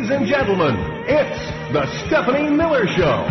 Ladies and gentlemen, it's the Stephanie Miller Show.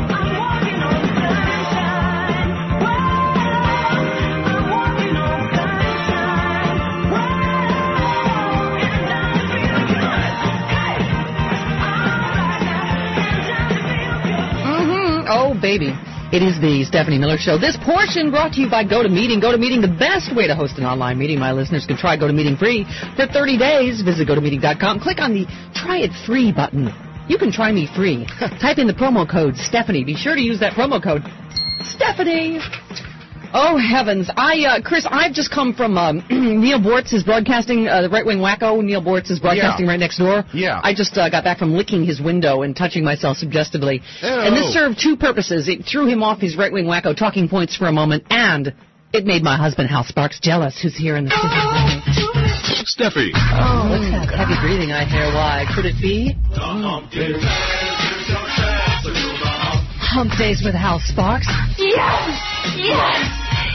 Oh, baby. It is the Stephanie Miller Show. This portion brought to you by GoToMeeting. GoToMeeting, the best way to host an online meeting. My listeners can try GoToMeeting free for 30 days. Visit GoToMeeting.com. Click on the Try It Free button. You can try me free. Type in the promo code Stephanie. Be sure to use that promo code Stephanie. Oh, heavens. Chris, I've just come from Neil Bortz is broadcasting, the right-wing wacko. Neil Bortz is broadcasting right next door. Yeah. I just got back from licking his window and touching myself suggestively. Oh. And this served two purposes. It threw him off his right-wing wacko talking points for a moment, and it made my husband, Hal Sparks, jealous, who's here in the studio. Steffi. Oh, what's that heavy breathing I hear? Why? Could it be? Hump Days with Hal Sparks? Yes! Yes!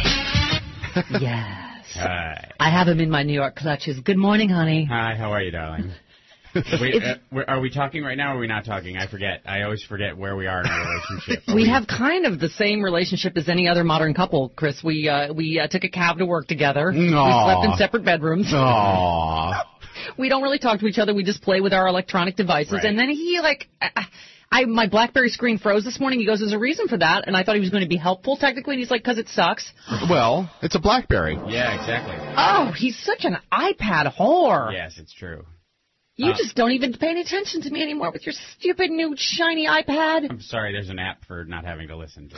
Yes. Hi. I have him in my New York clutches. Good morning, honey. Hi, how are you, darling? Wait, are we talking right now or are we not talking? I forget. I always forget where we are in our relationship. We have kind of the same relationship as any other modern couple, Chris. We took a cab to work together. Aww. We slept in separate bedrooms. Aww. We don't really talk to each other. We just play with our electronic devices. Right. And then he, my BlackBerry screen froze this morning. He goes, there's a reason for that. And I thought he was going to be helpful technically. And he's like, because it sucks. Well, it's a BlackBerry. Yeah, exactly. Oh, he's such an iPad whore. Yes, it's true. You just don't even pay any attention to me anymore with your stupid new shiny iPad. I'm sorry, there's an app for not having to listen.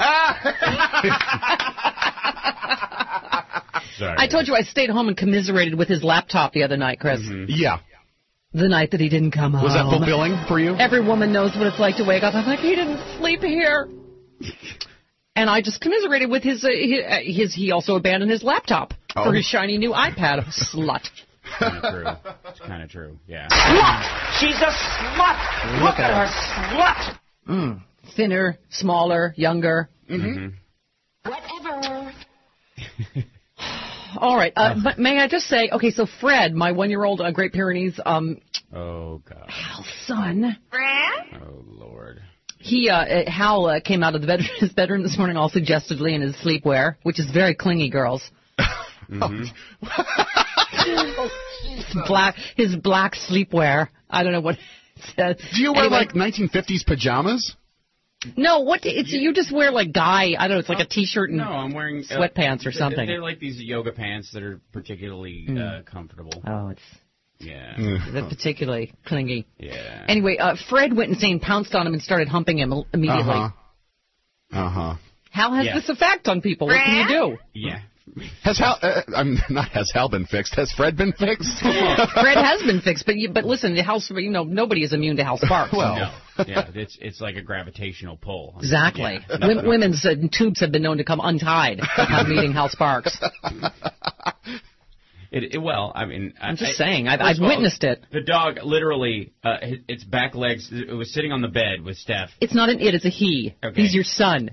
Sorry. I told you I stayed home and commiserated with his laptop the other night, Chris. Mm-hmm. Yeah. The night that he didn't come home. Was that fulfilling for you? Every woman knows what it's like to wake up. I'm like, he didn't sleep here. And I just commiserated with his he also abandoned his laptop for his shiny new iPad. Slut. Kind of true. It's kind of true. Yeah. Slut! She's a slut! Look at her, slut! Thinner, smaller, younger. Mm-hmm. Whatever. All right. But may I just say, okay, so Fred, my 1-year-old Great Pyrenees, Oh, God. Hal's son. Fred? Oh, Lord. Hal came out of his bedroom this morning all suggestively in his sleepwear, which is very clingy, girls. Mm-hmm. His black sleepwear. I don't know what it says. Do you wear, 1950s pajamas? No, you just wear guy, I don't know, it's like a T-shirt and No, I'm wearing sweatpants or something. They're like these yoga pants that are particularly comfortable. Oh, it's Yeah. they're particularly clingy. Yeah. Anyway, Fred went insane, pounced on him, and started humping him immediately. Uh-huh. How has this effect on people? What can you do? Yeah. Has Hal, has Hal been fixed? Has Fred been fixed? Fred has been fixed, but listen, nobody is immune to Hal Sparks. Well. No. Yeah, it's like a gravitational pull. Exactly. Yeah. Women's tubes have been known to come untied upon meeting Hal Sparks. I'm just saying, I've witnessed it. The dog literally, its back legs, it was sitting on the bed with Steph. It's not an it, it's a he. Okay. He's your son.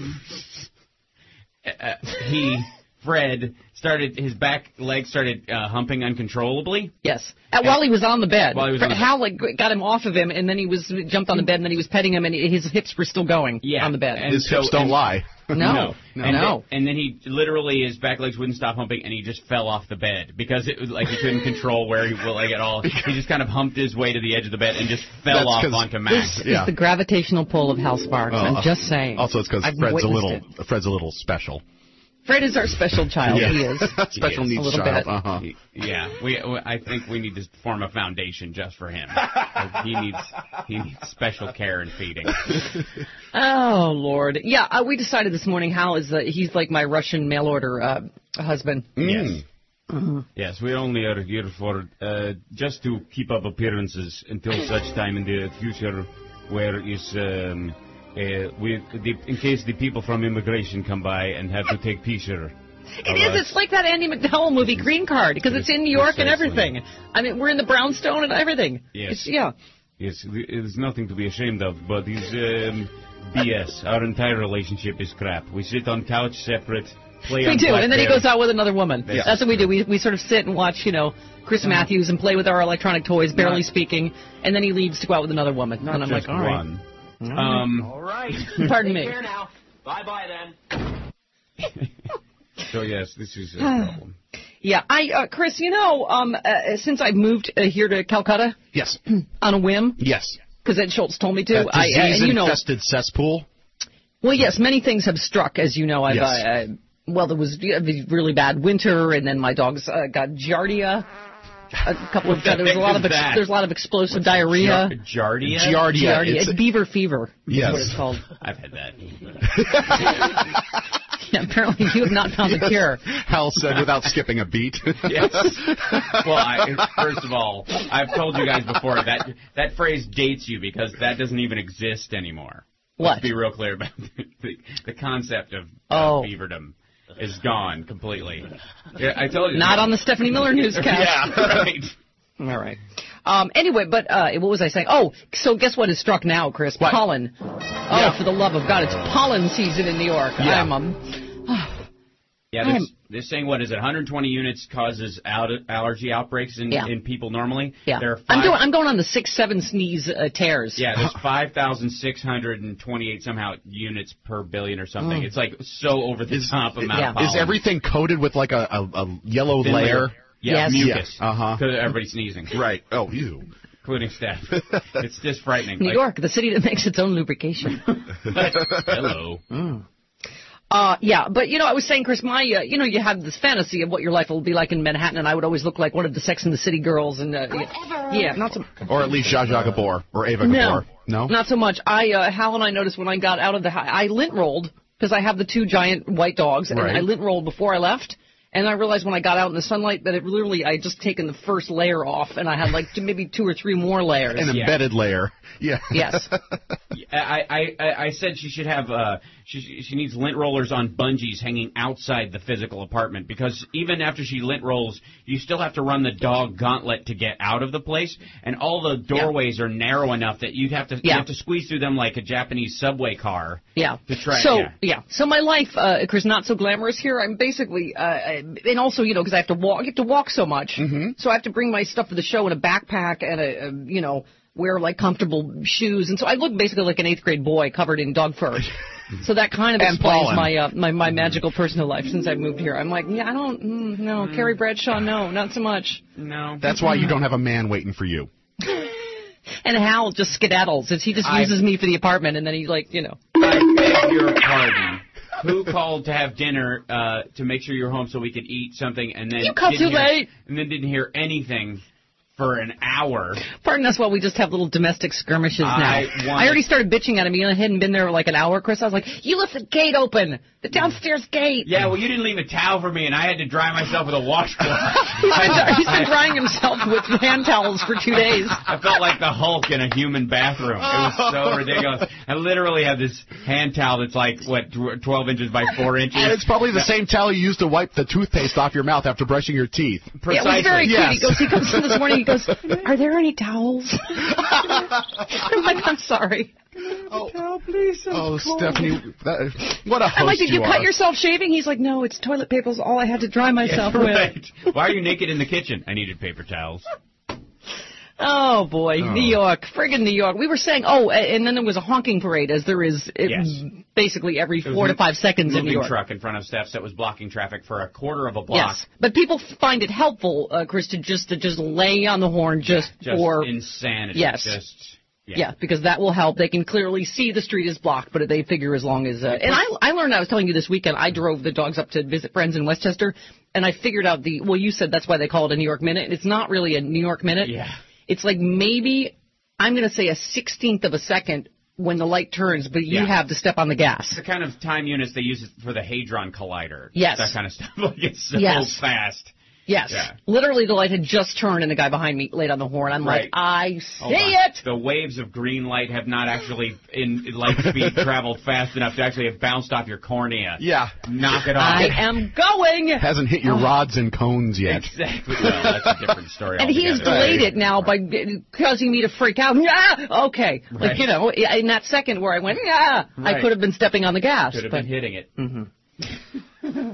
Fred, his back legs started humping uncontrollably. Yes. While he was on the bed. While he was on the Hal got him off of him, and then he jumped on the bed, and then he was petting him, and his hips were still going on the bed. And his hips don't lie. No. And then he literally, his back legs wouldn't stop humping, and he just fell off the bed because it was like he couldn't control where he at all. He just kind of humped his way to the edge of the bed and just fell off onto Max. This is the gravitational pull of Hal Sparks. I'm just saying. Also, it's because Fred's a little special. Fred is our special child. Yeah. He is. Special needs a little child. Bit. Uh-huh. Yeah, I think we need to form a foundation just for him. He needs special care and feeding. Oh Lord, yeah. We decided this morning Hal he's like my Russian mail order husband. Yes. Mm-hmm. Yes, we only are here for just to keep up appearances until such time in the future where in case the people from immigration come by and have to take picture. It's like that Andy McDowell movie, Green Card, because it's in New York and everything. I mean, we're in the brownstone and everything. Yes. Yes, there's nothing to be ashamed of, but these BS. Our entire relationship is crap. We sit on couch separate. play We do, Black and then he Berry. goes out with another woman. Yeah. That's what we do. We sort of sit and watch, Chris Matthews and play with our electronic toys, barely speaking, and then he leaves to go out with another woman. Not and I'm just like, all right. one. All right. Pardon Take me. care now. Bye-bye then. So yes, this is a problem. Yeah, Chris, since I moved here to Calcutta Yes. on a whim, Yes. because Ed Schultz told me to, That disease-infested cesspool. Well, yes, many things have struck, as you know. Yes. There was a really bad winter, and then my dogs got giardia. A couple of there's a lot of explosive diarrhea. Giardia? Giardia. It's beaver fever. Yes. Is what it's called. I've had that. Yeah, apparently you have not found the cure. Hal said without skipping a beat. Yes. Well, first of all, I've told you guys before that phrase dates you because that doesn't even exist anymore. What? Let's be real clear about the concept of beaverdom is gone completely. Yeah, I told you. Not on the Stephanie Miller newscast. Yeah, right. All right. Anyway, but what was I saying? Oh, so guess what is struck now, Chris? What? Pollen. Oh, for the love of God, it's pollen season in New York. Yeah. They're saying, what is it, 120 units causes allergy outbreaks in people normally? Yeah. There are I'm going on the 6-7 sneeze tears. Yeah, there's 5,628 somehow units per billion or something. It's like so over the top amount of pollen. Is everything coated with like a yellow Thin layer? Yeah, Yes. mucus. Yeah. Because everybody's sneezing. Right. Oh, ew. Including Steph. It's just frightening. New York, the city that makes its own lubrication. Hello. Yeah, but I was saying, Chris, you have this fantasy of what your life will be like in Manhattan, and I would always look like one of the Sex and the City girls, and yeah, not so. Or at least Zsa Zsa Gabor or Ava Gabor. No, not so much. Hal and I noticed when I got out of the house, I lint rolled because I have the 2 giant white dogs, and I lint rolled before I left. And I realized when I got out in the sunlight that I had just taken the first layer off, and I had like maybe 2 or 3 more layers. An embedded layer. Yeah. Yes. I said she should have she needs lint rollers on bungees hanging outside the physical apartment because even after she lint rolls, you still have to run the dog gauntlet to get out of the place, and all the doorways are narrow enough that you have to squeeze through them like a Japanese subway car. Yeah. To try. So my life, Chris, not so glamorous here. I'm basically, and also because I have to walk. You have to walk so much, so I have to bring my stuff for the show in a backpack and wear like comfortable shoes, and so I look basically like an 8th grade boy covered in dog fur. So that kind of explains my magical personal life since I moved here. I'm like, I don't, no, Carrie Bradshaw, no, not so much. No. That's why you don't have a man waiting for you. And Hal just skedaddles. He just uses me for the apartment, and then he's like, I beg your pardon. Who called to have dinner to make sure you're home so we could eat something, and then you called too late, and then didn't hear anything for an hour. Pardon us while we just have little domestic skirmishes now. I already started bitching at him. I hadn't been there like an hour, Chris. I was like, you left the gate open. The downstairs gate. Yeah, well, you didn't leave a towel for me, and I had to dry myself with a washcloth. He's been drying himself with hand towels for 2 days. I felt like the Hulk in a human bathroom. It was so ridiculous. I literally have this hand towel that's like, 12 inches by 4 inches? And it's probably the same towel you used to wipe the toothpaste off your mouth after brushing your teeth. Precisely. Yeah, it was very cute. He comes in this morning, he goes, are there any towels? I'm like, I'm sorry. Oh, please. Oh, Stephanie, what a host I'm like, did you are. cut yourself shaving? He's like, no, it's toilet paper's all I had to dry myself with. Why are you naked in the kitchen? I needed paper towels. Oh, boy, New York, friggin' New York. We were saying, and then there was a honking parade, as there is basically every 4 to 5 seconds in New York. Moving truck in front of Steph's that was blocking traffic for a quarter of a block. Yes, but people find it helpful, Chris, to just lay on the horn just for insanity. Yes. Yeah, because that will help. They can clearly see the street is blocked, but they figure as long as... and I learned, I was telling you this weekend, I drove the dogs up to visit friends in Westchester, and I figured out you said that's why they call it a New York Minute. It's not really a New York Minute. Yeah. It's like maybe, I'm going to say a 16th of a second when the light turns, but you have to step on the gas. It's the kind of time units they use for the Hadron Collider. Yes. That kind of stuff. Like it's so fast. Yes. Yeah. Literally, the light had just turned, and the guy behind me laid on the horn. I'm like, I see it! The waves of green light have not actually, in light speed, traveled fast enough to actually have bounced off your cornea. Yeah. Knock it off. I am going! Hasn't hit your rods and cones yet. Exactly. Well, that's a different story And he has delayed it now by causing me to freak out. Okay. Right. Like, in that second where I went, I could have been stepping on the gas. Could have been hitting it. Mm-hmm.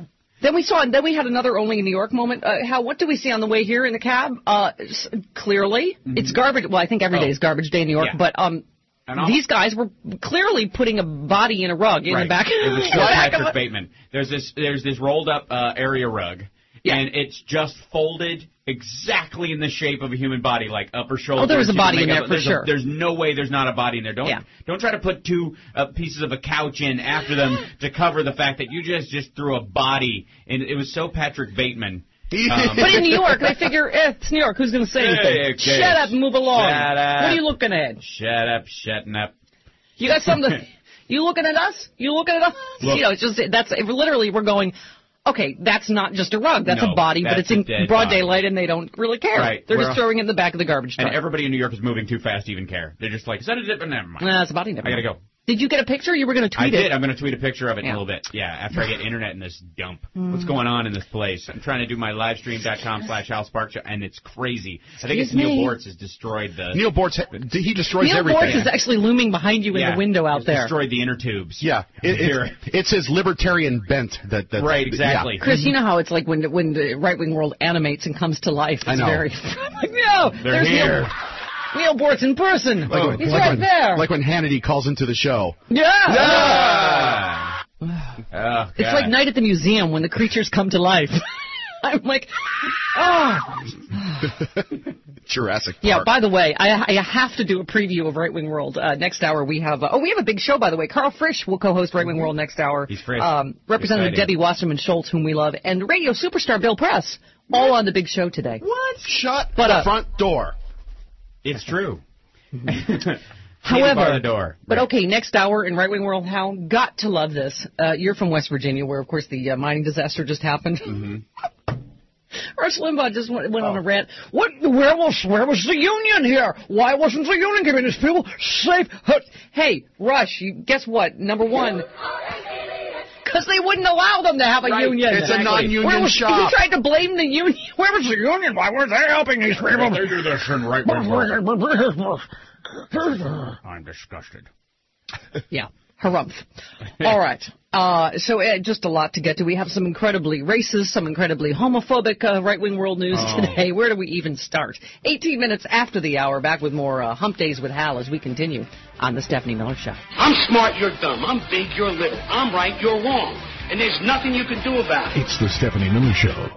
Then we had another only in New York moment. What do we see on the way here in the cab? Clearly, it's garbage. Well, I think every day is garbage day in New York, but these guys were clearly putting a body in a rug in the back. It was still Patrick Bateman. There's this rolled up area rug, and it's just folded exactly in the shape of a human body, like upper shoulder. Oh, there was a body in there for sure. There's no way there's not a body in there. Don't try to put two pieces of a couch in after them to cover the fact that you just threw a body. And it was so Patrick Bateman. But in New York, they figure, it's New York, who's going to say anything? Okay. Shut up and move along. Shut up. What are you looking at? Shut up, shutting up. You got something? You looking at us? You looking at us? Look, it's just, literally, we're going, okay, that's not just a rug. That's a body, but it's in broad daylight, and they don't really care. Right. They're just throwing it in the back of the garbage truck. And everybody in New York is moving too fast to even care. They're just like, is that a zip? Never mind. Nah, it's a body. Never mind. I got to go. Did you get a picture? You were going to tweet it. I did. I'm going to tweet a picture of it in a little bit. Yeah, after I get internet in this dump. What's going on in this place? I'm trying to do my livestream.com/HalSpark, and it's crazy. I think it's Neil Bortz has destroyed the... Neil Bortz, he destroys everything. Neil Bortz is actually looming behind you in the window out there. Destroyed the inner tubes. Yeah, it's his libertarian bent. Right, exactly. Yeah. Chris, you know how it's like when the right-wing world animates and comes to life. It's I know. I'm like, no, they're here. Neil Bortz in person. He's right there. Like when Hannity calls into the show. Yeah. It's like Night at the Museum when the creatures come to life. I'm like, Jurassic Park. Yeah, by the way, I have to do a preview of Right Wing World. Next hour we have a big show, by the way. Carl Frisch will co-host Right Wing World next hour. He's Frisch. Representative Debbie Wasserman Schultz, whom we love, and radio superstar Bill Press, all on the big show today. What? Shut the front door. It's true. However, the door. But okay, next hour in Right Wing World, Hal, got to love this. You're from West Virginia, where, of course, the mining disaster just happened. Mm-hmm. Rush Limbaugh just went on a rant. Where was the union here? Why wasn't the union giving these people safe? Hey, Rush, guess what? Number one... Because they wouldn't allow them to have a union. It's a non-union shop. He tried to blame the union. Where was the union? Why weren't they helping these people? They do this in Right Wing World. I'm disgusted. Yeah, harumph. All right. So just a lot to get to. We have some incredibly racist, some incredibly homophobic right-wing world news today. Where do we even start? 18 minutes after the hour, back with more Hump Days with Hal as we continue on the Stephanie Miller Show. I'm smart, you're dumb. I'm big, you're little. I'm right, you're wrong. And there's nothing you can do about it. It's the Stephanie Miller Show.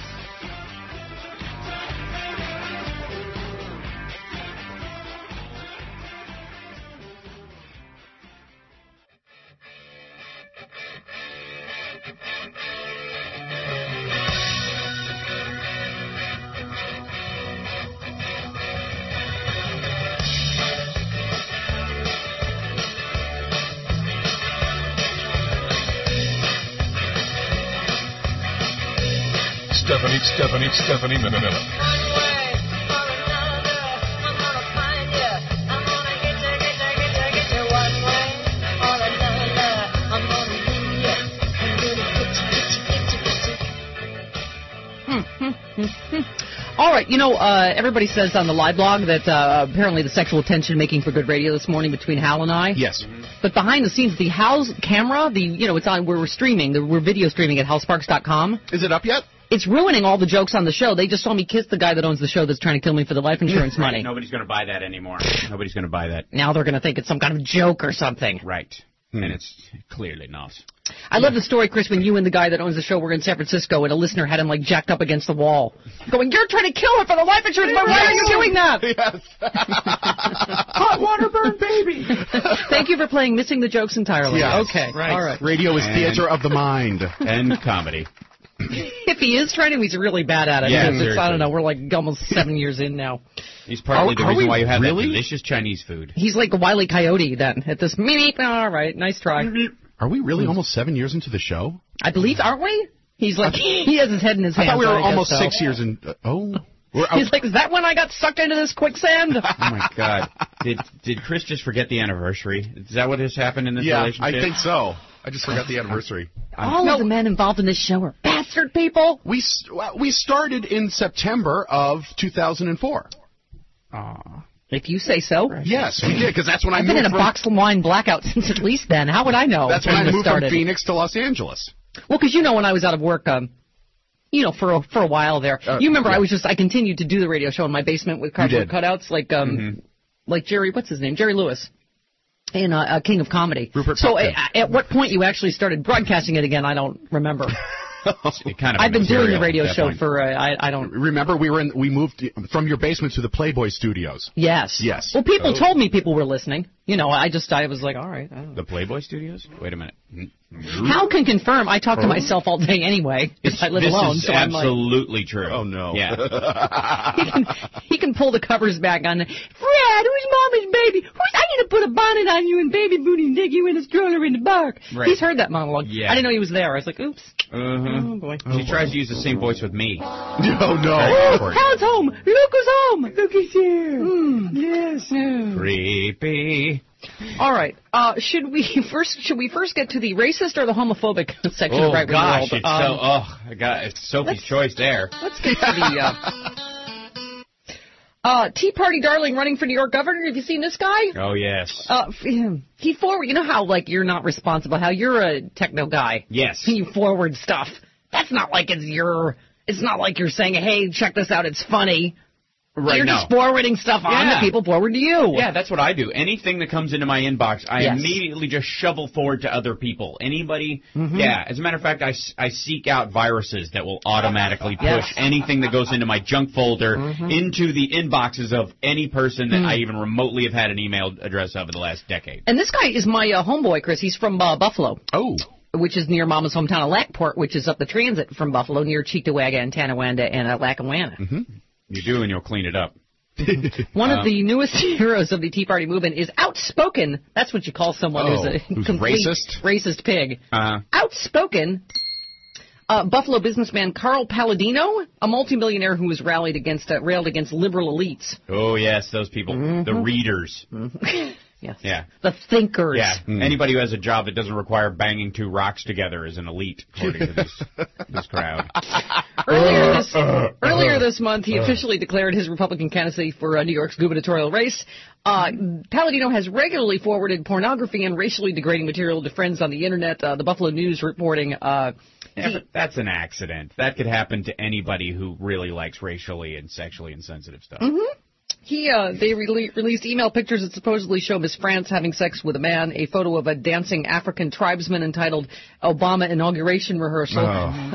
Stephanie Miller. All right, everybody says on the live blog that apparently the sexual tension making for good radio this morning between Hal and I. Yes. But behind the scenes, the Hal's camera, it's on. We're streaming. We're video streaming at HalSparks.com. Is it up yet? It's ruining all the jokes on the show. They just saw me kiss the guy that owns the show that's trying to kill me for the life insurance money. Nobody's going to buy that anymore. Nobody's going to buy that. Now they're going to think it's some kind of joke or something. Right. And it's clearly not. I love the story, Chris, when you and the guy that owns the show were in San Francisco and a listener had him, jacked up against the wall. Going, you're trying to kill her for the life insurance, but why are you doing that? Yes. Hot water burn, baby. Thank you for playing Missing the Jokes entirely. Yes. Okay. Right. All right. Radio is theater of the mind. And comedy. If he is trying to, he's really bad at it. Yeah, I don't know. We're almost 7 years in now. He's partly the reason why you have really? that delicious Chinese food. He's like a Wile E. Coyote then. At this meep. All right, nice try. Are we really almost 7 years into the show? I believe, aren't we? He's he has his head in his hands. I thought we were almost so. 6 years in. He's like, is that when I got sucked into this quicksand? Oh my God! Did Chris just forget the anniversary? Is that what has happened in this relationship? I think so. I just forgot the anniversary. All of the men involved in this show are bastard people. We started in September of 2004. If you say so. Yes, we did, because that's when I moved I've been in a box of wine blackout since at least then. How would I know? That's when I moved from Phoenix to Los Angeles. Well, because when I was out of work, for a while there, you remember I continued to do the radio show in my basement with cardboard cutouts, like Jerry, what's his name, Jerry Lewis. In King of Comedy. Rupert so Pupkin. At what point you actually started broadcasting it again, I don't remember. I've been doing the radio show for I don't remember. We moved from your basement to the Playboy Studios. Yes. Well, people told me people were listening. I was like, all right. I don't know. The Playboy Studios? Wait a minute. Hal can confirm. I talk to myself all day anyway. I live alone. This is absolutely true. Oh no. Yeah. he can pull the covers back on. Fred, who's Mama's baby? I need to put a bonnet on you and baby booty and dig you in a stroller in the park. Right. He's heard that monologue. Yeah. I didn't know he was there. I was like, oops. Oh boy. She tries to use the same voice with me. Oh no. Hal's home. Luke is home. Luke is here. Yes. Creepy. All right. Should we first get to the racist or the homophobic section of Right Wing World? Oh gosh, it's Sophie's choice there. Let's get to the Tea Party darling running for New York governor. Have you seen this guy? Oh yes. He forward. You know how you're not responsible. How you're a techno guy. Yes. And you forward stuff. That's not like it's your. It's not like you're saying, hey, check this out. It's funny. Right, You're just forwarding stuff on that people forward to you. Yeah, that's what I do. Anything that comes into my inbox, I immediately just shovel forward to other people. Anybody, as a matter of fact, I seek out viruses that will automatically push anything that goes into my junk folder into the inboxes of any person that I even remotely have had an email address of in the last decade. And this guy is my homeboy, Chris. He's from Buffalo. Oh. Which is near Mama's hometown of Lackport, which is up the transit from Buffalo, near Cheektowaga and Tonawanda and Lackawanna. Mm-hmm. You do, and you'll clean it up. One of the newest heroes of the Tea Party movement is outspoken. That's what you call someone who's a complete racist pig. Outspoken. Buffalo businessman Carl Palladino, a multimillionaire who was railed against liberal elites. Oh yes, those people, the readers. Yes. Yeah. The thinkers. Yeah. Anybody who has a job that doesn't require banging two rocks together is an elite, according to this crowd. Earlier this month, he officially declared his Republican candidacy for New York's gubernatorial race. Palladino has regularly forwarded pornography and racially degrading material to friends on the Internet. The Buffalo News reporting... but that's an accident. That could happen to anybody who really likes racially and sexually insensitive stuff. Mm-hmm. They released email pictures that supposedly show Miss France having sex with a man, a photo of a dancing African tribesman entitled Obama Inauguration Rehearsal. Oh.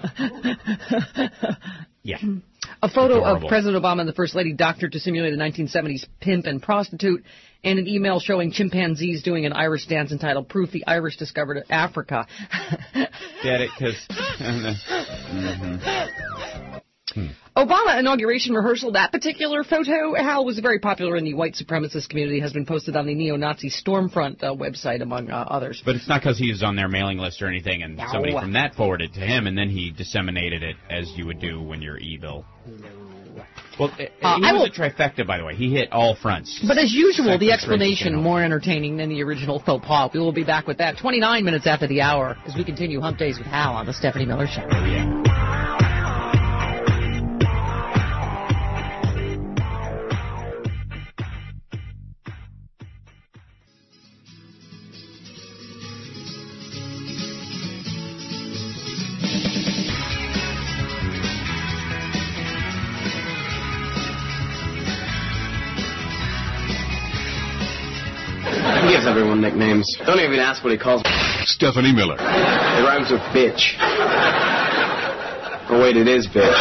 Yeah. A photo of President Obama and the First Lady doctored to simulate a 1970s pimp and prostitute, and an email showing chimpanzees doing an Irish dance entitled Proof the Irish Discovered Africa. Get it? Because... Obama inauguration rehearsal, that particular photo, Hal, was very popular in the white supremacist community, has been posted on the neo-Nazi Stormfront website, among others. But it's not because he was on their mailing list or anything, and somebody from that forwarded to him, and then he disseminated it, as you would do when you're evil. Well, he was a trifecta, by the way. He hit all fronts. But as usual, the explanation more entertaining than the original faux pas. We will be back with that 29 minutes after the hour, as we continue Hump Days with Hal on the Stephanie Miller Show. Oh, yeah. Everyone nicknames. Don't even ask what he calls me. Stephanie Miller. It rhymes with bitch. Oh, wait, it is bitch.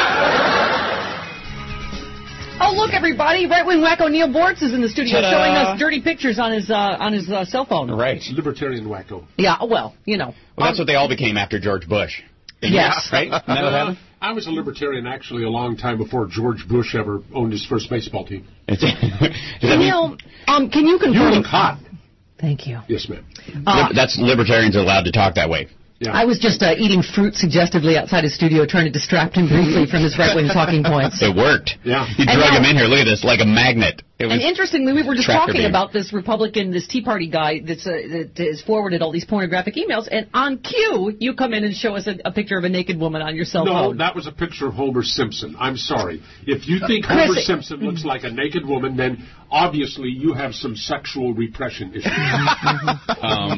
Oh, look, everybody. Right-wing wacko Neil Bortz is in the studio showing us dirty pictures on his cell phone. Right. Libertarian wacko. Yeah, well, you know. Well, that's what they all became after George Bush. Yes. Right? Isn't that what happened? I was a libertarian actually a long time before George Bush ever owned his first baseball team. Neil, can you confirm? You look hot. Thank you. Yes, ma'am. That's libertarians are allowed to talk that way. Yeah. I was just eating fruit suggestively outside his studio, trying to distract him briefly from his right-wing talking points. It worked. Yeah. You drug him in here. Look at this, like a magnet. And interestingly, we were just talking about this Republican, this Tea Party guy that has forwarded all these pornographic emails, and on cue, you come in and show us a picture of a naked woman on your cell phone. No, that was a picture of Homer Simpson. I'm sorry. If you think Homer Simpson looks like a naked woman, then obviously you have some sexual repression issues.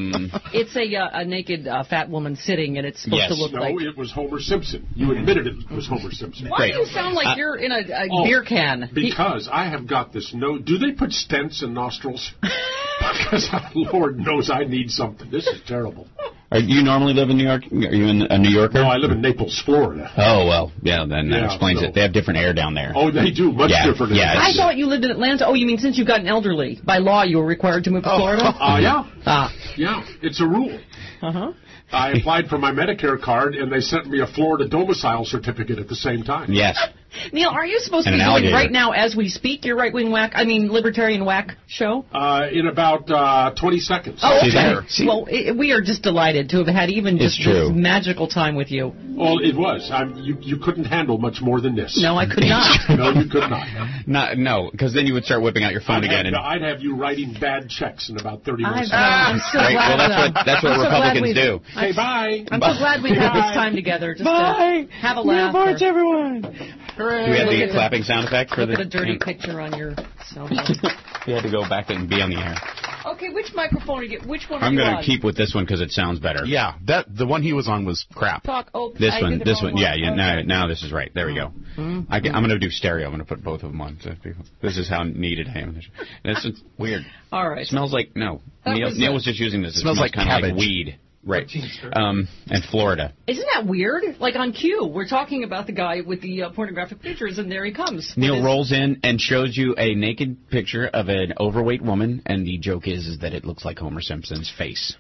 It's a naked fat woman sitting, and it's supposed to look like... No, it was Homer Simpson. You admitted it was Homer Simpson. Why do you sound like you're in a beer can? Because I have got this Do they put stents in nostrils? Because Lord knows I need something. This is terrible. Do you normally live in New York? Are you a New Yorker? No, I live in Naples, Florida. Oh, well, yeah, then that explains it. They have different air down there. Oh, they do. Much different. Yeah, I thought you lived in Atlanta. Oh, you mean since you got an elderly? By law, you were required to move to Florida? Yeah. Yeah, it's a rule. Uh-huh. I applied for my Medicare card, and they sent me a Florida domicile certificate at the same time. Yes. Neil, are you supposed to be doing right now as we speak your libertarian whack show? In about 20 seconds. Oh, okay. Well, we are just delighted to have had even just this magical time with you. Well, it was. You couldn't handle much more than this. No, I could not. No, you could not. No, because then you would start whipping out your phone again. I'd have you writing bad checks in about 30 more seconds. I'm so glad. Well, that's what Republicans do. Okay, bye. I'm so glad we had this time together. Just to have a laugh. March, everyone. Hooray. Do we have the clapping sound effect for look at a dirty picture on your cell phone. You had to go back and be on the air. Okay, which microphone are you? Which one? I'm going to keep with this one because it sounds better. Yeah, the one he was on was crap. This one. Yeah. Okay. Now this is right. There we go. I'm going to do stereo. I'm going to put both of them on. So this is how needed I am. This is weird. All right. It smells like Neil was just using this. It smells like kind of like weed. Right. And Florida. Isn't that weird? Like on Q, we're talking about the guy with the pornographic pictures, and there he comes. Neil rolls in and shows you a naked picture of an overweight woman, and the joke is that it looks like Homer Simpson's face.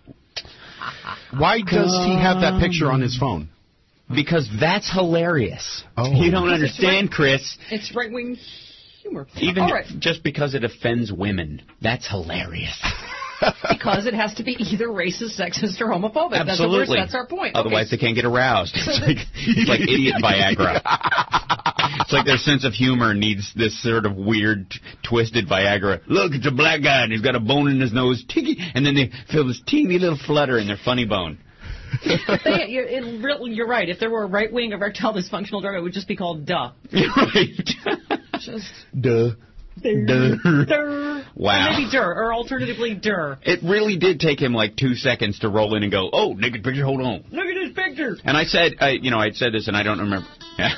Why does he have that picture on his phone? Because that's hilarious. Oh. You don't understand, Chris. It's right-wing humor. Even just because it offends women. That's hilarious. Because it has to be either racist, sexist, or homophobic. Absolutely. That's our point. Otherwise, they can't get aroused. It's like idiot Viagra. It's like their sense of humor needs this sort of weird, twisted Viagra. Look, it's a black guy, and he's got a bone in his nose. And then they feel this teeny little flutter in their funny bone. You're right. If there were a right-wing erectile dysfunctional drug, it would just be called duh. Right. Just duh. Durr. Wow. Or maybe Durr, or alternatively Durr. It really did take him like 2 seconds to roll in and go, oh, naked picture, hold on. Look at this picture. And I said, I'd said this and I don't remember.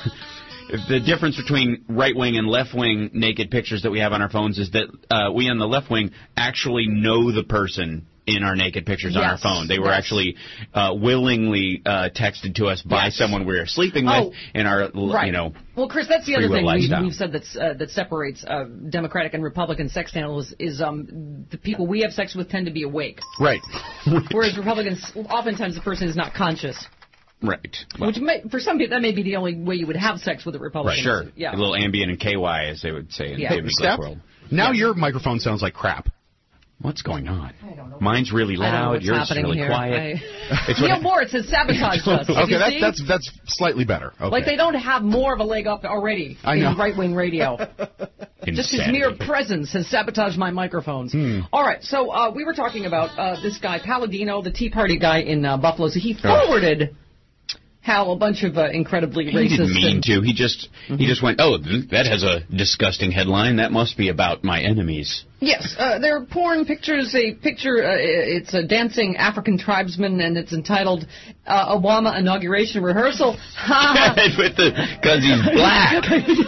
The difference between right-wing and left-wing naked pictures that we have on our phones is that we on the left wing actually know the person in our naked pictures on our phone. They were actually willingly texted to us by someone we were sleeping with in our, Well, Chris, that's the other thing we've said that separates Democratic and Republican sex scandals is the people we have sex with tend to be awake. Right. Whereas Republicans, oftentimes the person is not conscious. Right. Well, which for some people, that may be the only way you would have sex with a Republican. Right. Sure. Yeah. A little Ambien and KY, as they would say in the David Glick world. Now your microphone sounds like crap. What's going on? I don't know. Mine's really loud. Yours is really quiet. Neil Moritz has sabotaged us. Okay, that's slightly better. Okay. Like they don't have more of a leg up already in right-wing radio. Just his mere presence has sabotaged my microphones. All right, so we were talking about this guy, Palladino, the Tea Party guy in Buffalo. So he forwarded how a bunch of incredibly racist... He didn't mean to. He just went, oh, that has a disgusting headline. That must be about my enemies. Yes, there are porn pictures. A picture, it's a dancing African tribesman, and it's entitled Obama Inauguration Rehearsal. Because he's black.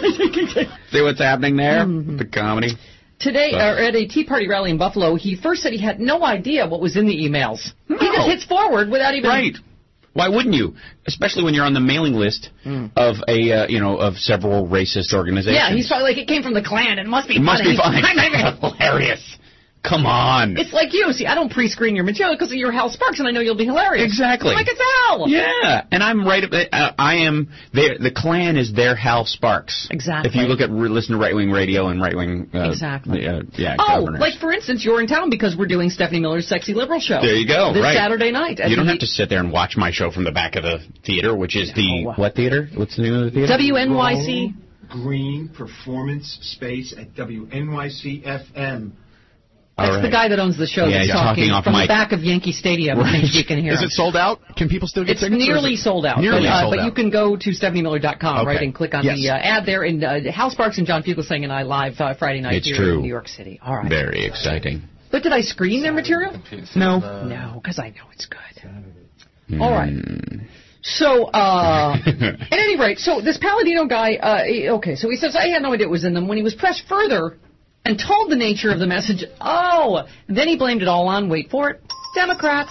See what's happening there? The comedy. Today, at a Tea Party rally in Buffalo, he first said he had no idea what was in the emails. No. He just hits forward without even... Right. Why wouldn't you? Especially when you're on the mailing list of of several racist organizations. Yeah, he's probably like, it came from the Klan. It must be funny. Must be fine. Hilarious. Come on. It's like you. See, I don't pre-screen your material because you're Hal Sparks, and I know you'll be hilarious. Exactly. I'm like, it's Hal. Yeah, and I'm right. I am. The Klan is their Hal Sparks. Exactly. If you listen to right-wing radio and right-wing. Exactly. Governors. Like for instance, you're in town because we're doing Stephanie Miller's Sexy Liberal show. There you go. This Saturday night. You don't have to sit there and watch my show from the back of the theater, which is what theater? What's the name of the theater? WNYC. Green Performance Space at WNYC FM. That's the guy that owns the show that's talking off from mic. The back of Yankee Stadium. I think you can hear Is it sold out? Can people still get tickets? It's nearly sold out. Nearly sold out. But you can go to StephanieMiller.com, right, and click on the ad there. And Hal Sparks and John Fugelsang and I live Friday night here in New York City. All right. Very exciting. But did I screen their material? No. No, because I know it's good. All right. So, at any rate, so this Palladino guy, so he says, I had no idea it was in them. When he was pressed further and told the nature of the message, then he blamed it all on, wait for it, Democrats.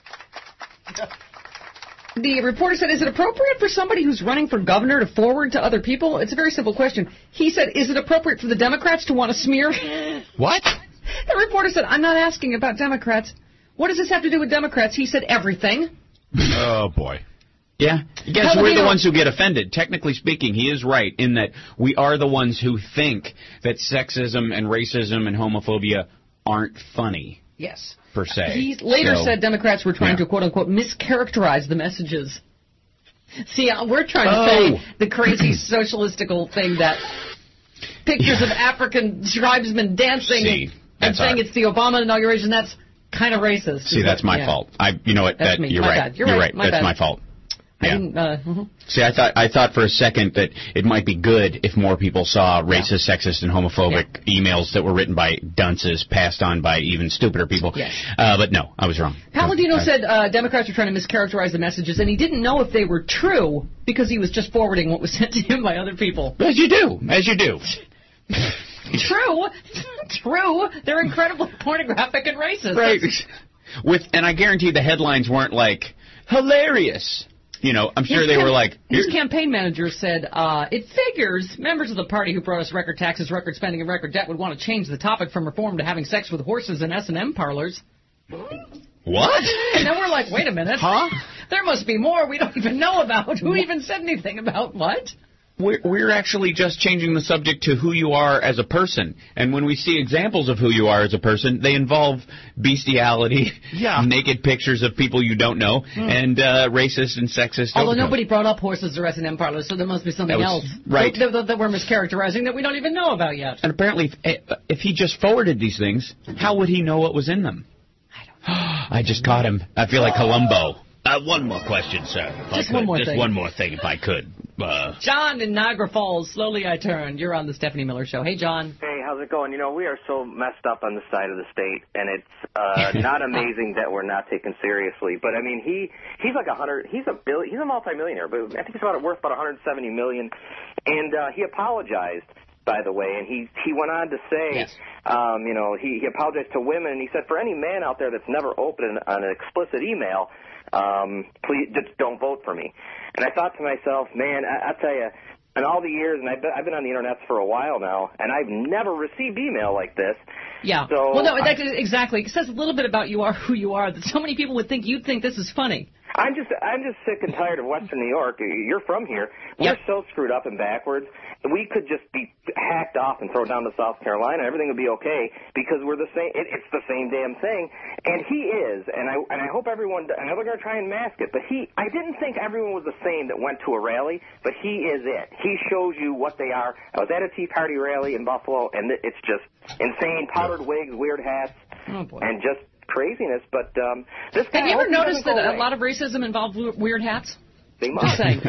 The reporter said, is it appropriate for somebody who's running for governor to forward to other people? It's a very simple question. He said, is it appropriate for the Democrats to want to smear? What? The reporter said, I'm not asking about Democrats. What does this have to do with Democrats? He said, everything. Oh, boy. Yeah. Guess we're the ones who get offended. Technically speaking, he is right in that we are the ones who think that sexism and racism and homophobia aren't funny. Yes. Per se. He later said Democrats were trying to, quote-unquote, mischaracterize the messages. See, we're trying to say the crazy socialistical thing that pictures of African tribesmen dancing and saying it's the Obama inauguration, that's kind of racist. See, that's my fault. You know what? That's me. You're my right. Bad. You're right. My That's bad. my fault. I Yeah. didn't, See, I thought for a second that it might be good if more people saw racist, sexist, and homophobic emails that were written by dunces passed on by even stupider people. Yes. But no, I was wrong. Palladino said Democrats were trying to mischaracterize the messages, and he didn't know if they were true because he was just forwarding what was sent to him by other people. As you do. True. They're incredibly pornographic and racist. Right. And I guarantee the headlines weren't like hilarious. You know, I'm sure they were like... His campaign manager said, it figures members of the party who brought us record taxes, record spending, and record debt would want to change the topic from reform to having sex with horses in S&M parlors. What? And then we're like, wait a minute. Huh? There must be more we don't even know about. Who even said anything about what? We're actually just changing the subject to who you are as a person. And when we see examples of who you are as a person, they involve bestiality, naked pictures of people you don't know, and racist and sexist. Although nobody brought up horses or S&M parlors, so there must be something else that we're mischaracterizing that we don't even know about yet. And apparently, if he just forwarded these things, how would he know what was in them? I don't know. I just caught him. I feel like Columbo. One more question, sir. Just one more thing, if I could. John in Niagara Falls. Slowly I turned. You're on the Stephanie Miller Show. Hey, John. Hey, how's it going? You know, we are so messed up on this side of the state, and it's not amazing that we're not taken seriously. But I mean, he's like he's a multimillionaire, but I think he's worth about $170 million, and he apologized, by the way, and he went on to say, you know, he apologized to women, and he said, for any man out there that's never opened an explicit email, please just don't vote for me. And I thought to myself, man, I tell you, in all the years, and I've been on the internet for a while now, and I've never received email like this. Yeah. So well, no, exactly. It says a little bit about you are who you are. That so many people would think you'd think this is funny. I'm just sick and tired of Western New York. You're from here. We're so screwed up and backwards. We could just be hacked off and thrown down to South Carolina. Everything would be okay because we're the same. It's the same damn thing. And he is. And I hope everyone. I know they're going to try and mask it, but I didn't think everyone was the same that went to a rally. But he is it. He shows you what they are. I was at a Tea Party rally in Buffalo, and it's just insane. Powdered wigs, weird hats, and just craziness. But this guy. Have you ever noticed that a lot of racism involved weird hats? They must. Just saying.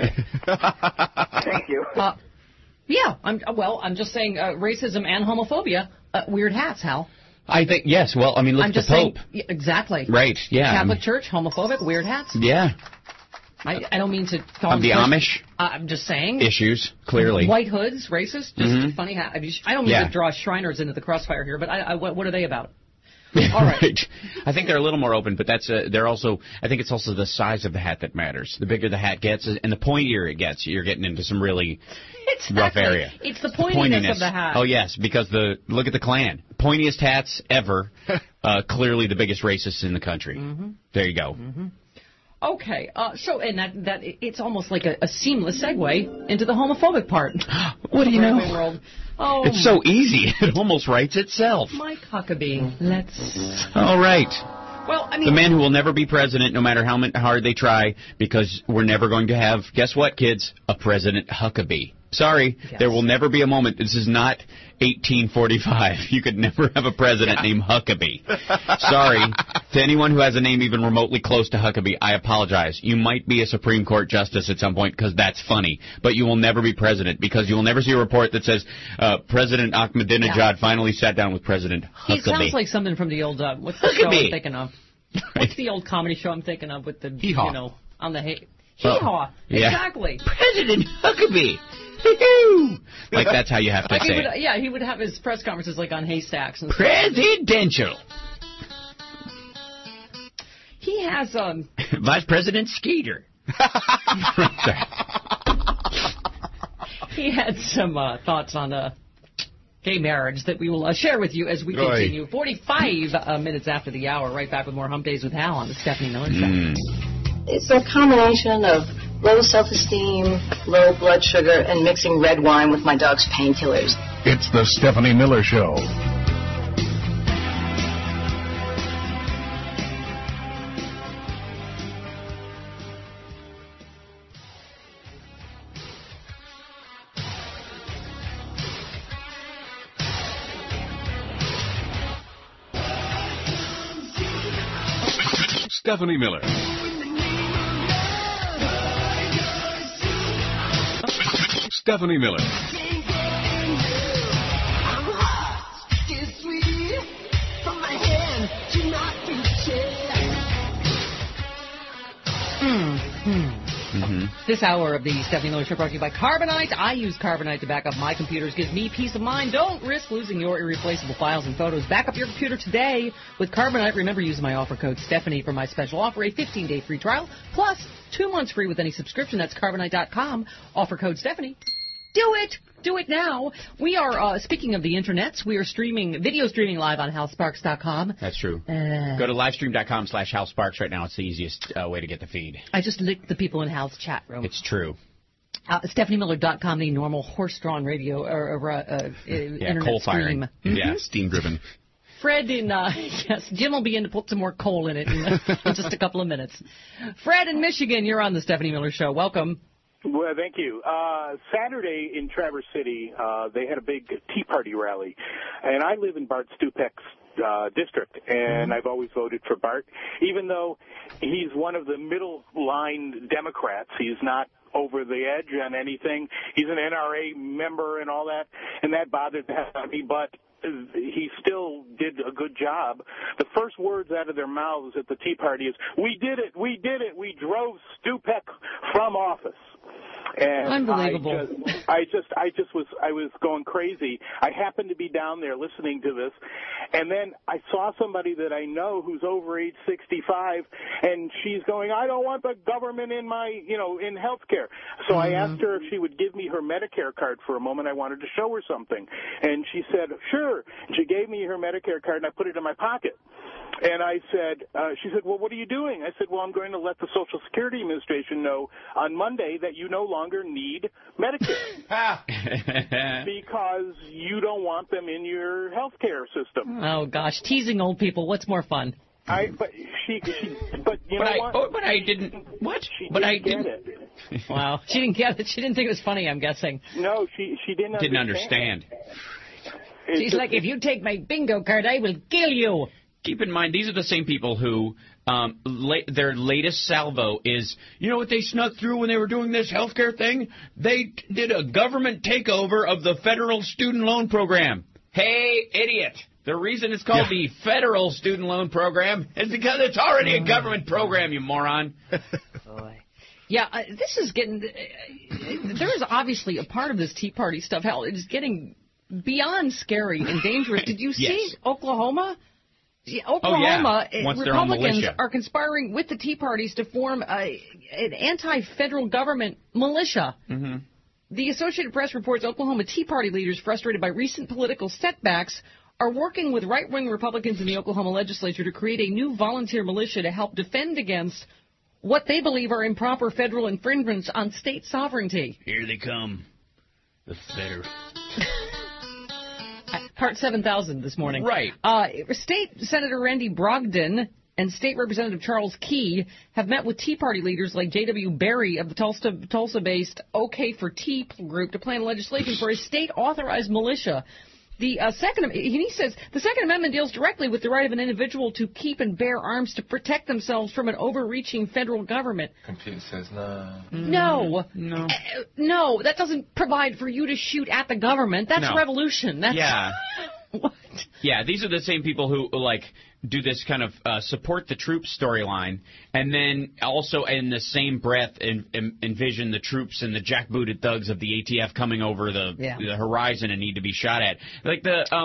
Thank you. Yeah, I'm just saying racism and homophobia, weird hats, Hal. I think, yes. Well, I mean, look at the Pope. Saying, exactly. Right, yeah. Catholic Church, homophobic, weird hats. Yeah. I don't mean to call them the Amish. I'm just saying. Issues, clearly. White hoods, racist, just funny hat. I don't mean to draw Shriners into the crossfire here, but what are they about? All right. I think they're a little more open, but they're also. I think it's also the size of the hat that matters. The bigger the hat gets, and the pointier it gets, you're getting into some really rough area. It's the pointiness of the hat. Oh yes, because look at the Klan, pointiest hats ever. Clearly the biggest racists in the country. Mm-hmm. There you go. Mm-hmm. Okay, so and that it's almost like a seamless segue into the homophobic part. What do you know? World. Oh, it's so easy. It almost writes itself. Mike Huckabee, let's. All right. Well, I mean, the man who will never be president, no matter how hard they try, because we're never going to have. Guess what, kids? A President Huckabee. Sorry, Yes. there will never be a moment. This is not 1845. You could never have a president named Huckabee. Sorry, to anyone who has a name even remotely close to Huckabee, I apologize. You might be a Supreme Court justice at some point because that's funny, but you will never be president because you will never see a report that says President Ahmadinejad finally sat down with President Huckabee. He sounds like something from the old, what's the show I'm thinking of? What's the old comedy show I'm thinking of with the, Hee-haw. you know, on the Hee-haw. Yeah. Exactly. President Huckabee. Like, that's how you have to say it. He would have his press conferences like on haystacks and stuff. Presidential. He has Vice President Skeeter. he had some thoughts on gay marriage that we will share with you as we continue. 45 minutes after the hour, right back with more Hump Days with Hal on the Stephanie Miller Show. It's a combination of low self-esteem, low blood sugar, and mixing red wine with my dog's painkillers. It's the Stephanie Miller Show. Stephanie Miller. Stephanie Miller. This hour of the Stephanie Miller Show brought to you by Carbonite. I use Carbonite to back up my computers. Gives me peace of mind. Don't risk losing your irreplaceable files and photos. Back up your computer today with Carbonite. Remember, use my offer code Stephanie for my special offer, a 15-day free trial, plus 2 months free with any subscription. That's Carbonite.com. Offer code Stephanie. Do it! Do it now. We are, speaking of the internets, we are video streaming live on HalSparks.com. That's true. Go to livestream.com/HalSparks right now. It's the easiest way to get the feed. I just licked the people in Hal's chat room. It's true. StephanieMiller.com, the normal horse-drawn radio internet coal firing. stream. Yeah, steam-driven. Fred yes, Jim will be in to put some more coal in it in just a couple of minutes. Fred in Michigan, you're on the Stephanie Miller Show. Welcome. Well, thank you. Saturday in Traverse City, they had a big Tea Party rally, and I live in Bart Stupek's district, and I've always voted for Bart, even though he's one of the middle-line Democrats. He's not over the edge on anything. He's an NRA member and all that, and that bothered me, but he still did a good job. The first words out of their mouths at the Tea Party is, "We did it, we did it, we drove Stupek from office." And unbelievable. I was going crazy. I happened to be down there listening to this, and then I saw somebody that I know who's over age 65, and she's going, "I don't want the government in my, in health care." So I asked her if she would give me her Medicare card for a moment. I wanted to show her something, and she said, "Sure." She gave me her Medicare card, and I put it in my pocket. And I said, she said, "Well, what are you doing?" I said, "Well, I'm going to let the Social Security Administration know on Monday that you no longer need Medicare because you don't want them in your health care system." Oh, gosh. Teasing old people. What's more fun? But I didn't. What? But I didn't get it. Wow. She didn't get it. She didn't think it was funny, I'm guessing. No, she didn't understand. She's like, "If you take my bingo card, I will kill you." Keep in mind, these are the same people who their latest salvo is, you know what they snuck through when they were doing this healthcare thing? They did a government takeover of the federal student loan program. Hey, idiot. The reason it's called the federal student loan program is because it's already a government program, you moron. Yeah, this is getting... there is obviously a part of this Tea Party stuff. Hell, it is getting beyond scary and dangerous. Did you see Oklahoma? Oklahoma, Republicans are conspiring with the Tea Parties to form an anti-federal government militia. Mm-hmm. The Associated Press reports Oklahoma Tea Party leaders, frustrated by recent political setbacks, are working with right-wing Republicans in the Oklahoma legislature to create a new volunteer militia to help defend against what they believe are improper federal infringements on state sovereignty. Here they come, the federal... Part 7,000 this morning. Right. State Senator Randy Brogdon and State Representative Charles Key have met with Tea Party leaders like J.W. Berry of the Tulsa-based OK for Tea group to plan legislation for a state-authorized militia. He says the Second Amendment deals directly with the right of an individual to keep and bear arms to protect themselves from an overreaching federal government. Computer says no. No, that doesn't provide for you to shoot at the government. That's revolution. That's what? Yeah, these are the same people who do this kind of support the troops storyline, and then also in the same breath envision the troops and the jackbooted thugs of the ATF coming over the horizon and need to be shot at. Like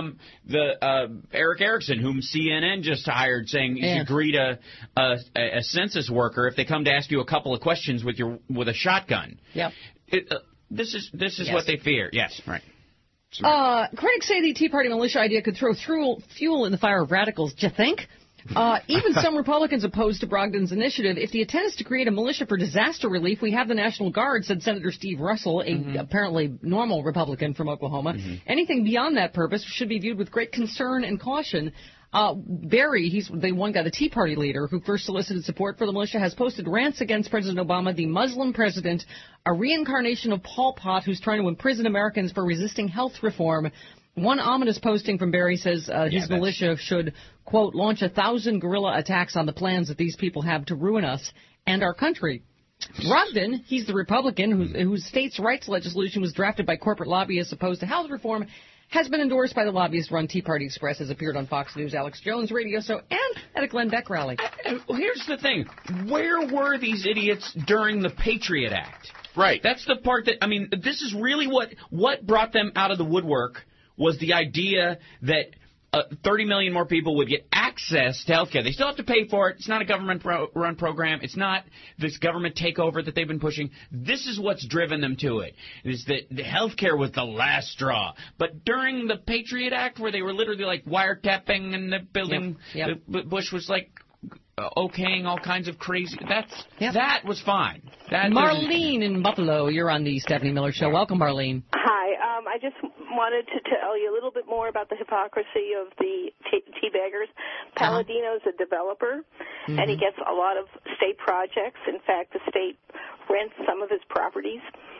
the Eric Erickson, whom CNN just hired, saying you should greet a census worker if they come to ask you a couple of questions with a shotgun. Yep. This is what they fear. Yes, right. Critics say the Tea Party militia idea could throw fuel in the fire of radicals. Do you think? Even some Republicans opposed to Brogdon's initiative. If the intent is to create a militia for disaster relief, we have the National Guard, said Senator Steve Russell, a apparently normal Republican from Oklahoma. Anything beyond that purpose should be viewed with great concern and caution. Berry, he's the one guy, the Tea Party leader, who first solicited support for the militia, has posted rants against President Obama, the Muslim president, a reincarnation of Pol Pot, who's trying to imprison Americans for resisting health reform. One ominous posting from Berry says his militia should, quote, launch 1,000 guerrilla attacks on the plans that these people have to ruin us and our country. Brogdon, he's the Republican whose states' rights legislation was drafted by corporate lobbyists opposed to health reform, has been endorsed by the lobbyist-run Tea Party Express, has appeared on Fox News' Alex Jones radio show, and at a Glenn Beck rally. Here's the thing. Where were these idiots during the Patriot Act? Right. That's the part that, this is really what brought them out of the woodwork, was the idea that 30 million more people would get access to health care. They still have to pay for it. It's not a government-run program. It's not this government takeover that they've been pushing. This is what's driven them to it, is that the health care was the last straw. But during the Patriot Act, where they were literally wiretapping and the building, Bush was okaying all kinds of crazy. That was fine. Marlene in Buffalo, you're on the Stephanie Miller Show. Welcome, Marlene. Hi. I just wanted to tell you a little bit more about the hypocrisy of the teabaggers. Palladino's a developer, and he gets a lot of state projects. In fact, the state rents some of his properties.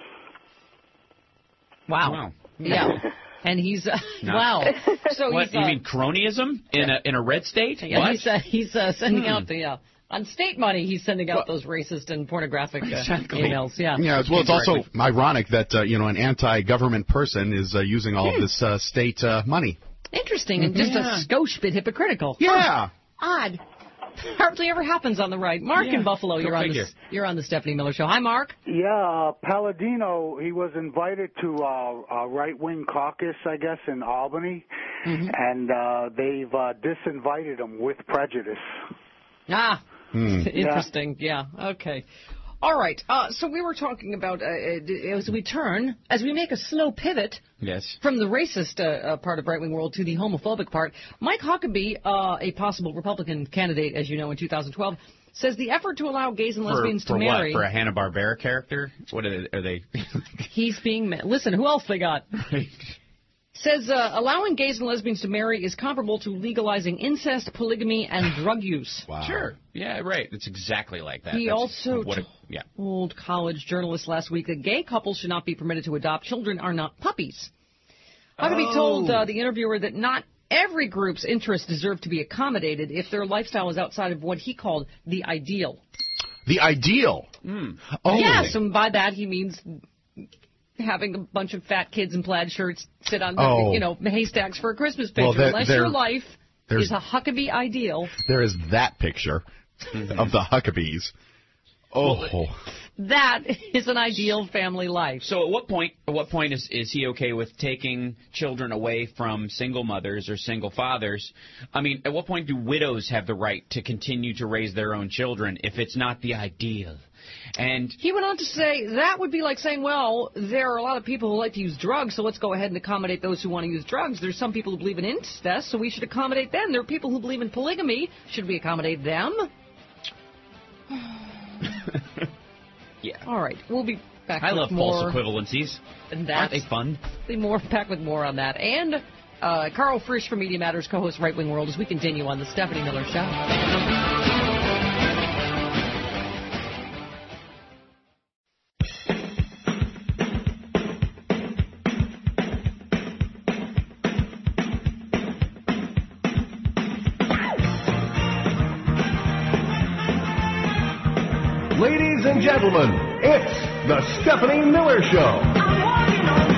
Wow. Yeah. And he's wow. So what, you mean cronyism in a red state? Yeah, what? He's sending out the on state money. He's sending out those racist and pornographic emails. Yeah. Yeah. Well, it's also ironic that an anti-government person is using all of this state money. Interesting and just a skosh bit hypocritical. Yeah. Odd. Hardly ever happens on the right. Mark in Buffalo, you're on the Stephanie Miller Show. Hi, Mark. Yeah, Palladino, he was invited to a right-wing caucus, I guess, in Albany, and they've disinvited him with prejudice. Interesting. Yeah. Okay. All right. So we were talking about as we make a slow pivot from the racist part of right-wing world to the homophobic part, Mike Huckabee, a possible Republican candidate, as you know, in 2012, says the effort to allow gays and lesbians to marry... For a Hanna-Barbera character? What are they? He's being... Listen, who else they got? Says allowing gays and lesbians to marry is comparable to legalizing incest, polygamy, and drug use. Wow. Sure. Yeah, right. It's exactly like that. He also told college journalists last week that gay couples should not be permitted to adopt. Children are not puppies. Huckabee told the interviewer that not every group's interests deserve to be accommodated if their lifestyle is outside of what he called the ideal. The ideal? Oh. Yes, and by that he means... having a bunch of fat kids in plaid shirts sit on, haystacks for a Christmas picture. Well, unless your life is a Huckabee ideal. There is that picture of the Huckabees. Oh. That is an ideal family life. So at what point is he okay with taking children away from single mothers or single fathers? I mean, at what point do widows have the right to continue to raise their own children if it's not the ideal? And he went on to say that would be like saying, well, there are a lot of people who like to use drugs, so let's go ahead and accommodate those who want to use drugs. There's some people who believe in incest, so we should accommodate them. There are people who believe in polygamy. Should we accommodate them? Yeah. All right. We'll be back I with love more false equivalencies. And that. Aren't they fun? We'll be back with more on that. And Carl Frisch from Media Matters, co-host Right Wing World, as we continue on the Stephanie Miller Show. Ladies and gentlemen, it's the Stephanie Miller Show.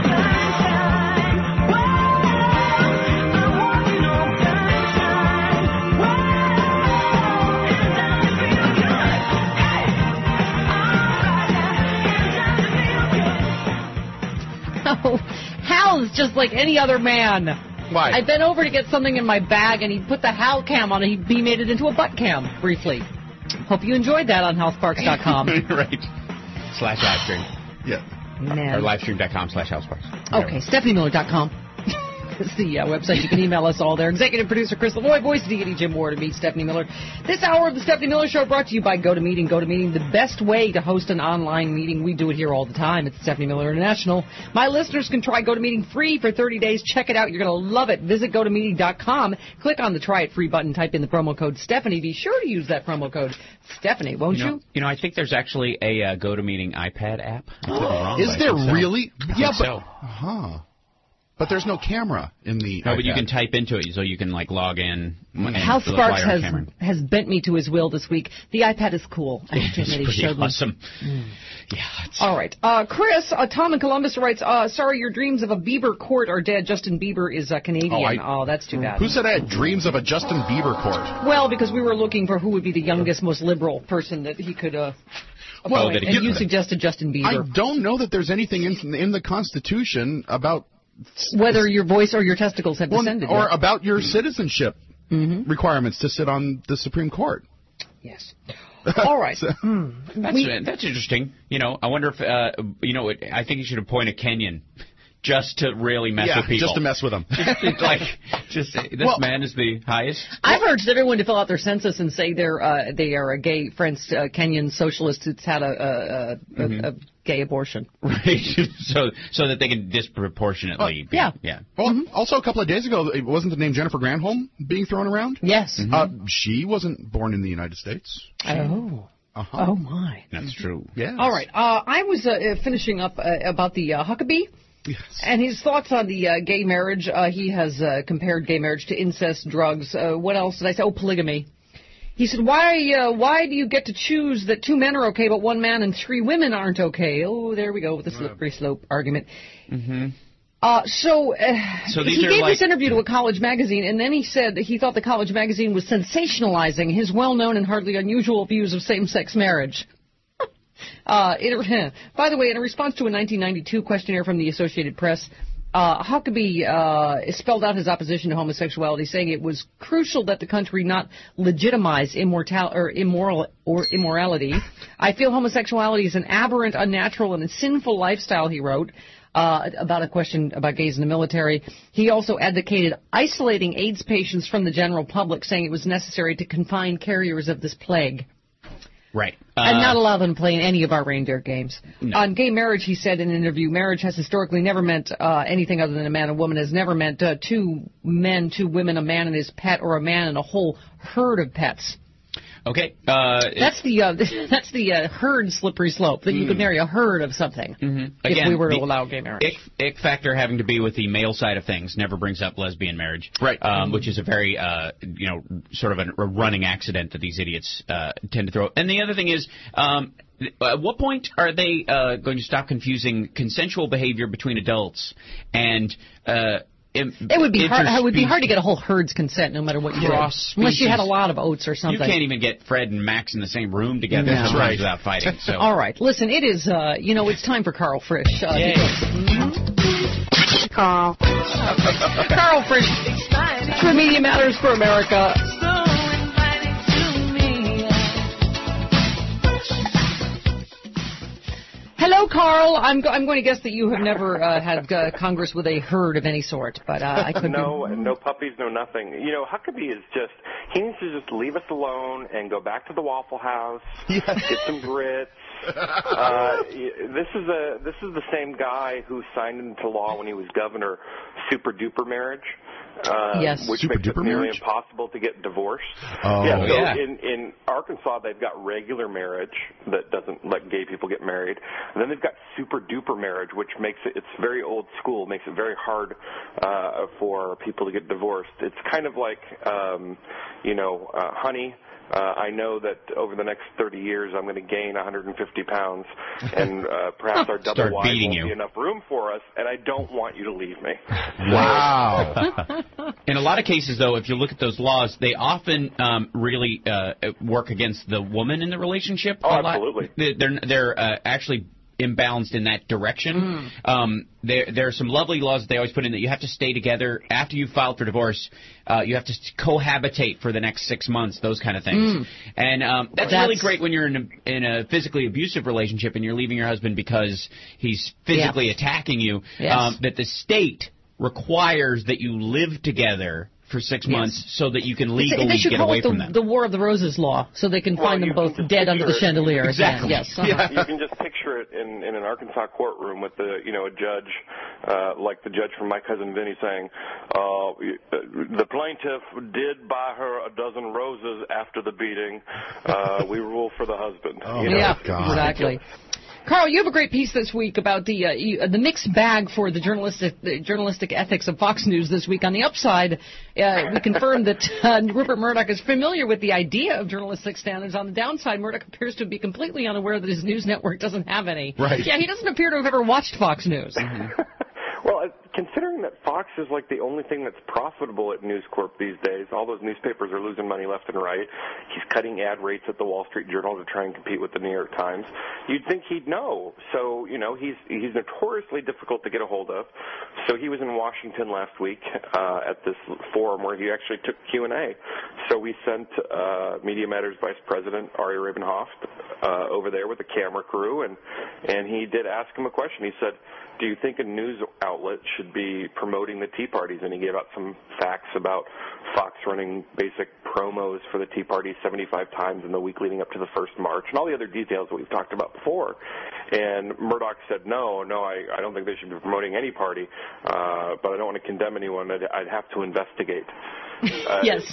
Hal is just like any other man. Why? I bent over to get something in my bag, and he put the Hal cam on, and he made it into a butt cam, briefly. Hope you enjoyed that on HalSparks.com. Right. /livestream. Yeah. Man. Or livestream.com/HalSparks. Okay, StephanieMiller.com. It's the website. You can email us all there. Executive producer Chris Lavoie, voice deity Jim Moore, to meet Stephanie Miller. This hour of the Stephanie Miller Show brought to you by GoToMeeting. GoToMeeting, the best way to host an online meeting. We do it here all the time. It's Stephanie Miller International. My listeners can try GoToMeeting free for 30 days. Check it out. You're going to love it. Visit GoToMeeting.com. Click on the Try It Free button. Type in the promo code Stephanie. Be sure to use that promo code Stephanie, won't you? You know, I think there's actually a GoToMeeting iPad app. I could be wrong, Is but I there think so. really? I Yeah, think but... so. Huh. But there's no camera in the No, iPad. but you can type into it, so you can, like, log in. And Hal fly Sparks on camera. has bent me to his will this week. The iPad is cool. I have to admit, he It's showed pretty me. awesome. Yeah. All right. Chris, Tom in Columbus writes, sorry, your dreams of a Bieber court are dead. Justin Bieber is Canadian. Oh, that's too bad. Who said I had dreams of a Justin Bieber court? Well, because we were looking for who would be the youngest, most liberal person that he could appoint, and you suggested Justin Bieber. I don't know that there's anything in the Constitution about... Whether your voice or your testicles have descended. Or about your citizenship requirements to sit on the Supreme Court. Yes. All right. That's interesting. You know, I wonder if, I think you should appoint a Kenyan just to really mess with people. Just to mess with them. This man is the highest. I've urged everyone to fill out their census and say they are a gay French Kenyan socialist who's had a gay abortion. Right. so that they can disproportionately be. Yeah. Well, also a couple of days ago, it wasn't the name Jennifer Granholm being thrown around? Yes. She wasn't born in the United States. Oh. Uh-huh. Oh, my. That's true. Yes. All right. I was finishing up about the Huckabee. Yes. And his thoughts on the gay marriage. He has compared gay marriage to incest, drugs. What else did I say? Oh, polygamy. He said, why do you get to choose that 2 men are okay, but 1 man and 3 women aren't okay? Oh, there we go with the slippery slope argument. Mm-hmm. So these he are gave this interview to a college magazine, and then he said that he thought the college magazine was sensationalizing his well-known and hardly unusual views of same-sex marriage. By the way, in a response to a 1992 questionnaire from the Associated Press, Huckabee spelled out his opposition to homosexuality, saying it was crucial that the country not legitimize immorality. I feel homosexuality is an aberrant, unnatural, and a sinful lifestyle, he wrote, about a question about gays in the military. He also advocated isolating AIDS patients from the general public, saying it was necessary to confine carriers of this plague. Right. And not allow them to play in any of our reindeer games. No. On gay marriage, he said in an interview, marriage has historically never meant anything other than a man and woman, has never meant 2 men, 2 women, a man and his pet, or a man and a whole herd of pets. Okay. That's the herd slippery slope, that you could marry a herd of something if we were to allow gay marriage. Ick factor having to be with the male side of things never brings up lesbian marriage. Right. Which is a very, sort of a running accident that these idiots tend to throw. And the other thing is, at what point are they going to stop confusing consensual behavior between adults and it would be hard. It would be hard to get a whole herd's consent, no matter what you did, unless you had a lot of oats or something. You can't even get Fred and Max in the same room together without fighting. So. All right, listen. It is, it's time for Carl Frisch. Carl Frisch, for Media Matters for America. Hello, Carl. I'm going to guess that you have never had Congress with a herd of any sort, but I could no puppies, no nothing. You know, Huckabee is he needs to just leave us alone and go back to the Waffle House, get some grits. This is the same guy who signed into law when he was governor, super duper marriage. Which super makes it duper nearly marriage? impossible to get divorced. Oh. In Arkansas, they've got regular marriage that doesn't let gay people get married. And then they've got super duper marriage, which makes it's very old school, makes it very hard for people to get divorced. It's kind of like, honey, I know that over the next 30 years I'm going to gain 150 pounds, and perhaps our double wide won't be enough room for us, and I don't want you to leave me. Wow. In a lot of cases, though, if you look at those laws, they often really work against the woman in the relationship. Oh, absolutely. They're actually imbalanced in that direction. There are some lovely laws that they always put in that you have to stay together after you've filed for divorce. You have to cohabitate for the next 6 months, those kind of things. And that's really great when you're in a physically abusive relationship and you're leaving your husband because he's physically attacking you. Yes. That the state requires that you live together for 6 months so that you can legally get away from them. The War of the Roses law, so they can find them both dead under the chandelier. Exactly. Yes. You can just picture it in an Arkansas courtroom with a judge, like the judge from My Cousin Vinny saying, the plaintiff did buy her a dozen roses after the beating. We rule for the husband. God. Exactly. Carl, you have a great piece this week about the mixed bag for the journalistic ethics of Fox News this week. On the upside, we confirmed that Rupert Murdoch is familiar with the idea of journalistic standards. On the downside, Murdoch appears to be completely unaware that his news network doesn't have any. Right. Yeah, he doesn't appear to have ever watched Fox News. Well, considering that Fox is like the only thing that's profitable at News Corp these days, all those newspapers are losing money left and right. He's cutting ad rates at the Wall Street Journal to try and compete with the New York Times. You'd think he'd know. So, he's notoriously difficult to get a hold of. So he was in Washington last week at this forum where he actually took Q&A. So we sent Media Matters Vice President Ari Rabenhoft over there with a camera crew, and he did ask him a question. He said, do you think a news outlet should be promoting the Tea Parties? And he gave out some facts about Fox running basic promos for the Tea Party 75 times in the week leading up to the 1st March, and all the other details that we've talked about before. And Murdoch said, no, I don't think they should be promoting any party, but I don't want to condemn anyone. I'd have to investigate. Yes.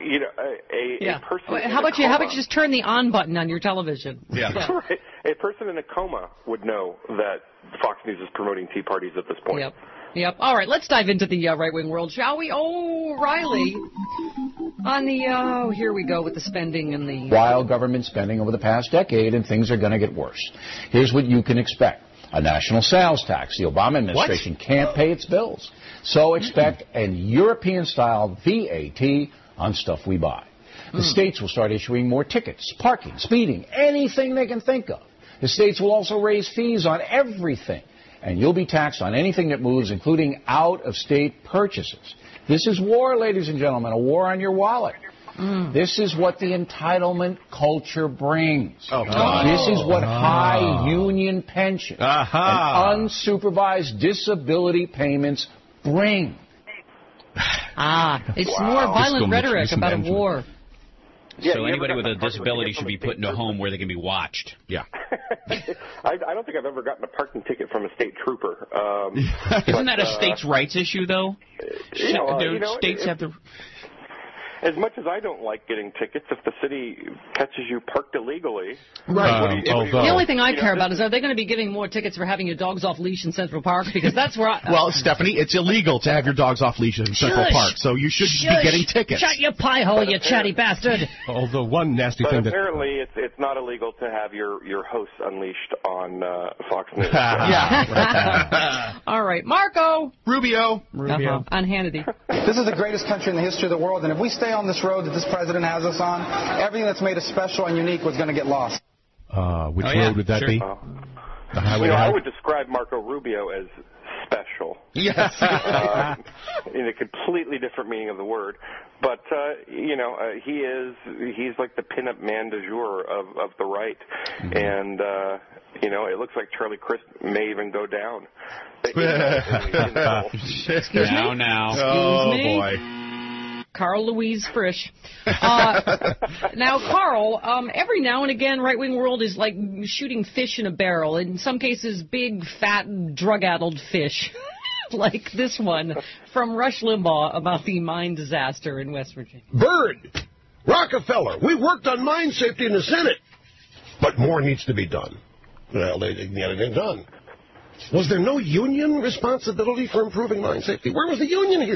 A person. How about you just turn the on button on your television? Yeah. Right. A person in a coma would know that Fox News is promoting Tea Parties at this point. Yep. All right, let's dive into the right-wing world, shall we? Oh, Riley, on the, here we go with the spending and the... Wild government spending over the past decade, and things are going to get worse. Here's what you can expect. A national sales tax. The Obama administration can't pay its bills. So expect an European-style VAT on stuff we buy. The states will start issuing more tickets, parking, speeding, anything they can think of. The states will also raise fees on everything. And you'll be taxed on anything that moves, including out-of-state purchases. This is war, ladies and gentlemen, a war on your wallet. This is what the entitlement culture brings. This is what high union pensions and unsupervised disability payments bring. It's more violent rhetoric about a war. So anybody with a disability should be put into a home where they can be watched. Yeah. I don't think I've ever gotten a parking ticket from a state trooper. Isn't that a states' rights issue, though? States have the... As much as I don't like getting tickets, if the city catches you parked illegally... Right. The only thing I care about is, are they going to be giving more tickets for having your dogs off leash in Central Park? Because that's where I... Well, Stephanie, it's illegal to have your dogs off leash in Central Park, so you should be getting tickets. Shut your pie hole, you chatty bastard. Although one nasty thing that... apparently it's not illegal to have your hosts unleashed on Fox News. All right. Marco. Rubio. On Hannity. This is the greatest country in the history of the world, and if we stay on this road that this president has us on, everything that's made us special and unique was going to get lost. Which road would that be? The highway I would describe Marco Rubio as special. Yes. In a completely different meaning of the word. But, he's like the pinup man du jour of the right. And, it looks like Charlie Crist may even go down. Excuse me? Oh, boy. Carl Louise Frisch. Now, Carl, every now and again, right-wing world is like shooting fish in a barrel. In some cases, big, fat, drug-addled fish. Like this one from Rush Limbaugh about the mine disaster in West Virginia. Byrd, Rockefeller, we worked on mine safety in the Senate, but more needs to be done. Well, they didn't get it done. Was there no union responsibility for improving mine safety? Where was the union here?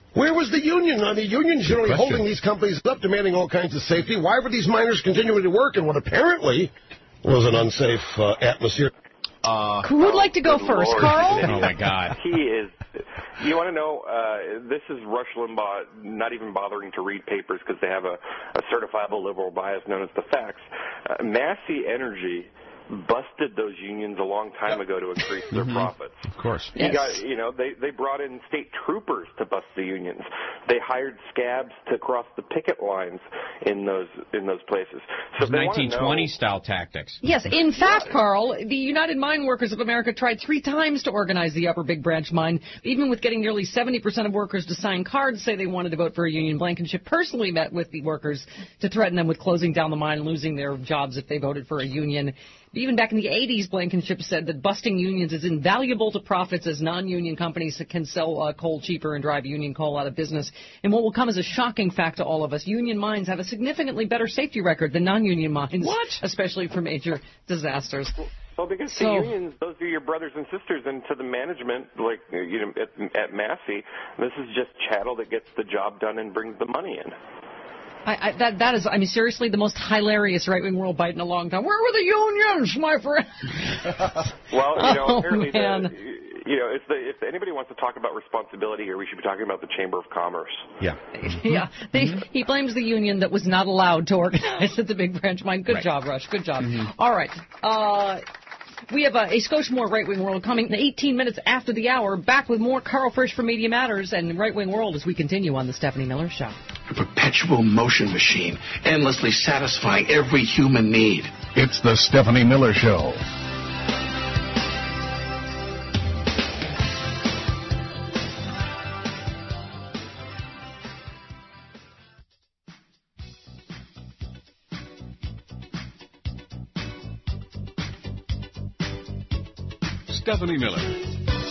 Where was the union? The union's generally holding these companies up, demanding all kinds of safety. Why were these miners continuing to work in what apparently was an unsafe atmosphere? Who would like to go first, Lord. Carl? Oh, my God. He is. You want to know, this is Rush Limbaugh not even bothering to read papers because they have a certifiable liberal bias known as the facts. Massey Energy busted those unions a long time ago to increase their profits. Of course. You got, they brought in state troopers to bust the unions. They hired scabs to cross the picket lines in those places. So It's 1920 style tactics. Yes, in fact, Carl, the United Mine Workers of America tried 3 times to organize the Upper Big Branch mine, even with getting nearly 70% of workers to sign cards say they wanted to vote for a union. Blankenship personally met with the workers to threaten them with closing down the mine and losing their jobs if they voted for a union. Even back in the 80s, Blankenship said that busting unions is invaluable to profits as non-union companies can sell coal cheaper and drive union coal out of business. And what will come as a shocking fact to all of us, union mines have a significantally better safety record than non-union mines. What? Especially for major disasters. Well, because the unions, those are your brothers and sisters, and to the management, like at Massey, this is just chattel that gets the job done and brings the money in. That is, seriously, the most hilarious right-wing world bite in a long time. Where were the unions, my friend? Well, apparently, if anybody wants to talk about responsibility here, we should be talking about the Chamber of Commerce. Yeah. Yeah. He blames the union that was not allowed to organize at the Big Branch mine. Good job, Rush. Good job. All right. We have a Scotia More Right-Wing World coming 18 minutes after the hour. Back with more Carl Frisch from Media Matters and Right-Wing World as we continue on the Stephanie Miller Show. A perpetual motion machine, endlessly satisfying every human need. It's the Stephanie Miller Show. Stephanie Miller.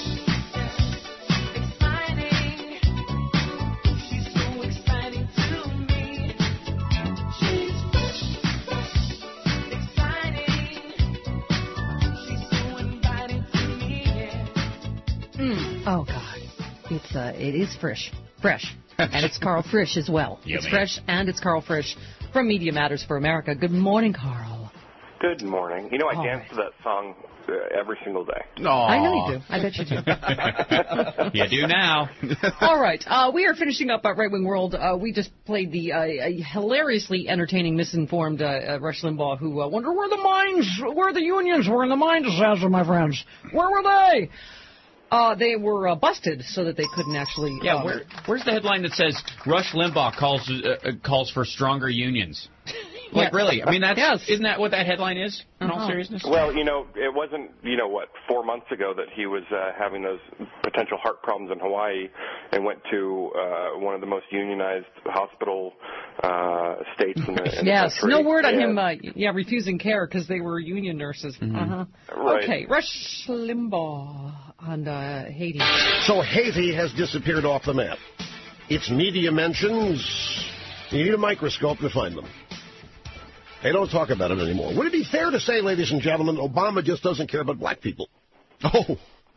Oh, God. It is fresh. And it's Carl Frisch as well. Yummy. It's fresh and it's Carl Frisch from Media Matters for America. Good morning, Carl. Good morning. I dance to that song every single day. No, I know you do. I bet you do. You do now. All right. We are finishing up our Right-Wing World. We just played the hilariously entertaining, misinformed Rush Limbaugh, who wondered where the unions were in the mine disaster, my friends. Where were they? They were busted so that they couldn't actually... Yeah, where's the headline that says Rush Limbaugh calls for stronger unions? Like, really? Isn't that what that headline is, in all seriousness? Well, it wasn't, 4 months ago that he was having those potential heart problems in Hawaii and went to one of the most unionized hospital states in the country. No word on him, refusing care because they were union nurses. Right. Okay, Rush Limbaugh on Haiti. So Haiti has disappeared off the map. Its media mentions, you need a microscope to find them. They don't talk about it anymore. Would it be fair to say, ladies and gentlemen, Obama just doesn't care about black people? Oh.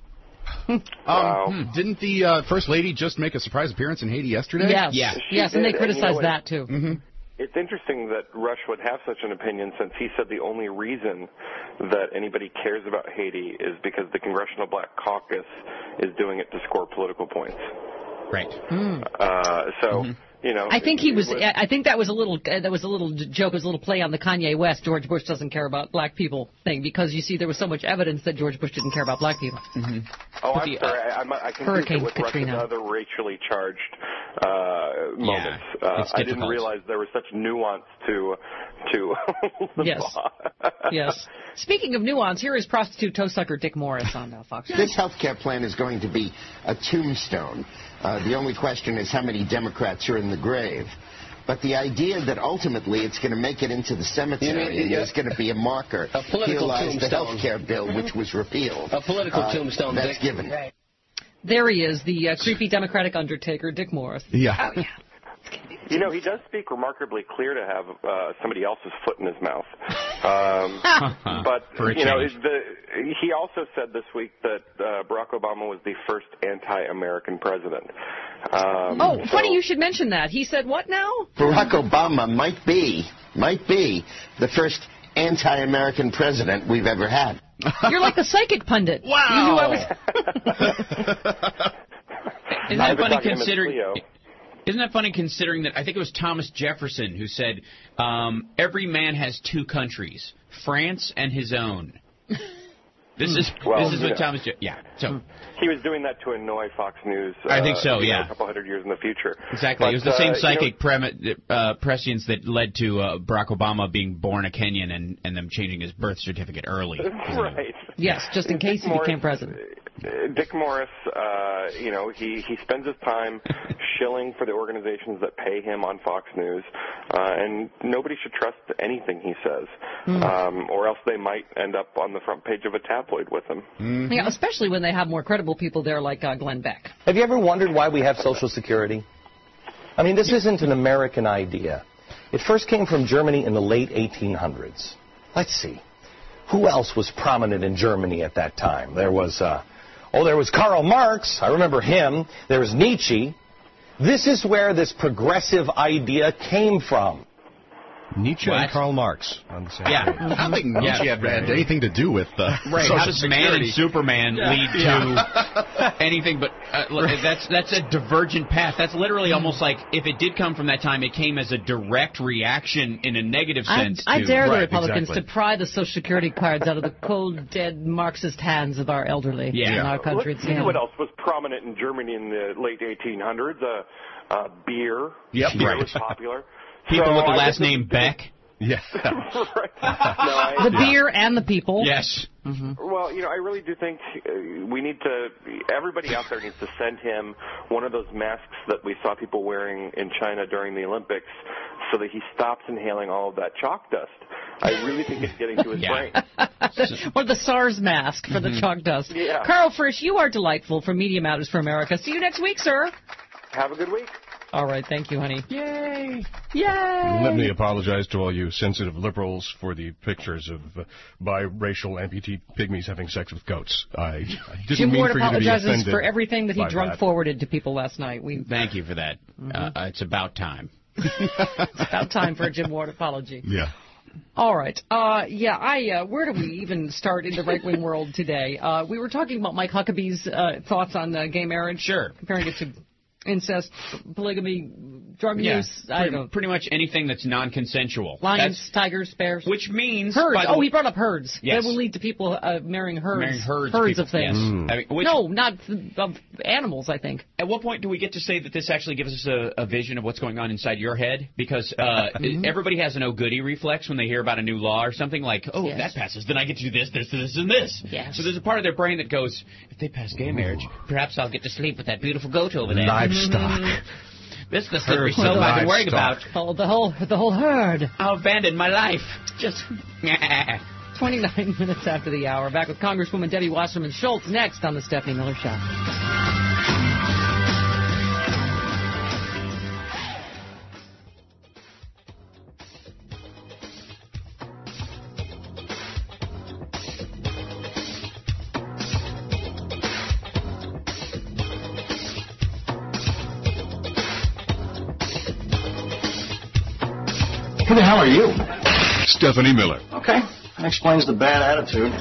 Didn't the First Lady just make a surprise appearance in Haiti yesterday? Yes. Yeah. Yes, and they criticized that, too. Mm-hmm. It's interesting that Rush would have such an opinion since he said the only reason that anybody cares about Haiti is because the Congressional Black Caucus is doing it to score political points. Right. I think he was. I think that was a little. That was a little joke. It was a little play on the Kanye West George Bush doesn't care about black people thing, because you see there was so much evidence that George Bush didn't care about black people. Mm-hmm. Oh, I'm sorry. I can Hurricane see it with Katrina. Russia's other racially charged moments. I didn't realize there was such nuance to the law. Yes. Speaking of nuance, here is prostitute toe sucker Dick Morris on Fox. This health care plan is going to be a tombstone. The only question is how many Democrats are in the grave. But the idea that ultimately it's going to make it into the cemetery and there's going to be a marker, a political the tombstone. health care bill, which was repealed. A political tombstone. That's Dick. given. There he is, the creepy Democratic undertaker, Dick Morris. Yeah. Oh, yeah. He does speak remarkably clear to have somebody else's foot in his mouth. But For a you know, change. he also said this week that Barack Obama was the first anti-American president. Funny you should mention that. He said what now? Barack Obama might be the first anti-American president we've ever had. You're like the psychic pundit. Wow. You knew I was... Isn't that funny considering? Isn't that funny considering that I think it was Thomas Jefferson who said every man has two countries, France and his own. This is what Thomas. So he was doing that to annoy Fox News. I think so. A couple hundred years in the future. Exactly. It was the same psychic prescience that led to Barack Obama being born a Kenyan and them changing his birth certificate early. Right. Yes, just in case he became president. Dick Morris, he spends his time shilling for the organizations that pay him on Fox News, and nobody should trust anything he says, or else they might end up on the front page of a tabloid with him. Mm-hmm. Yeah, especially when they have more credible people there like Glenn Beck. Have you ever wondered why we have Social Security? I mean, this isn't an American idea. It first came from Germany in the late 1800s. Let's see. Who else was prominent in Germany at that time? There was Karl Marx. I remember him. There was Nietzsche. This is where this progressive idea came from. Nietzsche and Karl Marx on the same page. I don't think Nietzsche had anything to do with right. Social How does Security. Man and Superman lead to anything but that's a divergent path. That's literally almost like if it did come from that time, it came as a direct reaction in a negative sense. I dare the Republicans to pry the Social Security cards out of the cold, dead Marxist hands of our elderly in our country. Let's see what else was prominent in Germany in the late 1800s. Beer. Yep. Beer was popular. People with the last name Beck. Yeah. The beer and the people. Yes. Mm-hmm. Well, I really do think everybody out there needs to send him one of those masks that we saw people wearing in China during the Olympics so that he stops inhaling all of that chalk dust. I really think it's getting to his brain. Or the SARS mask for the chalk dust. Yeah. Carl Frisch, you are delightful for Media Matters for America. See you next week, sir. Have a good week. All right, thank you, honey. Yay! Yay! Let me apologize to all you sensitive liberals for the pictures of biracial amputee pygmies having sex with goats. I didn't Jim mean Ward for you to be apologizes offended for everything that he by drunk that. forwarded to people last night. Thank you for that. It's about time. It's about time for a Jim Ward apology. Yeah. All right. Where do we even start in the right-wing world today? We were talking about Mike Huckabee's thoughts on gay marriage. Sure. Comparing it to incest, polygamy, drug use. Pretty much anything that's non-consensual. Lions, tigers, bears. Which means... herds. He brought up herds. Yes. That will lead to people marrying herds. Marrying herds of things. Yes. No, not of animals, I think. At what point do we get to say that this actually gives us a vision of what's going on inside your head? Because everybody has an oh-goody reflex when they hear about a new law or something like, that passes, then I get to do this, and this. Yes. So there's a part of their brain that goes, if they pass gay marriage, perhaps I'll get to sleep with that beautiful goat over there. Livestock. This is the slippery slope I've been worrying about. Oh, the whole herd. I'll abandon my life. Just... 29 minutes after the hour. Back with Congresswoman Debbie Wasserman Schultz next on The Stephanie Miller Show. Who the hell are you? Stephanie Miller. Okay, that explains the bad attitude.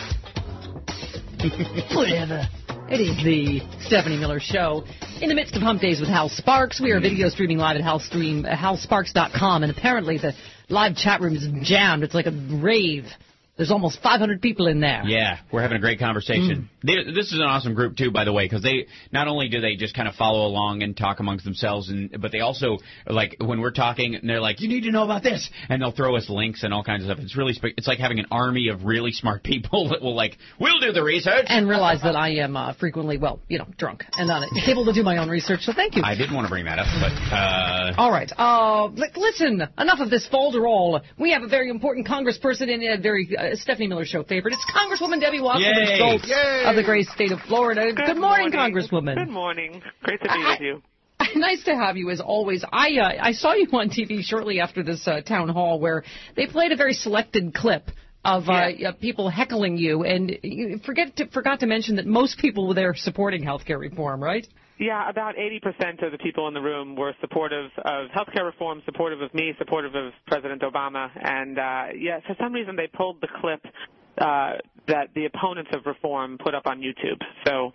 Whatever. It is the Stephanie Miller Show. In the midst of Hump Days with Hal Sparks, we are video streaming live at halsparks.com, and apparently the live chat room is jammed. It's like a rave. There's almost 500 people in there. Yeah, we're having a great conversation. This is an awesome group, too, by the way, because they not only do they just kind of follow along and talk amongst themselves, but they also, like, when we're talking, they're like, you need to know about this, and they'll throw us links and all kinds of stuff. It's really, it's like having an army of really smart people that will, like, we'll do the research. And realize that I am frequently, drunk and not able to do my own research, so thank you. I didn't want to bring that up, but... All right. Listen, enough of this folderol. We have a very important congressperson in a very Stephanie Miller Show favorite. It's Congresswoman Debbie Wasserman Schultz of the great state of Florida. Good morning, Congresswoman. Good morning. Great to be with you. Nice to have you as always. I saw you on TV shortly after this town hall where they played a very selected clip of people heckling you, and you forgot to mention that most people were there supporting health care reform, right? Yeah, about 80% of the people in the room were supportive of healthcare reform, supportive of me, supportive of President Obama, and for some reason they pulled the clip that the opponents of reform put up on YouTube. So,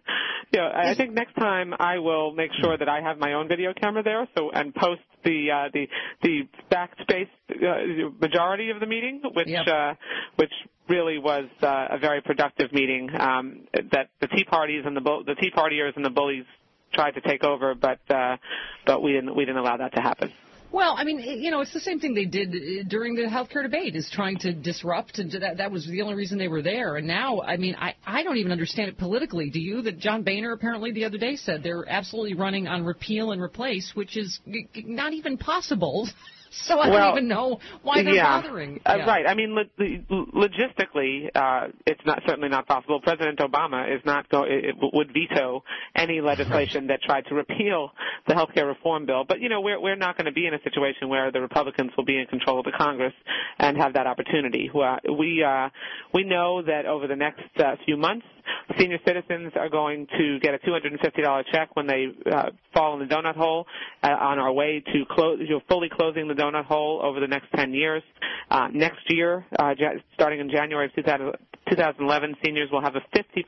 I think next time I will make sure that I have my own video camera there, and post the backspace majority of the meeting, which really was a very productive meeting that the Tea Partiers and the Tea Partiers and the bullies tried to take over, but we didn't allow that to happen. Well, I mean, it's the same thing they did during the health care debate, is trying to disrupt, and that was the only reason they were there. And now, I mean, I don't even understand it politically. Do you? That John Boehner apparently the other day said they're absolutely running on repeal and replace, which is not even possible. So I don't even know why they're bothering. Right. I mean, logistically, it's certainly not possible. President Obama would veto any legislation that tried to repeal the health care reform bill. But we're not going to be in a situation where the Republicans will be in control of the Congress and have that opportunity. We know that over the next few months, senior citizens are going to get a $250 check when they fall in the donut hole on our way to fully closing the donut hole over the next 10 years. Next year, starting in January of 2011, seniors will have a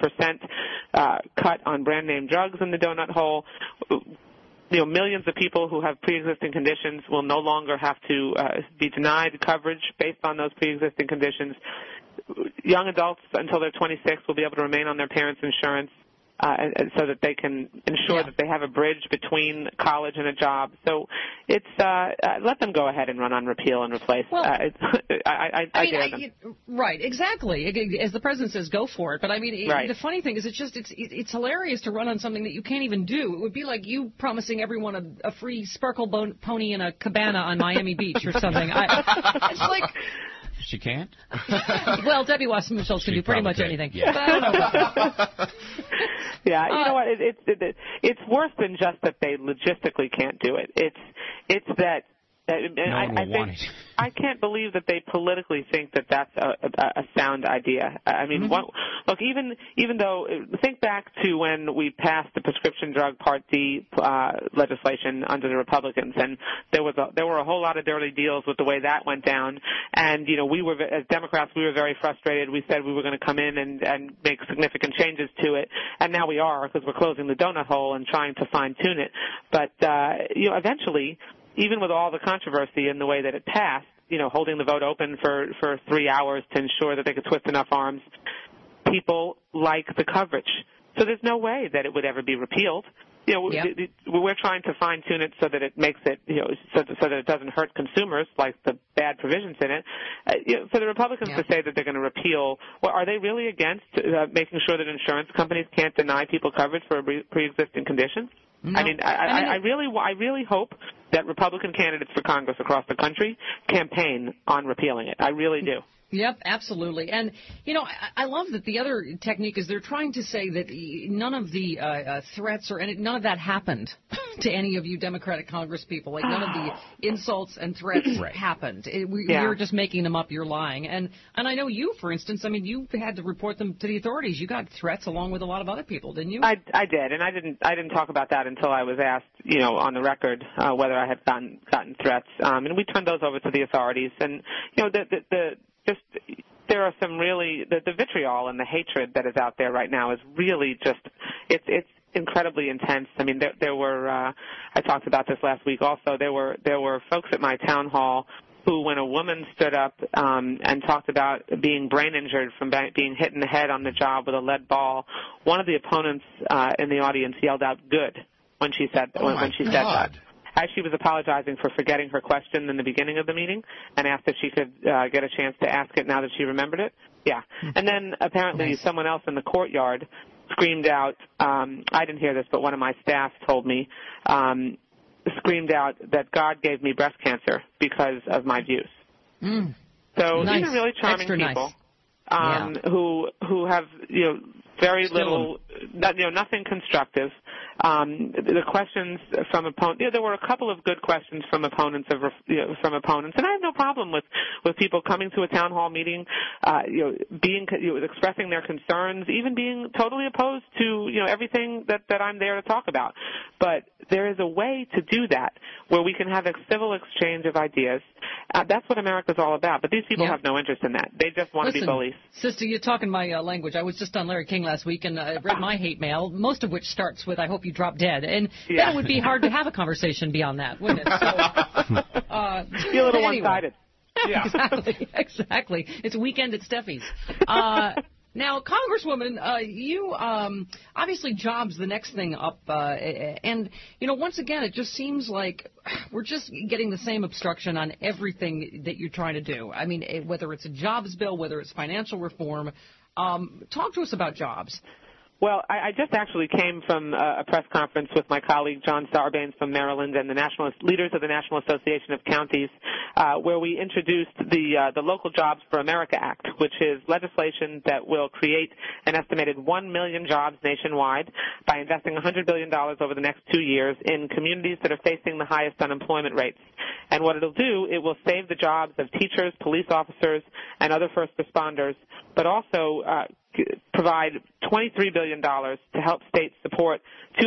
50% cut on brand name drugs in the donut hole. Millions of people who have pre-existing conditions will no longer have to be denied coverage based on those pre-existing conditions. Young adults until they're 26 will be able to remain on their parents' insurance and so that they can ensure that they have a bridge between college and a job. So it's let them go ahead and run on repeal and replace. Well, I dare them. Right, exactly. As the president says, go for it. But I mean, the funny thing is, it's hilarious to run on something that you can't even do. It would be like you promising everyone a free sparkle pony in a cabana on Miami Beach or something. It's like. She can't? Well, Debbie Wasserman-Schultz can do pretty much anything. Yeah. But I don't know about that. Yeah, you know what? It's worse than just that they logistically can't do it. It's that. I can't believe that they politically think that that's a sound idea. I mean, look, even though, think back to when we passed the prescription drug Part D legislation under the Republicans, and there were a whole lot of dirty deals with the way that went down. And we were, as Democrats, we were very frustrated. We said we were going to come in and make significant changes to it, and now we are, because we're closing the donut hole and trying to fine tune it. But eventually, even with all the controversy in the way that it passed, holding the vote open for 3 hours to ensure that they could twist enough arms, people like the coverage. So there's no way that it would ever be repealed. We're trying to fine-tune it so that it makes it, so that it doesn't hurt consumers, like the bad provisions in it. For the Republicans to say that they're going to repeal, well, are they really against making sure that insurance companies can't deny people coverage for a pre-existing condition? No. I really hope that Republican candidates for Congress across the country campaign on repealing it. I really do. Yep, absolutely. And, I love that the other technique is they're trying to say that none of the threats or none of that happened to any of you Democratic Congress people. Like, none of the insults and threats happened. You're just making them up. You're lying. And I know you, for instance, you had to report them to the authorities. You got threats along with a lot of other people, didn't you? I did, and I didn't talk about that until I was asked, on the record, whether I had gotten threats. And we turned those over to the authorities. And, there are some really, the vitriol and the hatred that is out there right now is really just, it's incredibly intense. I mean, there were, I talked about this last week also, there were folks at my town hall who, when a woman stood up and talked about being brain injured from being hit in the head on the job with a lead ball, one of the opponents in the audience yelled out "good" when she said that. As she was apologizing for forgetting her question in the beginning of the meeting and asked if she could get a chance to ask it now that she remembered it. Yeah. And then apparently someone else in the courtyard screamed out, I didn't hear this, but one of my staff told me, screamed out that God gave me breast cancer because of my views. So nice. These are really charming people who have, very little, nothing constructive. The questions from opponents, there were a couple of good questions from opponents and I have no problem with people coming to a town hall meeting, expressing their concerns, even being totally opposed to everything that I'm there to talk about. But there is a way to do that where we can have a civil exchange of ideas. That's what America's all about. But these people have no interest in that. They just want to be bullies. Sister, you're talking my language. I was just on Larry King last week and I read my hate mail, most of which starts with "I hope you drop dead," and then it would be hard to have a conversation beyond that, wouldn't it? So, be a little one-sided. Yeah, exactly. It's a weekend at Steffi's. Now, Congresswoman, you obviously jobs the next thing up, and once again, it just seems like we're just getting the same obstruction on everything that you're trying to do. I mean, whether it's a jobs bill, whether it's financial reform, talk to us about jobs. Well, I just actually came from a press conference with my colleague John Sarbanes from Maryland and the leaders of the National Association of Counties, where we introduced the Local Jobs for America Act, which is legislation that will create an estimated 1 million jobs nationwide by investing $100 billion over the next 2 years in communities that are facing the highest unemployment rates. And what it'll do, it will save the jobs of teachers, police officers, and other first responders, but also provide $23 billion to help states support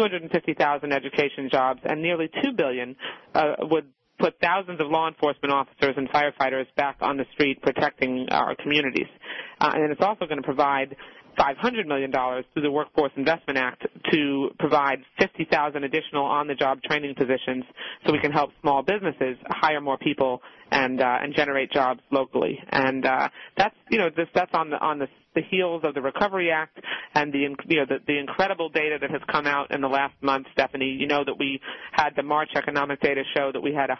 250,000 education jobs, and nearly $2 billion would put thousands of law enforcement officers and firefighters back on the street protecting our communities. And it's also going to provide $500 million through the Workforce Investment Act to provide 50,000 additional on-the-job training positions so we can help small businesses hire more people and generate jobs locally. And that's on the heels of the Recovery Act and the incredible data that has come out in the last month, Stephanie. You know that we had the March economic data show that we had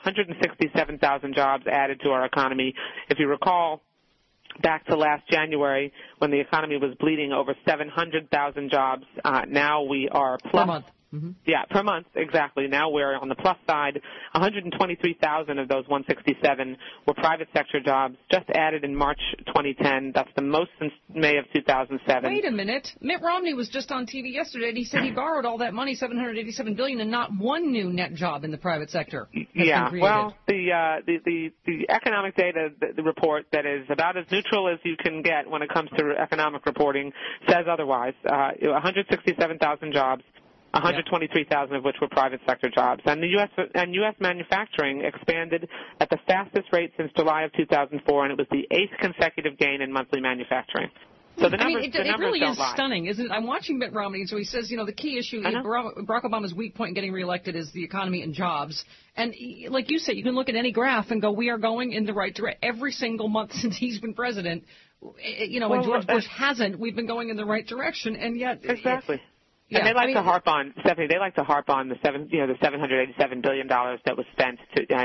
167,000 jobs added to our economy. If you recall, back to last January when the economy was bleeding over 700,000 jobs. Now we are plus. Per month. Mm-hmm. Yeah, per month, exactly. Now we're on the plus side. 123,000 of those 167 were private sector jobs, just added in March 2010. That's the most since May of 2007. Wait a minute. Mitt Romney was just on TV yesterday, and he said he borrowed all that money, $787 billion, and not one new net job in the private sector has been created. Well, the economic data the report that is about as neutral as you can get when it comes to economic reporting says otherwise. 167,000 jobs. 123,000 of which were private sector jobs. And U.S. manufacturing expanded at the fastest rate since July of 2004, and it was the 8th consecutive gain in monthly manufacturing. So the numbers, it really is lie. stunning, isn't it? I'm watching Mitt Romney, so he says, the key issue, Barack Obama's weak point in getting reelected is the economy and jobs. And like you said, you can look at any graph and go, we are going in the right direction. Every single month since he's been president, when George Bush hasn't, we've been going in the right direction, and yet... Exactly. And they like to harp on, Stephanie, they like to harp on the $787 billion that was spent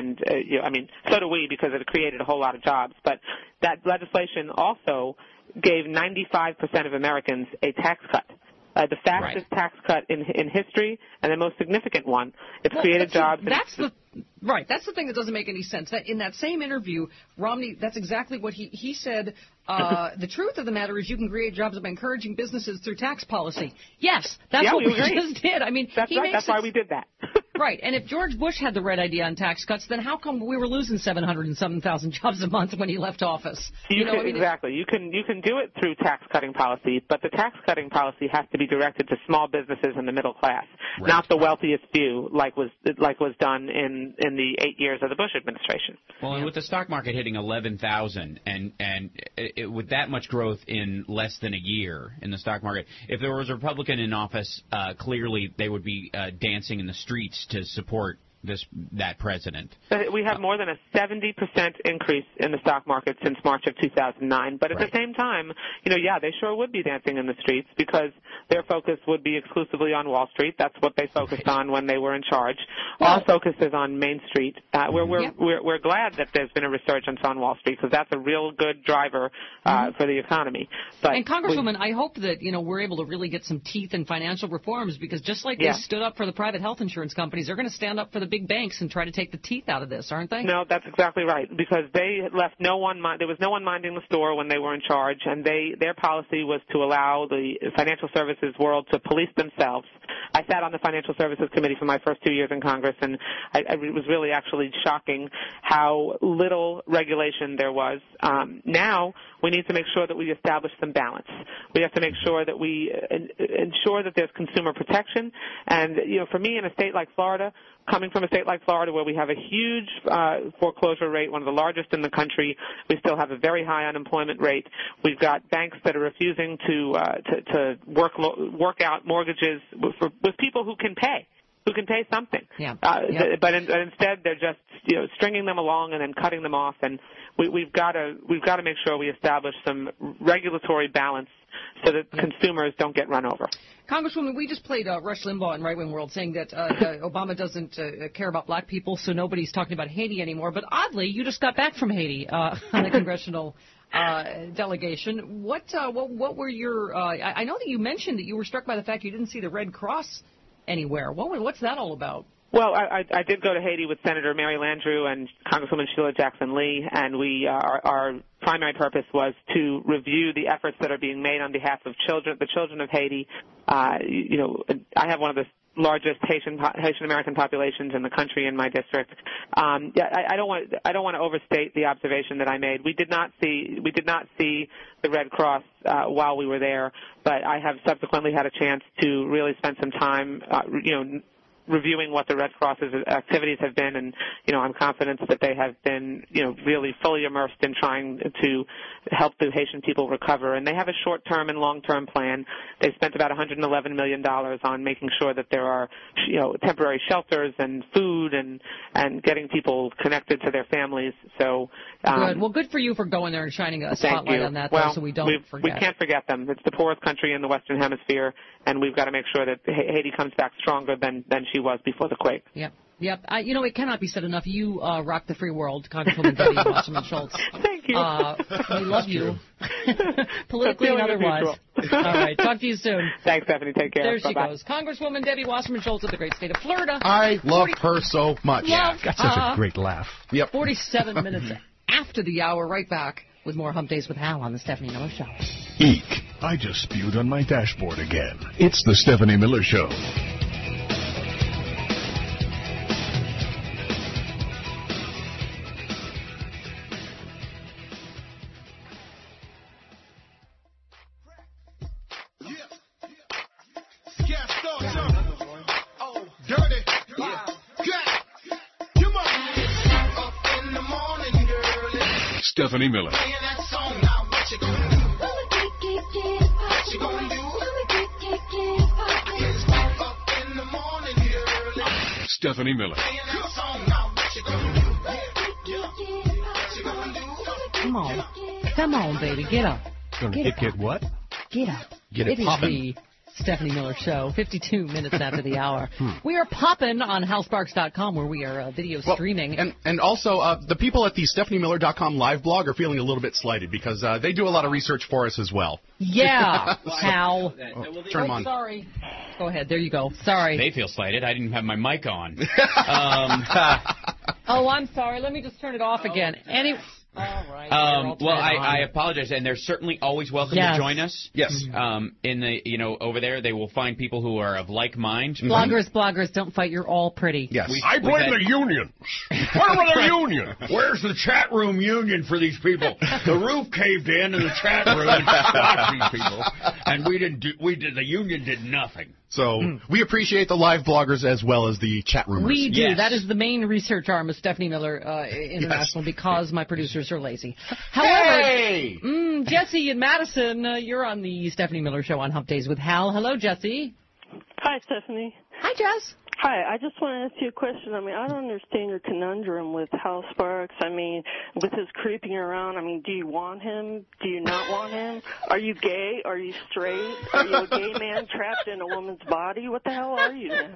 so do we, because it created a whole lot of jobs. But that legislation also gave 95% of Americans a tax cut. The fastest tax cut in history and the most significant one. It's created jobs. That's the thing that doesn't make any sense. That in that same interview, Romney, that's exactly what he said. The truth of the matter is you can create jobs by encouraging businesses through tax policy. Yes, that's what we just did. I mean, that's right. That's why we did that. Right. And if George Bush had the right idea on tax cuts, then how come we were losing 707,000 jobs a month when he left office? Exactly. You can do it through tax cutting policy, but the tax cutting policy has to be directed to small businesses and the middle class, not the wealthiest few, like was done in the 8 years of the Bush administration. Well, and with the stock market hitting 11,000 and with that much growth in less than a year in the stock market, if there was a Republican in office, clearly they would be dancing in the streets to support that president. We have more than a 70% increase in the stock market since March of 2009. But at the same time, they sure would be dancing in the streets because their focus would be exclusively on Wall Street. That's what they focused on when they were in charge. Our focus is on Main Street. We're glad that there's been a resurgence on Wall Street because that's a real good driver for the economy. And Congresswoman, I hope that we're able to really get some teeth in financial reforms because just like they stood up for the private health insurance companies, they're going to stand up for the big banks and try to take the teeth out of this, aren't they? No, that's exactly right, because they left there was no one minding the store when they were in charge, and their policy was to allow the financial services world to police themselves I sat on the Financial Services Committee for my first 2 years in Congress, and it was really actually shocking how little regulation there was. Now we need to make sure that we establish some balance. We have to make sure that we ensure that there's consumer protection. And, for me, in a state like Florida, coming from a state like Florida where we have a huge foreclosure rate, one of the largest in the country, we still have a very high unemployment rate. We've got banks that are refusing to work out mortgages with people who can pay something. Yeah. But instead they're just stringing them along and then cutting them off. And we've got to make sure we establish some regulatory balance so that consumers don't get run over. Congresswoman, we just played Rush Limbaugh in Right Wing World saying that Obama doesn't care about black people, so nobody's talking about Haiti anymore. But oddly, you just got back from Haiti on the congressional delegation. What were your? I know that you mentioned that you were struck by the fact you didn't see the Red Cross anywhere. What's that all about? Well, I did go to Haiti with Senator Mary Landrieu and Congresswoman Sheila Jackson-Lee, and our primary purpose was to review the efforts that are being made on behalf of the children of Haiti. I have one of the largest Haitian American populations in the country in my district. I don't want to overstate the observation that I made. We did not see the Red Cross while we were there, but I have subsequently had a chance to really spend some time, reviewing what the Red Cross's activities have been, and I'm confident that they have been really fully immersed in trying to help the Haitian people recover. And they have a short-term and long-term plan. They spent about $111 million on making sure that there are temporary shelters and food and getting people connected to their families. So good. Well, good for you for going there and shining a spotlight on that, so we don't forget. We can't forget them. It's the poorest country in the Western Hemisphere, and we've got to make sure that Haiti comes back stronger than she was before the quake. Yep. It cannot be said enough. You rock the free world, Congresswoman Debbie Wasserman Schultz. Thank you. We love you, politically and otherwise. All right. Talk to you soon. Thanks, Stephanie. Take care. There Bye-bye. she goes. Congresswoman Debbie Wasserman Schultz of the great state of Florida. I love her so much. Got such a great laugh. Yep. 47 minutes after the hour, right back with more Hump Days with Hal on the Stephanie Miller Show. Eek. I just spewed on my dashboard again. It's the Stephanie Miller Show. Stephanie Miller. Stephanie Miller. Come on, baby, get up. Get what? Get up. Get it poppin'. Is the Stephanie Miller Show, 52 minutes after the hour. We are popping on HalSparks.com, where we are video streaming. And also, the people at the StephanieMiller.com live blog are feeling a little bit slighted because they do a lot of research for us as well. Yeah, Hal. Turn them on. Sorry. Go ahead. There you go. Sorry. They feel slighted. I didn't have my mic on. Oh, I'm sorry. Let me just turn it off again. All right. I apologize, and they're certainly always welcome to join us. Yes. In the over there, they will find people who are of like mind. Bloggers, don't fight. You're all pretty. Yes. I blame the unions. Where were the unions? Where's the chat room union for these people? The roof caved in, and the chat room stopped these people, and the union did nothing. So we appreciate the live bloggers as well as the chat roomers. We do. Yes. That is the main research arm of Stephanie Miller International because my producers are lazy. However, Jesse and Madison, you're on the Stephanie Miller Show on Hump Days with Hal. Hello, Jesse. Hi, Stephanie. Hi, Jess. Hi, I just want to ask you a question. I mean, I don't understand your conundrum with Hal Sparks. I mean, with his creeping around, I mean, do you want him? Do you not want him? Are you gay? Are you straight? Are you a gay man trapped in a woman's body? What the hell are you?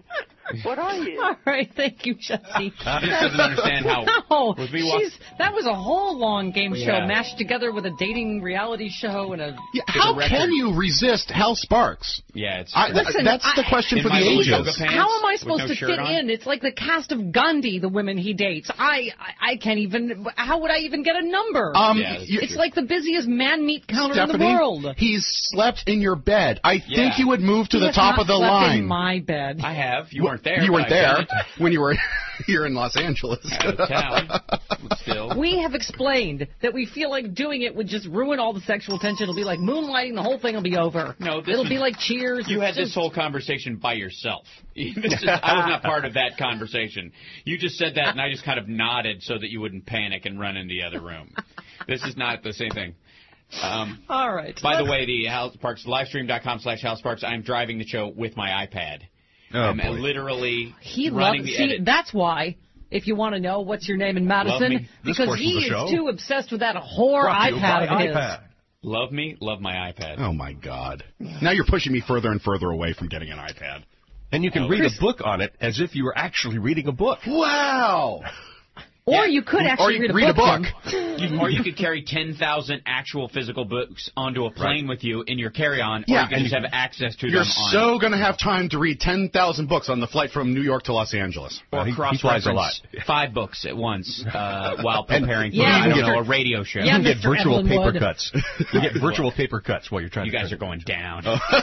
What are you? All right, thank you, Jesse. She just doesn't understand how. No, With me that was a whole long game show Yeah. mashed together with a dating reality show and a. Yeah, how can you resist Hal Sparks? Yeah, it's Listen, that's the question for the ages. How am I supposed no to shirt fit on? in? It's like the cast of Gandhi, the women he dates. I can't even. How would I even get a number? It's like the busiest man meat counter in the Stephanie, world. he's slept in your bed. I Yeah. think you would move to He the has top not of the slept line. in my bed. I have. You weren't there. You weren't but I've there done it. when you were here in Los Angeles. Out of town. Still. We have explained that we feel like doing it would just ruin all the sexual tension. It'll be like moonlighting. The whole thing will be over. No, it'll be like Cheers. You It's had this just- whole conversation by yourself. I was not part of that conversation. You just said that, and I just kind of nodded so that you wouldn't panic and run in the other room. This is not the same thing. All right. By the way, the Hal Sparks, livestream.com/Hal Sparks, I'm driving the show with my iPad. I'm literally He running loves. the See, edit. that's why. If you want to know what's your name in Madison, me. This because portion he of the is show. too obsessed with that whore Brought to you iPad by of his. iPad. Love me, love my iPad. Oh, my God. Now you're pushing me further and further away from getting an iPad. And you can read a book on it as if you were actually reading a book. Wow! Or you could actually read a book. Or you could carry 10,000 actual physical books onto a plane with you in your carry-on, or you could just have access to You're them on. so going to have time to read 10,000 books on the flight from New York to Los Angeles. Or cross-reference 5 books at once while preparing for, a radio show. You can get virtual paper cuts. You get virtual paper cuts while you're trying You to... guys are going down.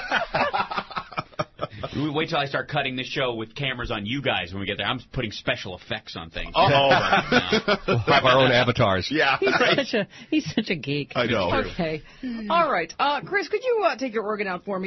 Wait till I start cutting this show with cameras on you guys when we get there. I'm putting special effects on things. We'll have our own avatars. Yeah. He's such a geek. I know. Okay. All right. Chris, could you take your organ out for me?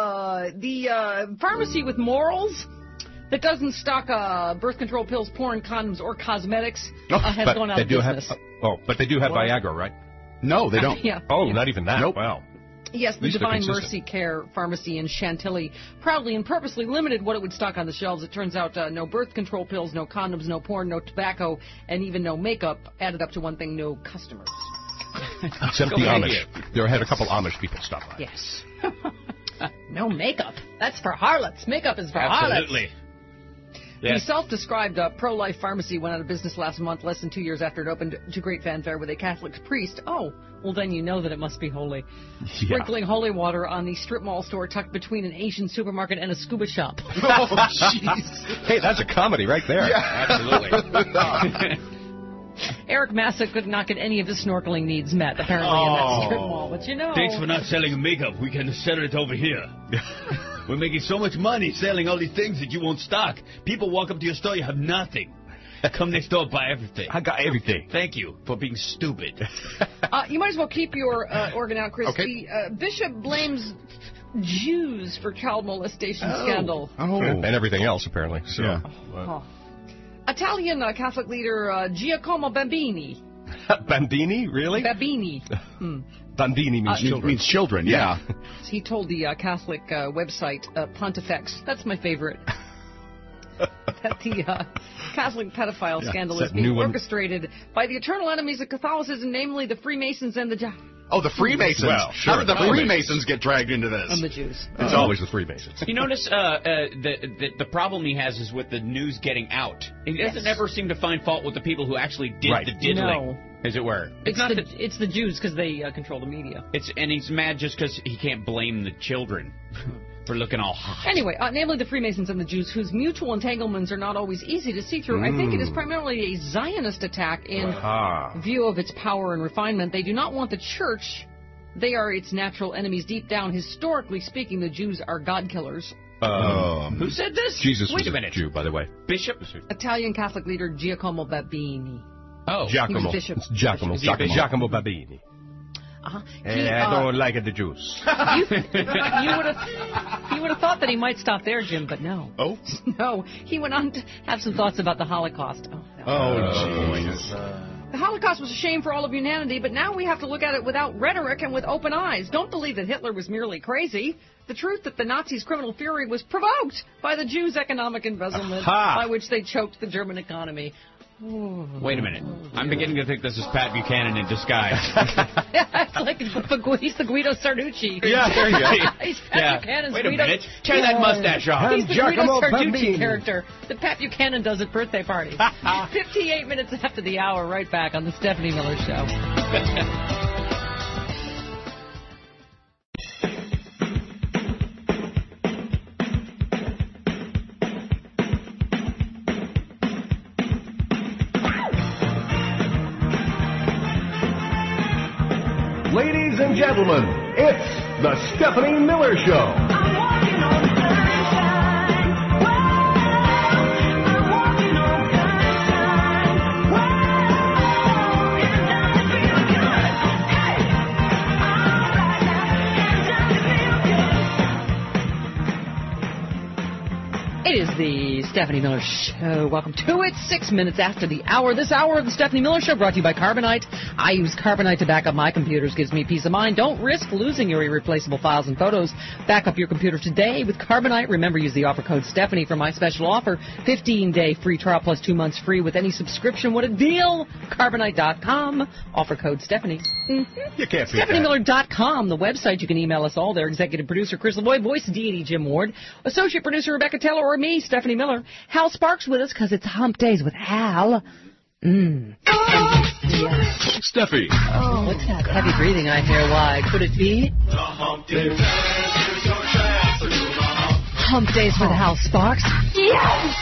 The pharmacy with morals that doesn't stock birth control pills, porn, condoms, or cosmetics has but gone out they of do business. but they do have Viagra, right? No, they don't. Yeah. Oh, not even that. Nope. Wow. Yes, At the least they're Divine consistent. Mercy Care Pharmacy in Chantilly proudly and purposely limited what it would stock on the shelves. It turns out no birth control pills, no condoms, no porn, no tobacco, and even no makeup. Added up to one thing, no customers. Except the Amish. There had a couple Amish people stop by. Yes. No makeup. That's for harlots. Makeup is for Absolutely. harlots. Yes. The self-described pro-life pharmacy went out of business last month, less than 2 years after it opened to great fanfare with a Catholic priest. Oh, well then you know that it must be holy. Sprinkling holy water on the strip mall store tucked between an Asian supermarket and a scuba shop. Oh, jeez. Hey, that's a comedy right there. Yeah. Absolutely. Eric Massa could not get any of his snorkeling needs met, apparently, in that strip mall. But you know... Thanks for not selling makeup. We can sell it over here. We're making so much money selling all these things that you won't stock. People walk up to your store, you have nothing. Come next door, buy everything. I got everything. Thank you for being stupid. You might as well keep your organ out, Chris. Okay. The bishop blames Jews for child molestation scandal. And everything else, apparently. So, Yeah. Oh. Italian Catholic leader Giacomo Bambini. Bambini? Really? Bambini. Bambini means children. Means children, yeah. He told the Catholic website Pontifex, that's my favorite, that the Catholic pedophile scandal is that being new one. orchestrated by the eternal enemies of Catholicism, namely the Freemasons and the Oh, the Freemasons. Well, sure, How did the the Freemasons get dragged into this? and the Jews. It's always the Freemasons. You notice the problem he has is with the news getting out. He doesn't ever seem to find fault with the people who actually did Right. the diddling, No. as it were. It's the Jews because they control the media. And he's mad just because he can't blame the children for looking all hot. Anyway, namely the Freemasons and the Jews, whose mutual entanglements are not always easy to see through. I think it is primarily a Zionist attack in view of its power and refinement. They do not want the church. They are its natural enemies. Deep down, historically speaking, the Jews are God killers. Who said this? Jesus Wait was a minute. Jew, by the way. Bishop? Italian Catholic leader Giacomo Babini. Oh. Giacomo. He was bishop. It's Giacomo. Is he a bishop? Giacomo Babini. He, I don't like the Jews. you would have thought that he might stop there, Jim, but no. Oh? No. He went on to have some thoughts about the Holocaust. jeez. The Holocaust was a shame for all of humanity, but now we have to look at it without rhetoric and with open eyes. Don't believe that Hitler was merely crazy. The truth that the Nazis' criminal fury was provoked by the Jews' economic embezzlement by which they choked the German economy. Wait a minute. I'm beginning to think this is Pat Buchanan in disguise. It's like he's the Guido Sarducci. Yeah, there you go. He's Pat Buchanan's Wait a Guido. minute. Tear that mustache off. He's the Guido Sarducci character that Pat Buchanan does at birthday parties. 58 minutes after the hour, right back on the Stephanie Miller Show. Ladies and gentlemen, it's the Stephanie Miller Show. It is the Stephanie Miller Show. Welcome to it. 6 minutes after the hour. This hour of the Stephanie Miller Show brought to you by Carbonite. I use Carbonite to back up my computers. Gives me peace of mind. Don't risk losing your irreplaceable files and photos. Back up your computer today with Carbonite. Remember, use the offer code Stephanie for my special offer. 15-day free trial plus 2 months free with any subscription. What a deal. Carbonite.com. Offer code Stephanie. You can't beat that. StephanieMiller.com, the website. You can email us all there. Executive producer Chris Lavoie, voice deity Jim Ward, associate producer Rebecca Taylor, or me, Stephanie Miller. Hal Sparks with us because it's Hump Days with Hal. Steffi. Oh, what's that heavy breathing I hear? Why? Could it be? Hump Days with Hal Sparks. Yes!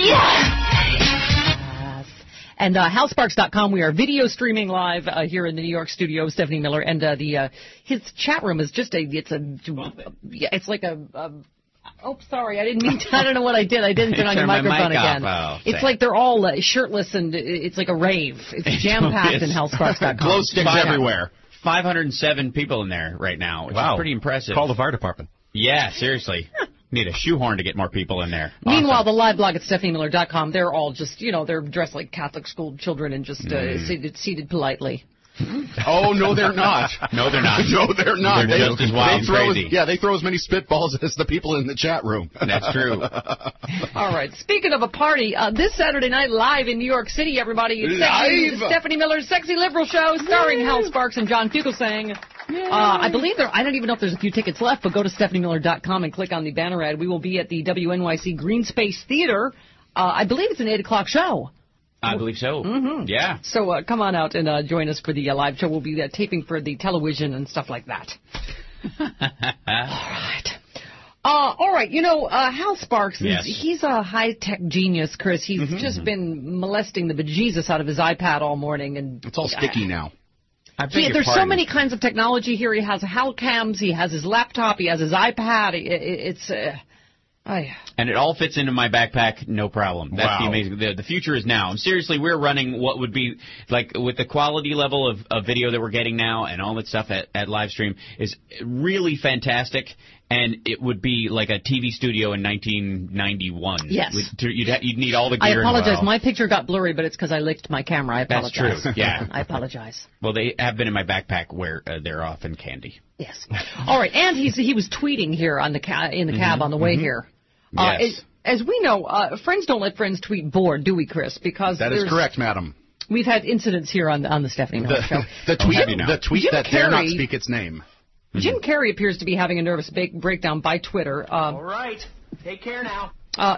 And HalSparks.com, we are video streaming live here in the New York studio of Stephanie Miller, and his chat room is just it's like a oh, sorry, I didn't mean to, I don't know what I did. I didn't turn on your microphone again. It's like they're all shirtless, and it's like a rave. It's jam-packed in HalSparks.com. Glow sticks everywhere. 507 people in there right now, which is pretty impressive. Call the fire department. Yeah, seriously. Need a shoehorn to get more people in there. Meanwhile, the live blog at StephanieMiller.com, they're all just, they're dressed like Catholic school children and just seated politely. Oh, no, they're not. No, they're not. No, they're not. They're just as wild and crazy. They throw as many spitballs as the people in the chat room. That's true. All right. Speaking of a party, this Saturday night live in New York City, everybody. It's Stephanie Miller's Sexy Liberal Show starring Hal Sparks and John Fugelsang. I believe I don't even know if there's a few tickets left, but go to StephanieMiller.com and click on the banner ad. We will be at the WNYC Green Space Theater. I believe it's an 8 o'clock show. I believe so. Mm-hmm. Yeah. So come on out and join us for the live show. We'll be taping for the television and stuff like that. All right. Hal Sparks, he's a high-tech genius, Chris. He's just been molesting the bejesus out of his iPad all morning. And it's all sticky now. There's so many kinds of technology here. He has Hal cams. He has his laptop. He has his iPad. It's... And it all fits into my backpack, no problem. That's the amazing. The future is now. And seriously, we're running what would be like with the quality level of video that we're getting now, and all that stuff at Livestream is really fantastic. And it would be like a TV studio in 1991. Yes. You'd need all the gear. I apologize. My picture got blurry, but it's because I licked my camera. I apologize. That's true. Yeah. I apologize. Well, they have been in my backpack where they're often candy. Yes. All right. And he was tweeting here in the cab on the way here. Yes. As we know, friends don't let friends tweet bored, do we, Chris? Because that is correct, madam. We've had incidents here on the Stephanie Miller Show. The tweet that dare not speak its name. Jim Carrey appears to be having a nervous breakdown by Twitter. All right. Take care now.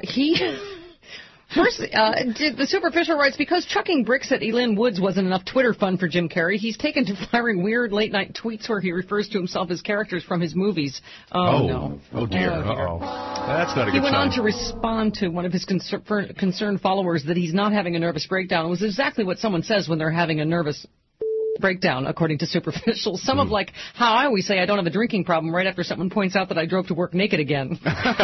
First, the Superficial writes, because chucking bricks at Elin Woods wasn't enough Twitter fun for Jim Carrey, he's taken to firing weird late-night tweets where he refers to himself as characters from his movies. No. Oh, dear. Uh-oh. That's not a good sign. He went on to respond to one of his concerned followers that he's not having a nervous breakdown. It was exactly what someone says when they're having a nervous breakdown, according to Superficial. Some of like how I always say I don't have a drinking problem right after someone points out that I drove to work naked again.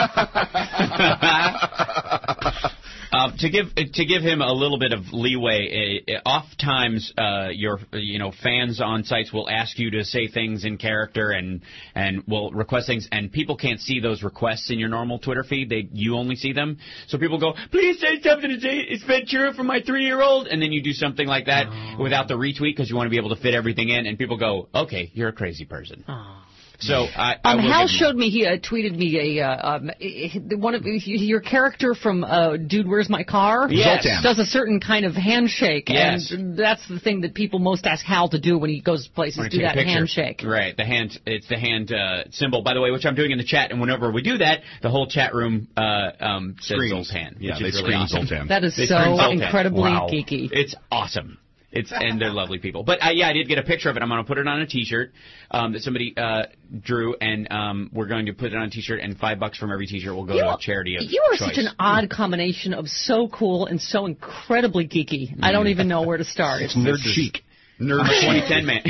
To give him a little bit of leeway, oftentimes your fans on sites will ask you to say things in character and will request things, and people can't see those requests in your normal Twitter feed. You only see them. So people go, please say something to say it's Ventura for my 3-year-old, and then you do something like that without the retweet because you want to be able to fit everything in, and people go, okay, you're a crazy person. So Hal showed me. He tweeted me one of your character from Dude, Where's My Car? Yes. Does a certain kind of handshake, and that's the thing that people most ask Hal to do when he goes places. Do that handshake. Right. It's the hand symbol, by the way, which I'm doing in the chat. And whenever we do that, the whole chat room says Zoltan. Yeah, which is they really scream awesome. Zoltan. That is so incredibly geeky. It's awesome. And they're lovely people. But I did get a picture of it. I'm going to put it on a T-shirt that somebody drew, and we're going to put it on a T-shirt, and $5 from every T-shirt will go to a charity of You are choice. such an odd combination of so cool and so incredibly geeky. I don't even know where to start. It's nerd chic. Nerd 2010 man.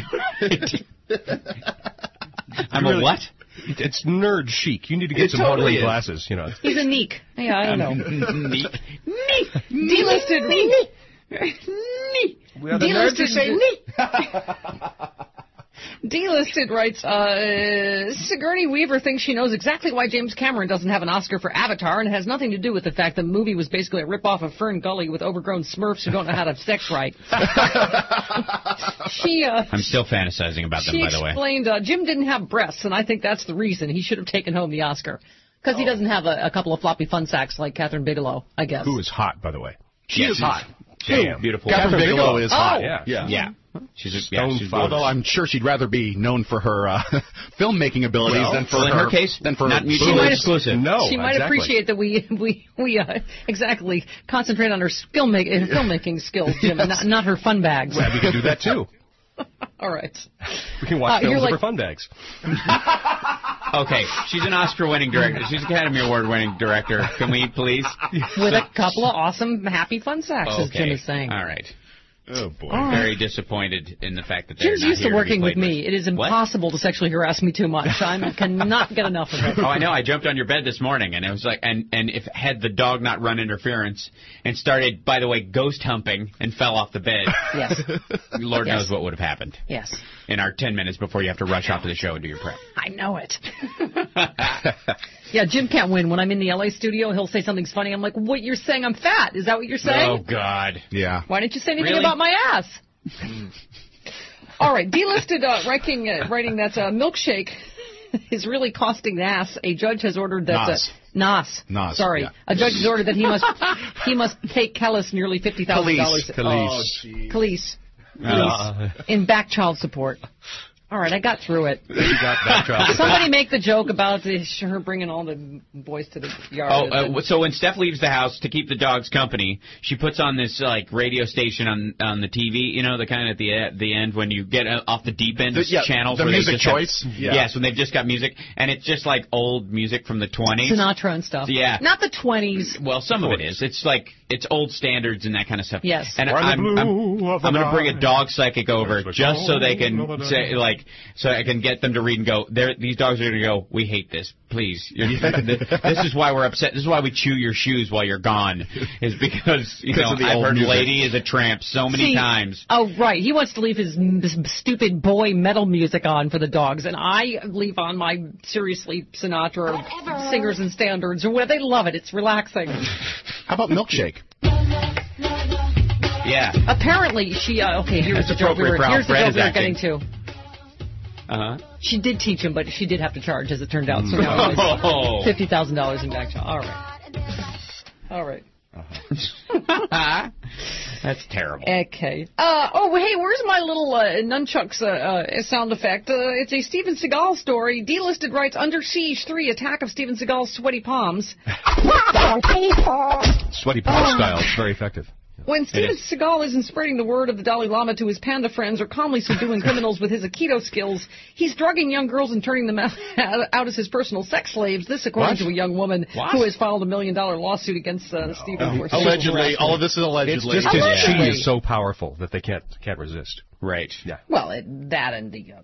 I'm a what? It's nerd chic. You need to get some modeling glasses. You know. He's a neek. Yeah, I don't know. Neek. Delisted. We are the nerds who say neek. Delisted writes, Sigourney Weaver thinks she knows exactly why James Cameron doesn't have an Oscar for Avatar, and it has nothing to do with the fact the movie was basically a rip-off of Fern Gully with overgrown Smurfs who don't know how to have sex right. I'm still fantasizing about them, by the way. She explained Jim didn't have breasts, and I think that's the reason he should have taken home the Oscar. Because he doesn't have a couple of floppy fun sacks like Catherine Bigelow, I guess. Who is hot, by the way. She is hot. Damn. Beautiful. Catherine Bigelow is hot. Yeah. She's although I'm sure she'd rather be known for her filmmaking abilities than for in her case, than for not mutually exclusive. No, she might appreciate that we exactly concentrate on her filmmaking skills, Jim, and not her fun bags. Well, we can do that too. All right. We can watch films of her fun bags. Okay, she's an Oscar-winning director. She's an Academy Award-winning director. Can we please? With a couple of awesome, happy fun sacks, as Jim is saying. All right. Oh, boy. I'm very disappointed in the fact that they're Jim's not used to here working be with me. with. It is impossible to sexually harass me too much. I cannot get enough of it. Oh, I know. I jumped on your bed this morning, and it was like, and if had the dog not run interference and started, by the way, ghost humping and fell off the bed, yes, Lord knows what would have happened. Yes. In our 10 minutes before you have to rush off to the show and do your prep. I know it. Yeah, Jim can't win. When I'm in the L.A. studio, he'll say something's funny. I'm like, what, you're saying I'm fat? Is that what you're saying? Oh, God. Yeah. Why didn't you say anything Really? about my ass? All right, delisted writing that milkshake is really costing the ass. A judge has ordered that Nas. Sorry, yeah. A judge has ordered that he must pay Kellis nearly $50,000. Khalees. In back child support. All right, I got through it. Somebody make the joke about her bringing all the boys to the yard. So when Steph leaves the house to keep the dogs company, she puts on this like radio station on the TV. You know, the kind at the end when you get off the deep end channels. The where music choice. Yes, when they've just got music, and it's just like old music from the 20s. Sinatra and stuff. Yeah. Not the 20s. Well, some of it is. It's like it's old standards and that kind of stuff. Yes. And I'm going to bring a dog psychic over just so they can say so I can get them to read and go. These dogs are going to go. We hate this. Please. This is why we're upset. This is why we chew your shoes while you're gone. Is because I've heard music. "Lady is a Tramp" so many times. Oh right, he wants to leave his stupid boy metal music on for the dogs, and I leave on my seriously Sinatra singers and standards or whatever. They love it. It's relaxing. How about milkshake? Yeah. Apparently, she. Here's the joke we were getting to. She did teach him, but she did have to charge, as it turned out. So now it's $50,000 in back charge. All right. That's terrible. Okay. Hey, where's my little nunchucks sound effect? It's a Steven Seagal story. Delisted writes, Under Siege 3, Attack of Steven Seagal's Sweaty Palms. Sweaty palm style. It's very effective. When Steven Seagal isn't spreading the word of the Dalai Lama to his panda friends or calmly subduing criminals with his Aikido skills, he's drugging young girls and turning them out as his personal sex slaves. This, according to a young woman who has filed $1 million lawsuit against Steven for allegedly. All of this is allegedly. It's just his chi is so powerful that they can't resist. Right. Yeah. Well, that and the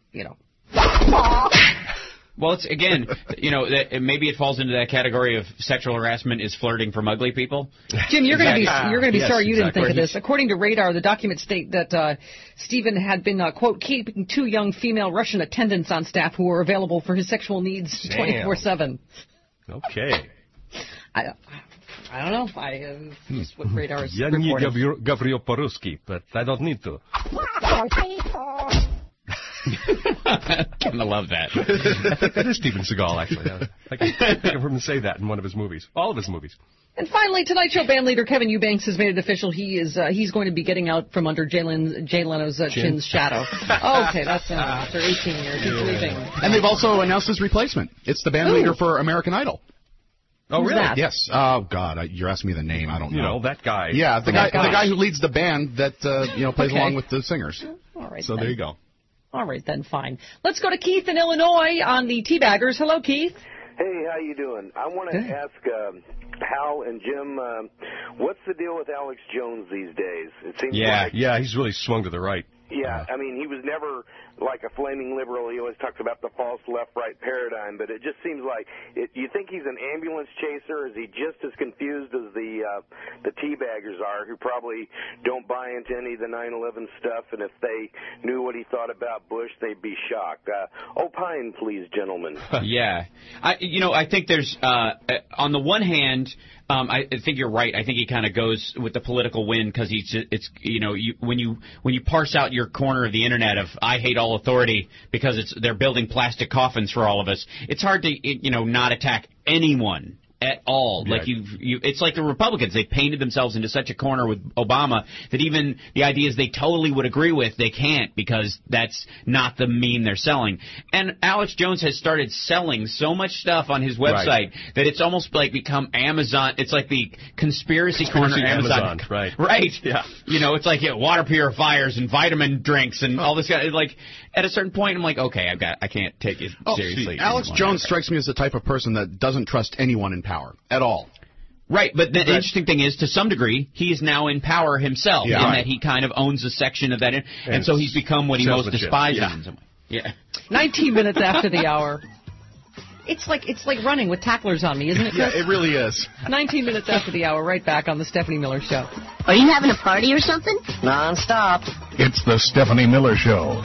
Well, it's again, maybe it falls into that category of sexual harassment is flirting from ugly people. Jim, you're going to be sorry you didn't think of this. According to Radar, the documents state that Stephen had been quote keeping 2 young female Russian attendants on staff who were available for his sexual needs 24/7. Okay. I don't know. That's what Radar is reporting. Я не говорю по-русски, but I don't need to. I kind of love that. I think that is Steven Seagal, actually. I can think of him say that in one of his movies. All of his movies. And finally, Tonight Show band leader Kevin Eubanks has made it official. He's going to be getting out from under Jay Leno's chin's shadow. Okay, that's after 18 years. He's leaving. And they've also announced his replacement. It's the band leader for American Idol. Oh, really? That? Yes. Oh, God, you're asking me the name. I don't know. You know, that guy. Yeah, the guy who leads the band that plays along with the singers. All right. So then. there you go. All right, then, fine. Let's go to Keith in Illinois on the Teabaggers. Hello, Keith. Hey, how you doing? I want to ask Hal and Jim, what's the deal with Alex Jones these days? It seems like... Yeah, he's really swung to the right. Yeah, I mean, he was never like a flaming liberal. He always talks about the false left-right paradigm, but it just seems like, you think he's an ambulance chaser? Is he just as confused as the teabaggers are, who probably don't buy into any of the 9/11 stuff, and if they knew what he thought about Bush, they'd be shocked? Opine, please, gentlemen. Yeah. I think there's, on the one hand, I think you're right. I think he kind of goes with the political win because when you parse out your corner of the internet of I hate all authority because they're building plastic coffins for all of us. It's hard to not attack anyone at all. Yeah. Like it's like the Republicans. They painted themselves into such a corner with Obama that even the ideas they totally would agree with, they can't because that's not the meme they're selling. And Alex Jones has started selling so much stuff on his website that it's almost like become Amazon. It's like the conspiracy corner Amazon. Right. Right. Yeah. It's like water purifiers and vitamin drinks and all this. Like at a certain point, I'm like, okay, I can't take it seriously. Alex Jones strikes me as the type of person that doesn't trust anyone in power at all. Right, but the interesting thing is, to some degree, he is now in power himself, in that he kind of owns a section of that, and so he's become what he most despises in some way. Yeah. 19 minutes after the hour. It's like running with tacklers on me, isn't it, Chris? Yeah, it really is. 19 minutes after the hour, right back on the Stephanie Miller Show. Are you having a party or something? Non-stop. It's the Stephanie Miller Show.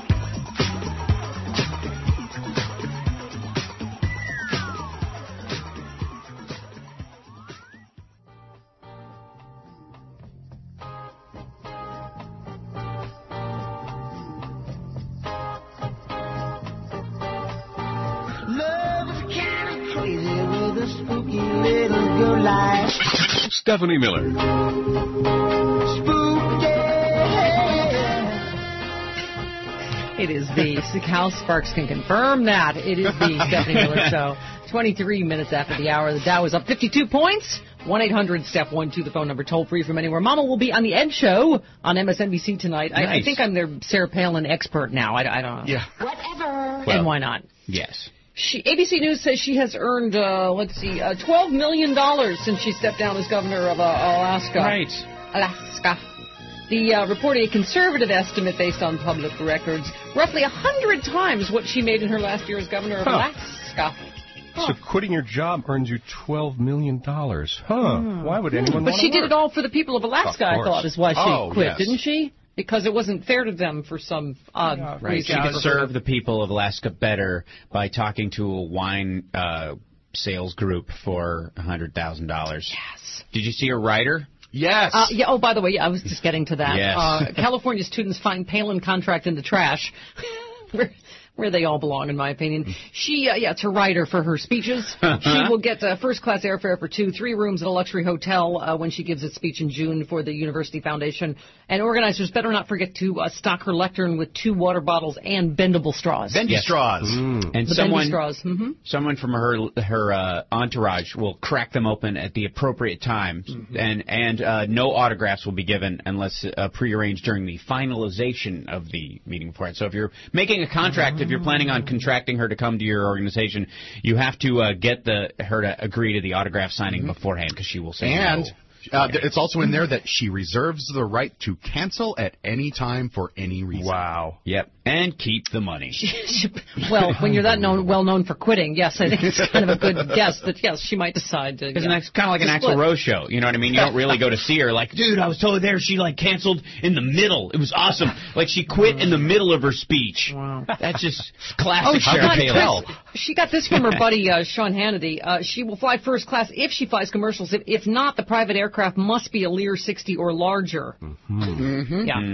Stephanie Miller. It is the Hal Sparks can confirm that. It is the Stephanie Miller Show. 23 minutes after the hour. The Dow is up 52 points. 1-800-STEP-1-2, the phone number, toll free from anywhere. Mama will be on the Ed Show on MSNBC tonight. Nice. I think I'm their Sarah Palin expert now. I don't know. Yeah. Whatever. And why not? Yes. ABC News says she has earned, $12 million since she stepped down as governor of Alaska. Right. Alaska. The reported a conservative estimate based on public records, roughly 100 times what she made in her last year as governor of Alaska. So quitting your job earns you $12 million. Why would anyone want to But she did it all for the people of Alaska, I thought, is why she quit, didn't she? Because it wasn't fair to them for some odd reason. She could serve the people of Alaska better by talking to a wine sales group for $100,000. Yes. Did you see her rider? Yes. Oh, by the way, I was just getting to that. Yes. California students find Palin contract in the trash. Where they all belong, in my opinion. She, it's her rider for her speeches. She will get first-class airfare for 2, 3 rooms at a luxury hotel when she gives a speech in June for the University Foundation. And organizers better not forget to stock her lectern with 2 water bottles and bendable straws. Bendy straws. And the bendy straws. Someone from her entourage will crack them open at the appropriate time, and no autographs will be given unless prearranged during the finalization of the meeting beforehand. So if you're making a contract, if you're planning on contracting her to come to your organization, you have to get her to agree to the autograph signing beforehand, because she will say no. It's also in there that she reserves the right to cancel at any time for any reason. Wow. Yep. And keep the money. Well, when you're that well known for quitting, yes, I think it's kind of a good guess that, yes, she might decide to. Because it's kind of like an Axl Rose show. You know what I mean? You don't really go to see her like, dude, I was totally there. She, canceled in the middle. It was awesome. Like, she quit in the middle of her speech. Wow. That's just classic Sarah Palin. She got this from her buddy, Sean Hannity. She will fly first class if she flies commercials. If not, the private aircraft must be a Lear 60 or larger. Yeah.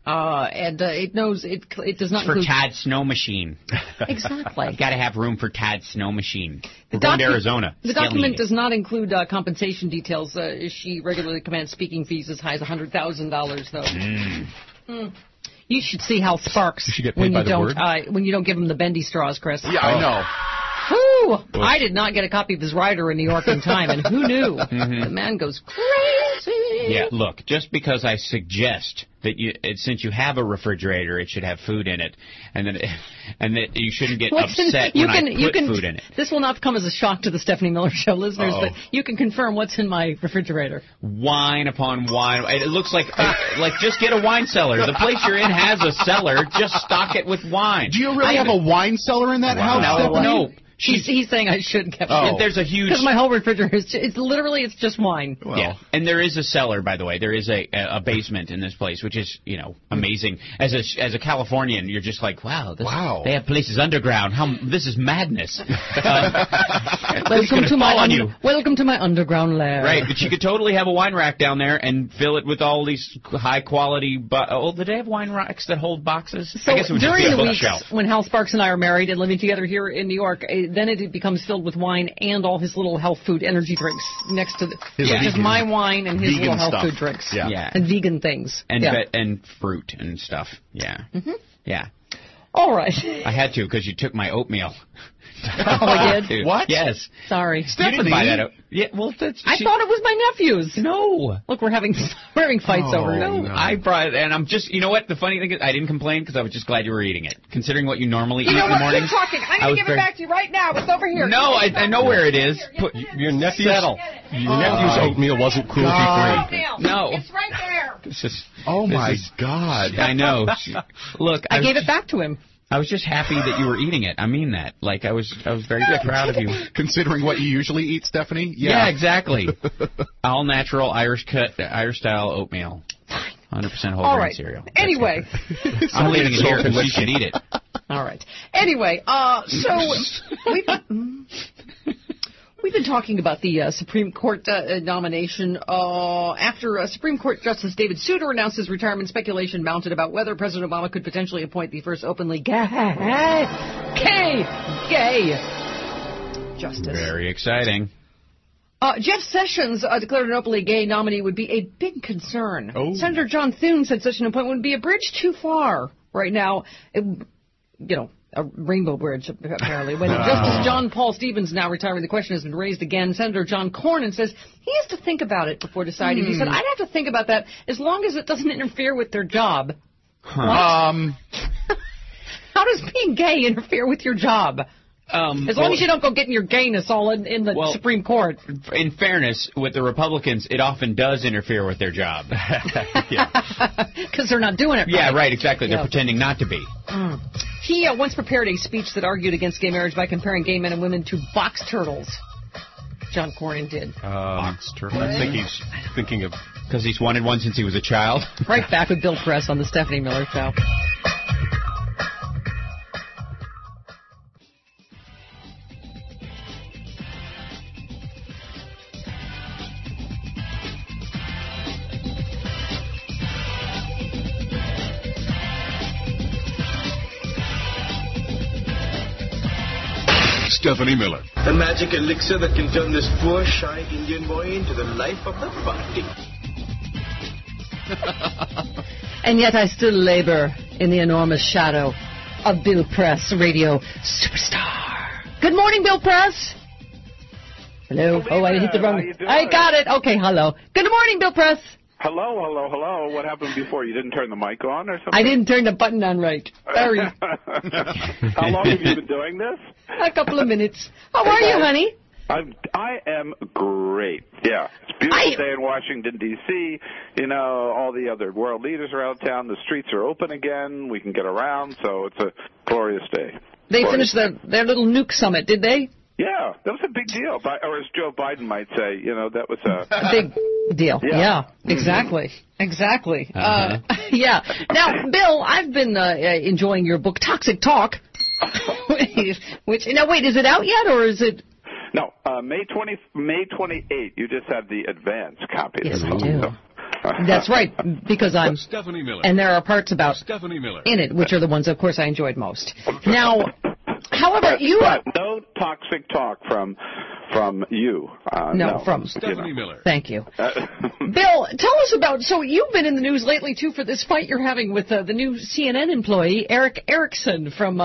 And it knows it does not for include... Tad's snow machine. Exactly. Got to have room for Tad's snow machine. We're going to Arizona. The document does not include compensation details. She regularly commands speaking fees as high as $100,000, though. You should see Hal Sparks when you don't give him the bendy straws, Chris. Yeah, I know. Whew! I did not get a copy of his rider in New York in time, and who knew? The man goes crazy. Yeah, look, just because I suggest that since you have a refrigerator, it should have food in it, and that you shouldn't get upset when I put food in it. This will not come as a shock to the Stephanie Miller Show listeners, but you can confirm what's in my refrigerator. Wine upon wine. It looks like just get a wine cellar. The place you're in has a cellar. Just stock it with wine. Do you really have a wine cellar in that house, Stephanie? No. He's saying I should keep it. There's a huge... Because my whole refrigerator is it's just wine. Well. Yeah, and there is a cellar, by the way. There is a basement in this place, which is, amazing. As a Californian, you're just like, wow. They have places underground. This is madness. Welcome to my underground lair. Right, but you could totally have a wine rack down there and fill it with all these high-quality... do they have wine racks that hold boxes? So I guess it would just be a bookshelf. When Hal Sparks and I are married and living together here in New York... Then it becomes filled with wine and all his little health food energy drinks next to just my wine and his little health food drinks. Yeah. And vegan things. And fruit and stuff. Yeah. Mm-hmm. Yeah. All right. I had to because you took my oatmeal. Oh, I did? What? Yes. Sorry. Stephanie. You didn't buy that. Yeah, well, I thought it was my nephew's. No. Look, we're having fights over it. No. I brought it, and I'm just, you know what? The funny thing is, I didn't complain because I was just glad you were eating it. Considering what you normally eat in the morning. Keep talking. I'm going to give it back to you right now. It's over here. No, I know where it is. Your nephew's oatmeal wasn't cruelty-free. No. It's right there. My God. I know. Look, I gave it back to him. I was just happy that you were eating it. I mean that. Like, I was very proud of you. Considering what you usually eat, Stephanie? Yeah, exactly. All natural Irish style oatmeal. 100% whole grain cereal. Anyway. I'm leaving it here because you should eat it. All right. Anyway, so we've been talking about the Supreme Court nomination after Supreme Court Justice David Souter announced his retirement. Speculation mounted about whether President Obama could potentially appoint the first openly gay justice. Very exciting. Jeff Sessions declared an openly gay nominee would be a big concern. Senator John Thune said such an appointment would be a bridge too far right now. A rainbow bridge, apparently. When Justice John Paul Stevens now retiring, the question has been raised again. Senator John Cornyn says he has to think about it before deciding. He said, I'd have to think about that as long as it doesn't interfere with their job. How does being gay interfere with your job? As long as you don't go getting your gayness all in the Supreme Court. In fairness, with the Republicans, it often does interfere with their job. Because they're not doing it right. Yeah, right, exactly. They're pretending not to be. He once prepared a speech that argued against gay marriage by comparing gay men and women to box turtles. John Cornyn did. Box turtles? I think he's thinking of... Because he's wanted one since he was a child. Right back with Bill Press on the Stephanie Miller Show. Stephanie Miller. The magic elixir that can turn this poor, shy Indian boy into the life of the party. And yet I still labor in the enormous shadow of Bill Press, radio superstar. Good morning, Bill Press. Hello. I hit the wrong... I got it. Okay, hello. Good morning, Bill Press. Hello. What happened before? You didn't turn the mic on or something? I didn't turn the button on right. Sorry. How long have you been doing this? A couple of minutes. How are you, honey? I am great. Yeah. It's a beautiful day in Washington, D.C. All the other world leaders are out of town. The streets are open again. We can get around, so it's a glorious day. They finished their little nuke summit, did they? Yeah, that was a big deal. Or as Joe Biden might say, that was a big deal. Yeah, exactly. Exactly. Yeah. Now, Bill, I've been enjoying your book, Toxic Talk. Wait, is it out yet, or is it... No, May 28th. You just have the advance copy. Yes, I do. That's right, because I'm Stephanie Miller. And there are parts about Stephanie Miller in it, which are the ones, of course, I enjoyed most. Now, however, you but no toxic talk from you. No, from Stephanie Miller. Thank you. Bill, tell us about, so you've been in the news lately, too, for this fight you're having with the new CNN employee, Eric Erickson, from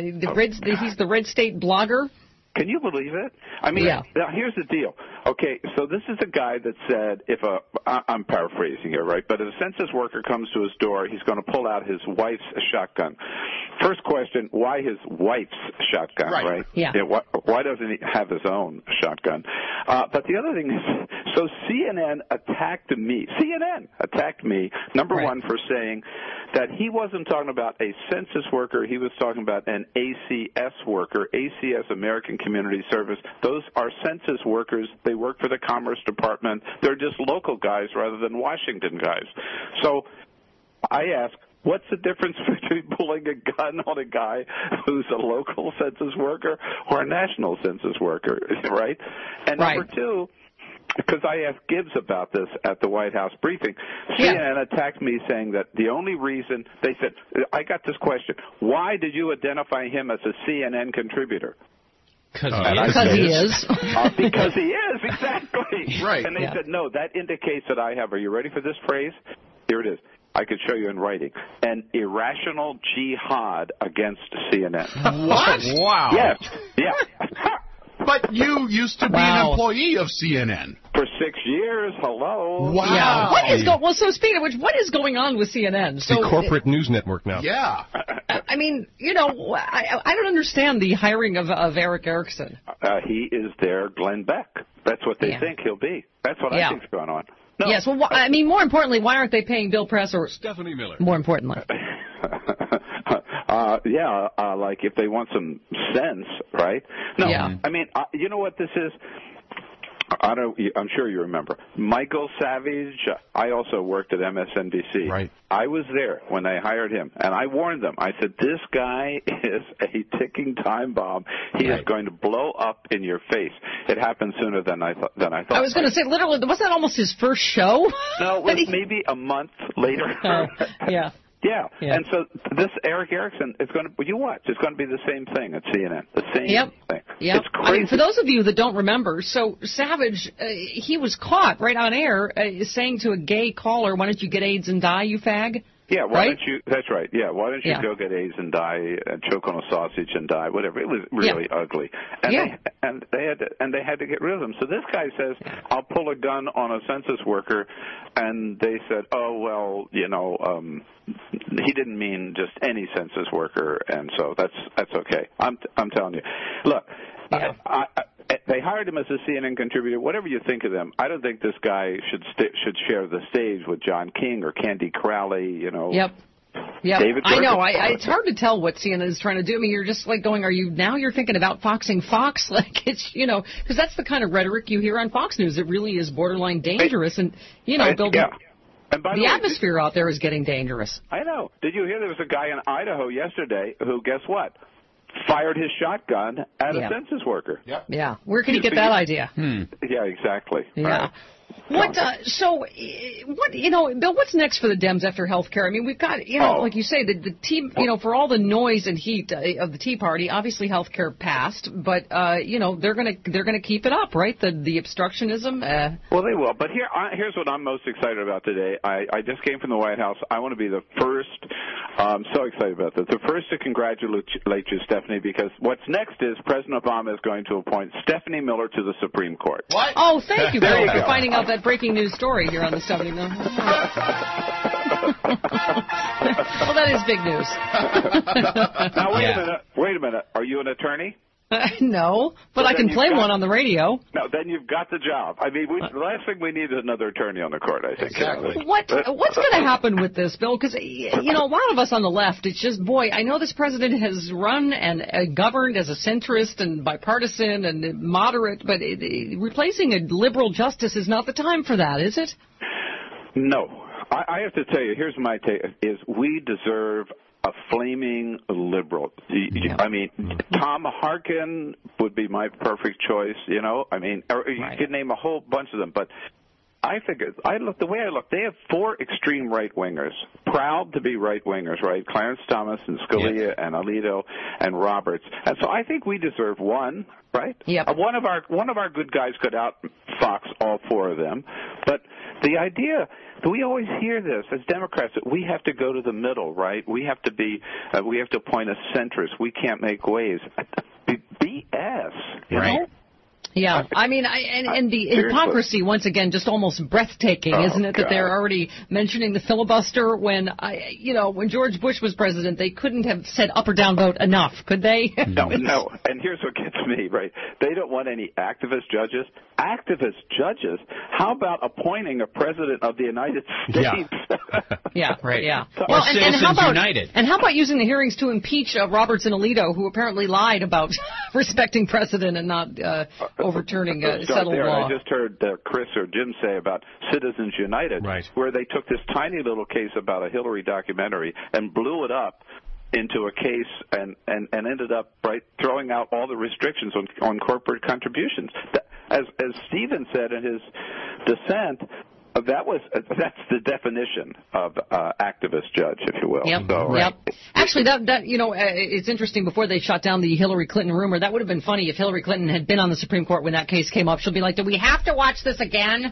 he's the Red State blogger. Can you believe it? I mean, now here's the deal. Okay, so this is a guy that said I'm paraphrasing here, right? But if a census worker comes to his door, he's going to pull out his wife's shotgun. First question, why his wife's shotgun, right? Yeah. Why doesn't he have his own shotgun? But the other thing is, so CNN attacked me. CNN attacked me, number one, for saying that he wasn't talking about a census worker. He was talking about an ACS worker, ACS, American Community Service. Those are census workers. They work for the Commerce Department. They're just local guys rather than Washington guys. So I ask, what's the difference between pulling a gun on a guy who's a local census worker or a national census worker, right? And number two, because I asked Gibbs about this at the White House briefing, CNN attacked me saying that the only reason, they said, I got this question, why did you identify him as a CNN contributor? Because he is. Because he is, exactly. Right. And they said, no, that indicates that I have, are you ready for this phrase? Here it is. I could show you in writing. An irrational jihad against CNN. What? Wow. Yes. Yeah. But you used to be an employee of CNN. For 6 years, hello. Wow. Yeah. What is well, so speaking of which, what is going on with CNN? It's the corporate news network now. Yeah. I mean, I don't understand the hiring of Eric Erickson. He is their Glenn Beck. That's what they think he'll be. That's what I think's going on. No. Yes, well, I mean, more importantly, why aren't they paying Bill Press or Stephanie Miller? More importantly. Like if they want some sense, right? No, I mean, you know what this is? I'm sure you remember. Michael Savage, I also worked at MSNBC. Right. I was there when they hired him, and I warned them. I said, this guy is a ticking time bomb. He is going to blow up in your face. It happened sooner than I thought. I was going to say, literally, was that almost his first show? No, it was maybe a month later. Yeah. Yeah, and so this Eric Erickson is going to, you watch, it's going to be the same thing at CNN, the same thing. Yep. It's crazy. I mean, for those of you that don't remember, so Savage, he was caught right on air saying to a gay caller, why don't you get AIDS and die, you fag? Yeah, why don't you, that's right, yeah, why don't you go get AIDS and die, choke on a sausage and die, whatever. It was really ugly. And they had to get rid of him. So this guy says, I'll pull a gun on a census worker, and they said, oh, well, he didn't mean just any census worker, and so that's okay. I'm telling you. Look, they hired him as a CNN contributor. Whatever you think of them, I don't think this guy should share the stage with John King or Candy Crowley. Yep. David I know. It's hard to tell what CNN is trying to do. I mean, you're just like going, you're thinking about Foxing Fox? Like, it's, because that's the kind of rhetoric you hear on Fox News. It really is borderline dangerous. And, Bill, and by the atmosphere out there is getting dangerous. I know. Did you hear there was a guy in Idaho yesterday who, guess what, fired his shotgun at a census worker? Yep. Yeah. Where can he get that idea? Yeah, exactly. Yeah. Right. Bill, what's next for the Dems after health care? I mean, we've got, like you say, the team, for all the noise and heat of the Tea Party, obviously health care passed, but, they're gonna keep it up, right? The obstructionism. Well, they will. But here's what I'm most excited about today. I just came from the White House. I want to be the first. I'm so excited about this. The first to congratulate you, Stephanie, because what's next is President Obama is going to appoint Stephanie Miller to the Supreme Court. What? Oh, thank you, Bill, for finding out that breaking news story here on the Stephanie Miller. Well, that is big news. Now, wait a minute. Are you an attorney? No, but I can play one on the radio. No, then you've got the job. I mean, the last thing we need is another attorney on the court, I think. Exactly. What's going to happen with this, Bill? Because, a lot of us on the left, it's just, I know this president has run and governed as a centrist and bipartisan and moderate, but replacing a liberal justice is not the time for that, is it? No. I have to tell you, here's my take, is we deserve a flaming liberal. I mean, Tom Harkin would be my perfect choice, I mean, you could name a whole bunch of them, but I think the way I look, they have 4 extreme right-wingers, proud to be right-wingers, right? Clarence Thomas and Scalia and Alito and Roberts. And so I think we deserve one, right? Yep. One of our good guys could outfox all 4 of them. But the idea, we always hear this as Democrats, that we have to go to the middle, right? We have to appoint a centrist. We can't make waves. BS, you know? Yeah, I mean, and the hypocrisy, once again, just almost breathtaking, isn't it? That they're already mentioning the filibuster when George Bush was president, they couldn't have said up or down vote enough, could they? No. And here's what gets me, right? They don't want any activist judges. Activist judges? How about appointing a president of the United States? Yeah, right. Yeah. Well, and how about United? And how about using the hearings to impeach Roberts and Alito, who apparently lied about respecting precedent and not overturning settled law? I just heard Chris or Jim say about Citizens United, where they took this tiny little case about a Hillary documentary and blew it up into a case and ended up throwing out all the restrictions on corporate contributions. As Stephen said in his dissent, that's the definition of activist judge, if you will. Yep. So, yep. Actually, that it's interesting. Before they shot down the Hillary Clinton rumor, that would have been funny if Hillary Clinton had been on the Supreme Court when that case came up. She'll be like, "Do we have to watch this again?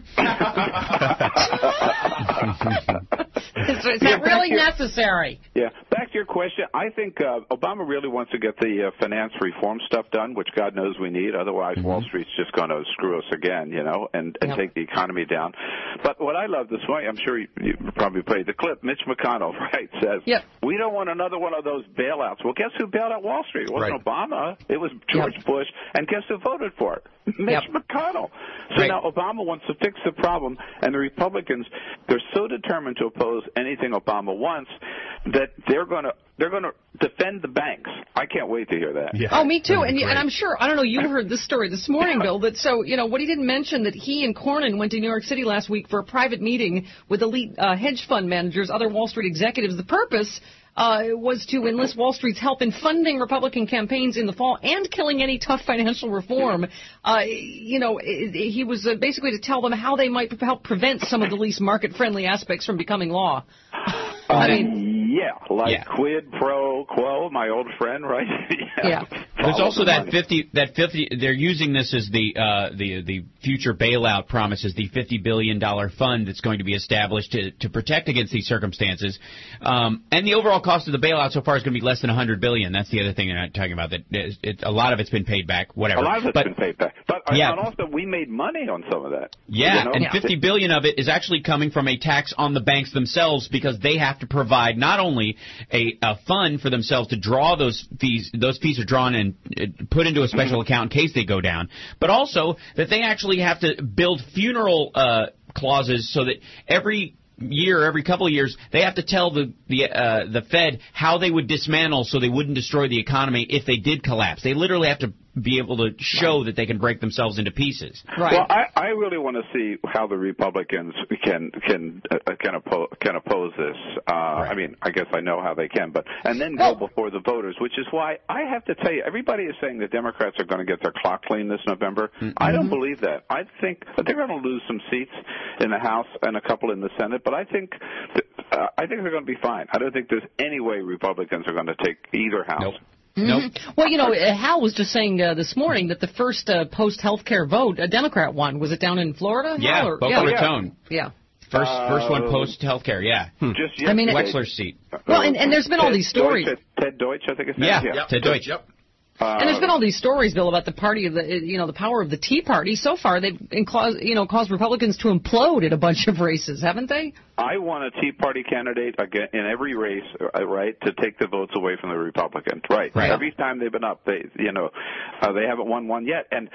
Is that really necessary?" Yeah. Back to your question, I think Obama really wants to get the finance reform stuff done, which God knows we need. Otherwise, Wall Street's just going to screw us again, and take the economy down. But what I love this morning, I'm sure you probably played the clip, Mitch McConnell, says, we don't want another one of those bailouts. Well, guess who bailed out Wall Street? It wasn't Obama. It was George Bush. And guess who voted for it? Mitch McConnell. So now Obama wants to fix the problem, and the Republicans, they're so determined to oppose anything Obama wants that they're going to defend the banks. I can't wait to hear that. Yeah. Oh, me too. And I'm sure, I don't know, you heard this story this morning, Bill, that what he didn't mention, that he and Cornyn went to New York City last week for a private meeting with elite hedge fund managers, other Wall Street executives. The purpose was to enlist Wall Street's help in funding Republican campaigns in the fall and killing any tough financial reform. He was basically to tell them how they might help prevent some of the least market-friendly aspects from becoming law. Quid pro quo, my old friend, right? There's also that 50. They're using this as the future bailout promises, the $50 billion fund that's going to be established to protect against these circumstances. And the overall cost of the bailout so far is going to be less than $100 billion. That's the other thing they're not talking about. That a lot of it's been paid back. Whatever. A lot of it's been paid back. But also we made money on some of that. Yeah, and $50 billion of it is actually coming from a tax on the banks themselves, because they have to provide not only a fund for themselves to draw those fees. Those fees are drawn and put into a special account in case they go down, but also that they actually have to build funeral clauses so that every couple of years, they have to tell the Fed how they would dismantle so they wouldn't destroy the economy if they did collapse. They literally have to be able to show that they can break themselves into pieces. Right. Well, I really want to see how the Republicans can oppose this. I mean, I guess I know how they can, and then go before the voters, which is why I have to tell you, everybody is saying the Democrats are going to get their clock clean this November. I don't believe that. I think that they're going to lose some seats in the House and a couple in the Senate, but I think they're going to be fine. I don't think there's any way Republicans are going to take either house. Nope. Nope. Well, Hal was just saying this morning that the first post-healthcare vote, a Democrat won. Was it down in Florida? Yeah, Boca Raton. Yeah. First one post-healthcare, Just Wexler's seat. Well, and there's been all these stories. Ted Deutsch, I think it's name. Ted Deutsch. Yep. And there's been all these stories, Bill, about the party of the power of the Tea Party. So far, they've caused Republicans to implode in a bunch of races, haven't they? I want a Tea Party candidate again in every race, right, to take the votes away from the Republicans. Right. Every time they've been up, they haven't won one yet. And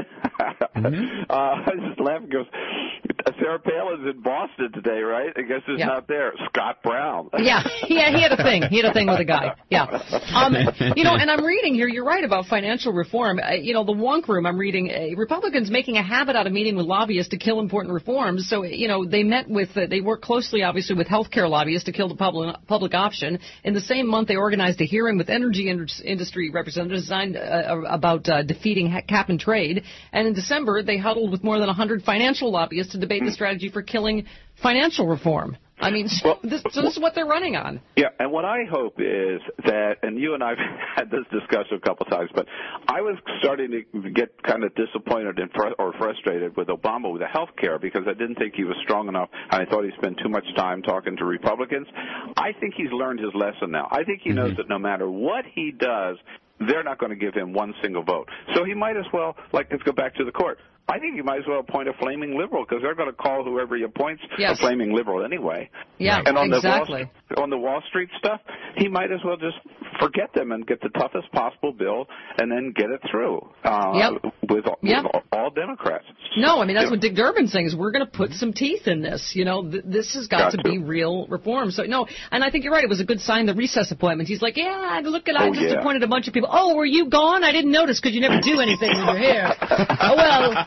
I just laugh and goes, Sarah Palin's in Boston today, right? I guess who's not there? Scott Brown. He had a thing. He had a thing with a guy. Yeah. And I'm reading here. You're right about financial reform. The Wonk Room, I'm reading, Republicans making a habit out of meeting with lobbyists to kill important reforms. So, they met with, they work closely, obviously, with healthcare lobbyists to kill the public option. In the same month, they organized a hearing with energy industry representatives designed about defeating cap and trade. And in December, they huddled with more than 100 financial lobbyists to debate the strategy for killing financial reform. I mean, this is what they're running on. Yeah, and what I hope is that, and you and I have had this discussion a couple times, but I was starting to get kind of disappointed or frustrated with Obama with the health care because I didn't think he was strong enough, and I thought he spent too much time talking to Republicans. I think he's learned his lesson now. I think he knows that no matter what he does, they're not going to give him one single vote. So he might as well, let's go back to the court. I think you might as well appoint a flaming liberal because they're going to call whoever he appoints a flaming liberal anyway. Yeah, and on exactly. On the Wall Street stuff, he might as well just forget them and get the toughest possible bill and then get it through with all Democrats. No, I mean, that's what Dick Durbin's saying is we're going to put some teeth in this. You know, this has got to be real reform. So, no, and I think you're right. It was a good sign, the recess appointment. He's like, I just appointed a bunch of people. Oh, were you gone? I didn't notice because you never do anything with your hair. Oh, well.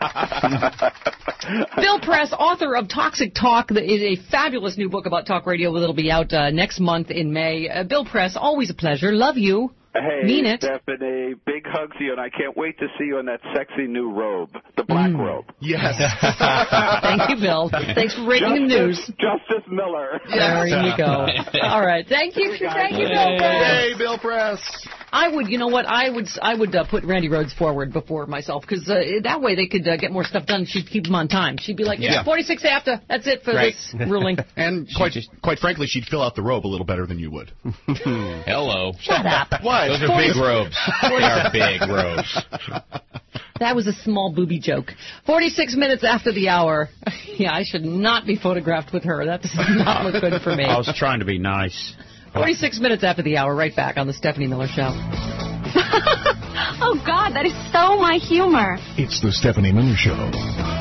Bill Press, author of Toxic Talk, is a fabulous new book about talk radio that'll be out next month in May. Bill Press, always a pleasure. Love you. Hey, mean it. Stephanie, big hugs to you, and I can't wait to see you in that sexy new robe, the black robe. Yes. Thank you, Bill. Thanks for breaking the news. Justice Miller. There you go. All right. Thank you. Thank you, Bill Press. Hey, Bill Press. I would, you know what, I would put Randy Rhodes forward before myself, because that way they could get more stuff done. She'd keep them on time. She'd be like, 46 after. That's it for this ruling. And quite frankly, she'd fill out the robe a little better than you would. Hello. Shut up. What? Those are big robes. They are big robes. That was a small booby joke. 46 minutes after the hour. Yeah, I should not be photographed with her. That does not look good for me. I was trying to be nice. 46 minutes after the hour, right back on the Stephanie Miller Show. Oh, God, that is so my humor. It's the Stephanie Miller Show.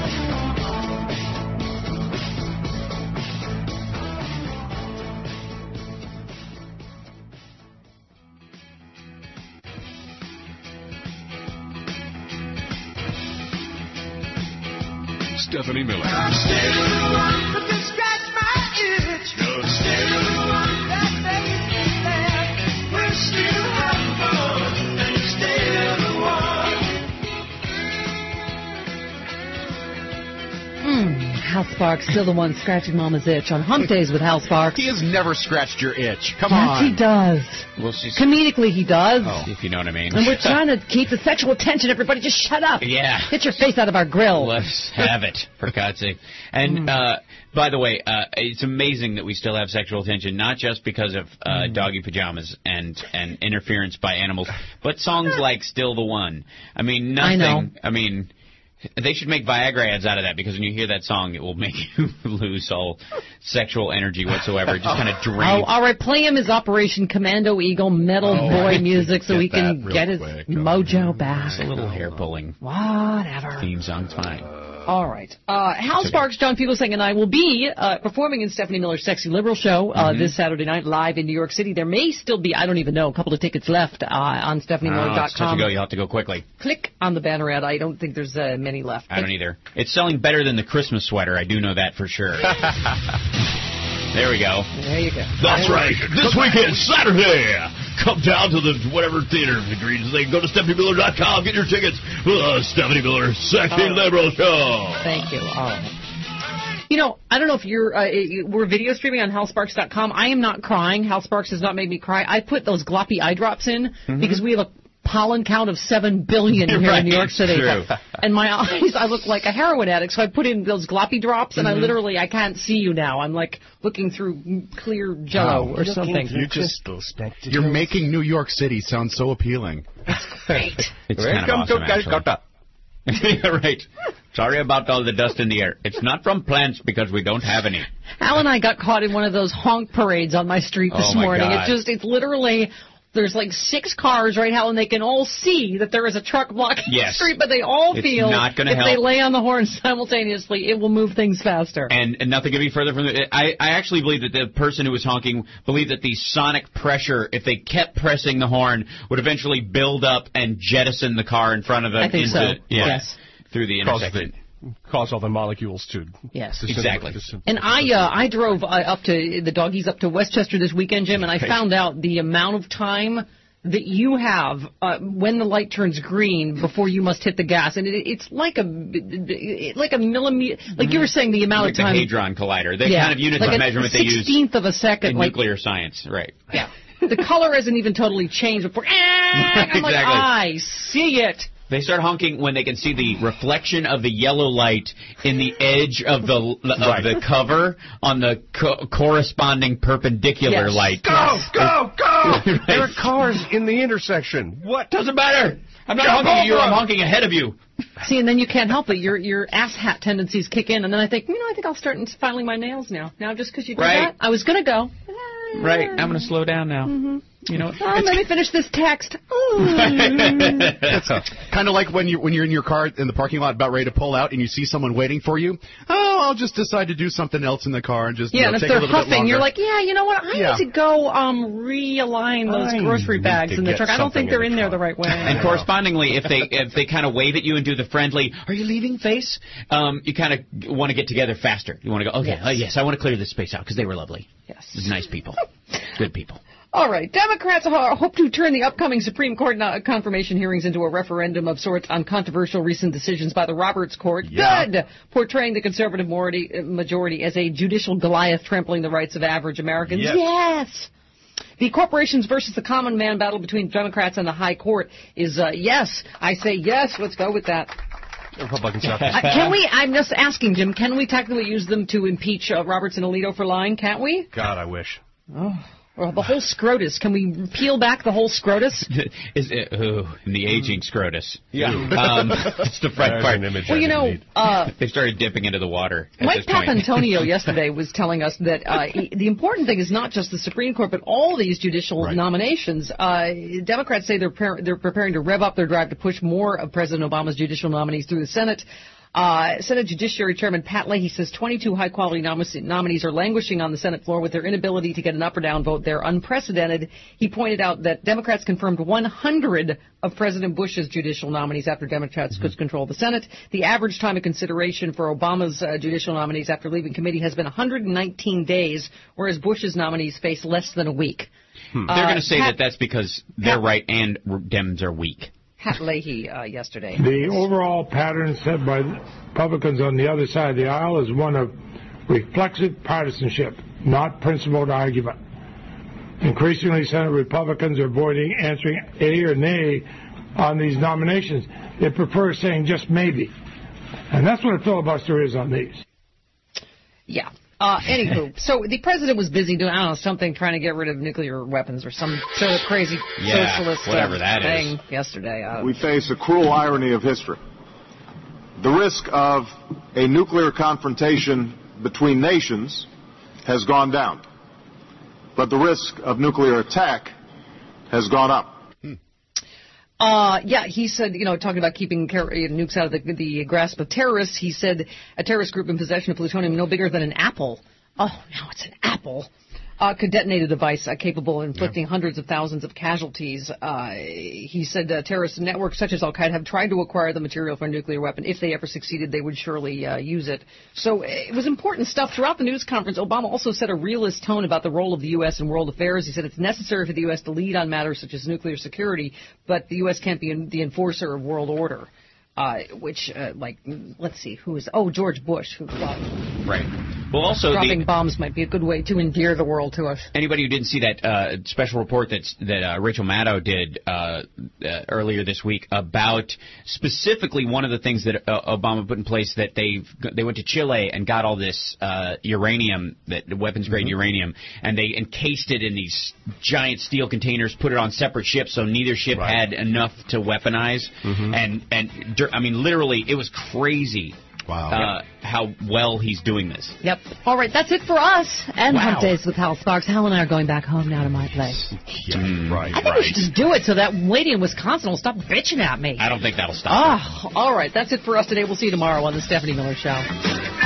Stephanie Miller. I'm still the one who can scratch my itch. You're still the one that makes me laugh. We're still having fun, and you're still the one. Hal Sparks, still the one scratching Mama's itch on Hump Days with Hal Sparks. He has never scratched your itch. Come on. on. Yes, he does. Well, she's... Comedically, he does. Oh, if you know what I mean. And we're trying to keep the sexual tension. Everybody, just shut up. Yeah. Get your face out of our grill. Let's have it, for God's sake. And, by the way, it's amazing that we still have sexual tension, not just because of doggy pajamas and interference by animals, but songs like Still the One. I mean, nothing. I know. I mean... They should make Viagra ads out of that, because when you hear that song, it will make you lose all sexual energy whatsoever. Just kind of drain. Oh, all right, play him his Operation Commando Eagle metal boy music so he can get his mojo back. Just a little hair pulling. Whatever. Theme song's fine. All right. Hal Sparks, John Fugelsang, and I will be performing in Stephanie Miller's Sexy Liberal Show this Saturday night live in New York City. There may still be, I don't even know, a couple of tickets left on StephanieMiller.com. It's tough to go. You'll have to go quickly. Click on the banner ad. I don't think there's many left. I don't either. It's selling better than the Christmas sweater. I do know that for sure. There we go. There you go. That's right. This weekend, Saturday, come down to the whatever theater agrees. They go to StephanieMiller.com. Get your tickets for the Stephanie Miller Sexy Liberal Show. Thank you. All right. You know, I don't know if we're video streaming on HalSparks.com. I am not crying. Hal Sparks does not make me cry. I put those gloppy eye drops in because we have a pollen count of 7 billion here in New York City. True. And my eyes, I look like a heroin addict, so I put in those gloppy drops, and I can't see you now. I'm like looking through clear jello or something. You're making New York City sound so appealing. That's great. It's kind of awesome, actually. Right. Sorry about all the dust in the air. It's not from plants because we don't have any. Al and I got caught in one of those honk parades on my street this morning. God. It's literally... There's like 6 cars right now, and they can all see that there is a truck blocking the street, but they all feel if they lay on the horn simultaneously, it will move things faster. And nothing could be further from the... I actually believe that the person who was honking believed that the sonic pressure, if they kept pressing the horn, would eventually build up and jettison the car in front of them. I think so. Yes. Through the intersection. Cause all the molecules to... Yes. Exactly. And I drove up to the doggies up to Westchester this weekend, Jim, and I found out the amount of time that you have when the light turns green before you must hit the gas, and it's like a millimeter. Like you were saying, the amount like of time. The Hadron Collider. The kind of units like of measurement they use 16th of a second in nuclear science, right? Yeah. The color hasn't even totally changed before. I'm like, I see it. They start honking when they can see the reflection of the yellow light in the edge of the cover on the corresponding perpendicular light. Go! Right. There are cars in the intersection. What? Doesn't matter. I'm not honking at you. I'm honking ahead of you. See, and then you can't help it. Your asshat tendencies kick in, and then I think, I think I'll start filing my nails now. Now, just because you did that, I was going to go. Right. I'm going to slow down now. Mm-hmm. You know, let me finish this text. It's kind of like when you're in your car in the parking lot about ready to pull out and you see someone waiting for you. Oh, I'll just decide to do something else in the car and just and if take they're a little bit huffing, longer. you're like, you know what? I need to go realign those grocery bags in the truck. I don't think they're in there the right way. And correspondingly, if they kind of wave at you and do the friendly, "Are you leaving?" face, you kind of want to get together faster. You want to go, okay, yes, I want to clear this space out because they were lovely. Yes, nice people, good people. All right. Democrats hope to turn the upcoming Supreme Court confirmation hearings into a referendum of sorts on controversial recent decisions by the Roberts Court. Yeah. Good. Portraying the conservative majority as a judicial Goliath trampling the rights of average Americans. Yes. The corporations versus the common man battle between Democrats and the High Court is yes. I say yes. Let's go with that. Republicans. Can we? I'm just asking, Jim. Can we technically use them to impeach Roberts and Alito for lying? Can't we? God, I wish. Oh. Well, the whole SCROTUS. Can we peel back the whole SCROTUS? Is it, the aging SCROTUS. Yeah. That's the front part. Image well, they started dipping into the water. Mike Papantonio yesterday was telling us that the important thing is not just the Supreme Court, but all these judicial nominations. Democrats say they're preparing to rev up their drive to push more of President Obama's judicial nominees through the Senate. Senate Judiciary Chairman Pat Leahy says 22 high-quality nominees are languishing on the Senate floor with their inability to get an up or down vote. They're unprecedented. He pointed out that Democrats confirmed 100 of President Bush's judicial nominees after Democrats could control the Senate. The average time of consideration for Obama's judicial nominees after leaving committee has been 119 days, whereas Bush's nominees face less than a week. They're going to say that's because they're right and Dems are weak. Pat Leahy yesterday. The overall pattern set by Republicans on the other side of the aisle is one of reflexive partisanship, not principled argument. Increasingly, Senate Republicans are avoiding answering A or nay on these nominations. They prefer saying just maybe. And that's what a filibuster is on these. Yeah. Anywho, so the president was busy doing, something trying to get rid of nuclear weapons or some sort of crazy socialist thing yesterday. We face a cruel irony of history. The risk of a nuclear confrontation between nations has gone down, but the risk of nuclear attack has gone up. He said, talking about keeping nukes out of the grasp of terrorists, he said a terrorist group in possession of plutonium no bigger than an apple. Oh, now it's an apple. Could detonate a device capable of inflicting hundreds of thousands of casualties. He said terrorist networks such as Al-Qaeda have tried to acquire the material for a nuclear weapon. If they ever succeeded, they would surely use it. So it was important stuff. Throughout the news conference, Obama also set a realist tone about the role of the U.S. in world affairs. He said it's necessary for the U.S. to lead on matters such as nuclear security, but the U.S. can't be the enforcer of world order. Let's see, George Bush. Right. Well, also dropping bombs might be a good way to endear the world to us. Anybody who didn't see that special report that Rachel Maddow did earlier this week about specifically one of the things that Obama put in place, that they went to Chile and got all this uranium, that weapons grade uranium, and they encased it in these giant steel containers, put it on separate ships so neither ship had enough to weaponize, and literally it was crazy. Wow. How well he's doing this. Yep. All right, that's it for us. And Hump Days with Hal Sparks. Hal and I are going back home now to my place. Right. I think we should just do it so that lady in Wisconsin will stop bitching at me. I don't think that'll stop. All right, that's it for us today. We'll see you tomorrow on The Stephanie Miller Show.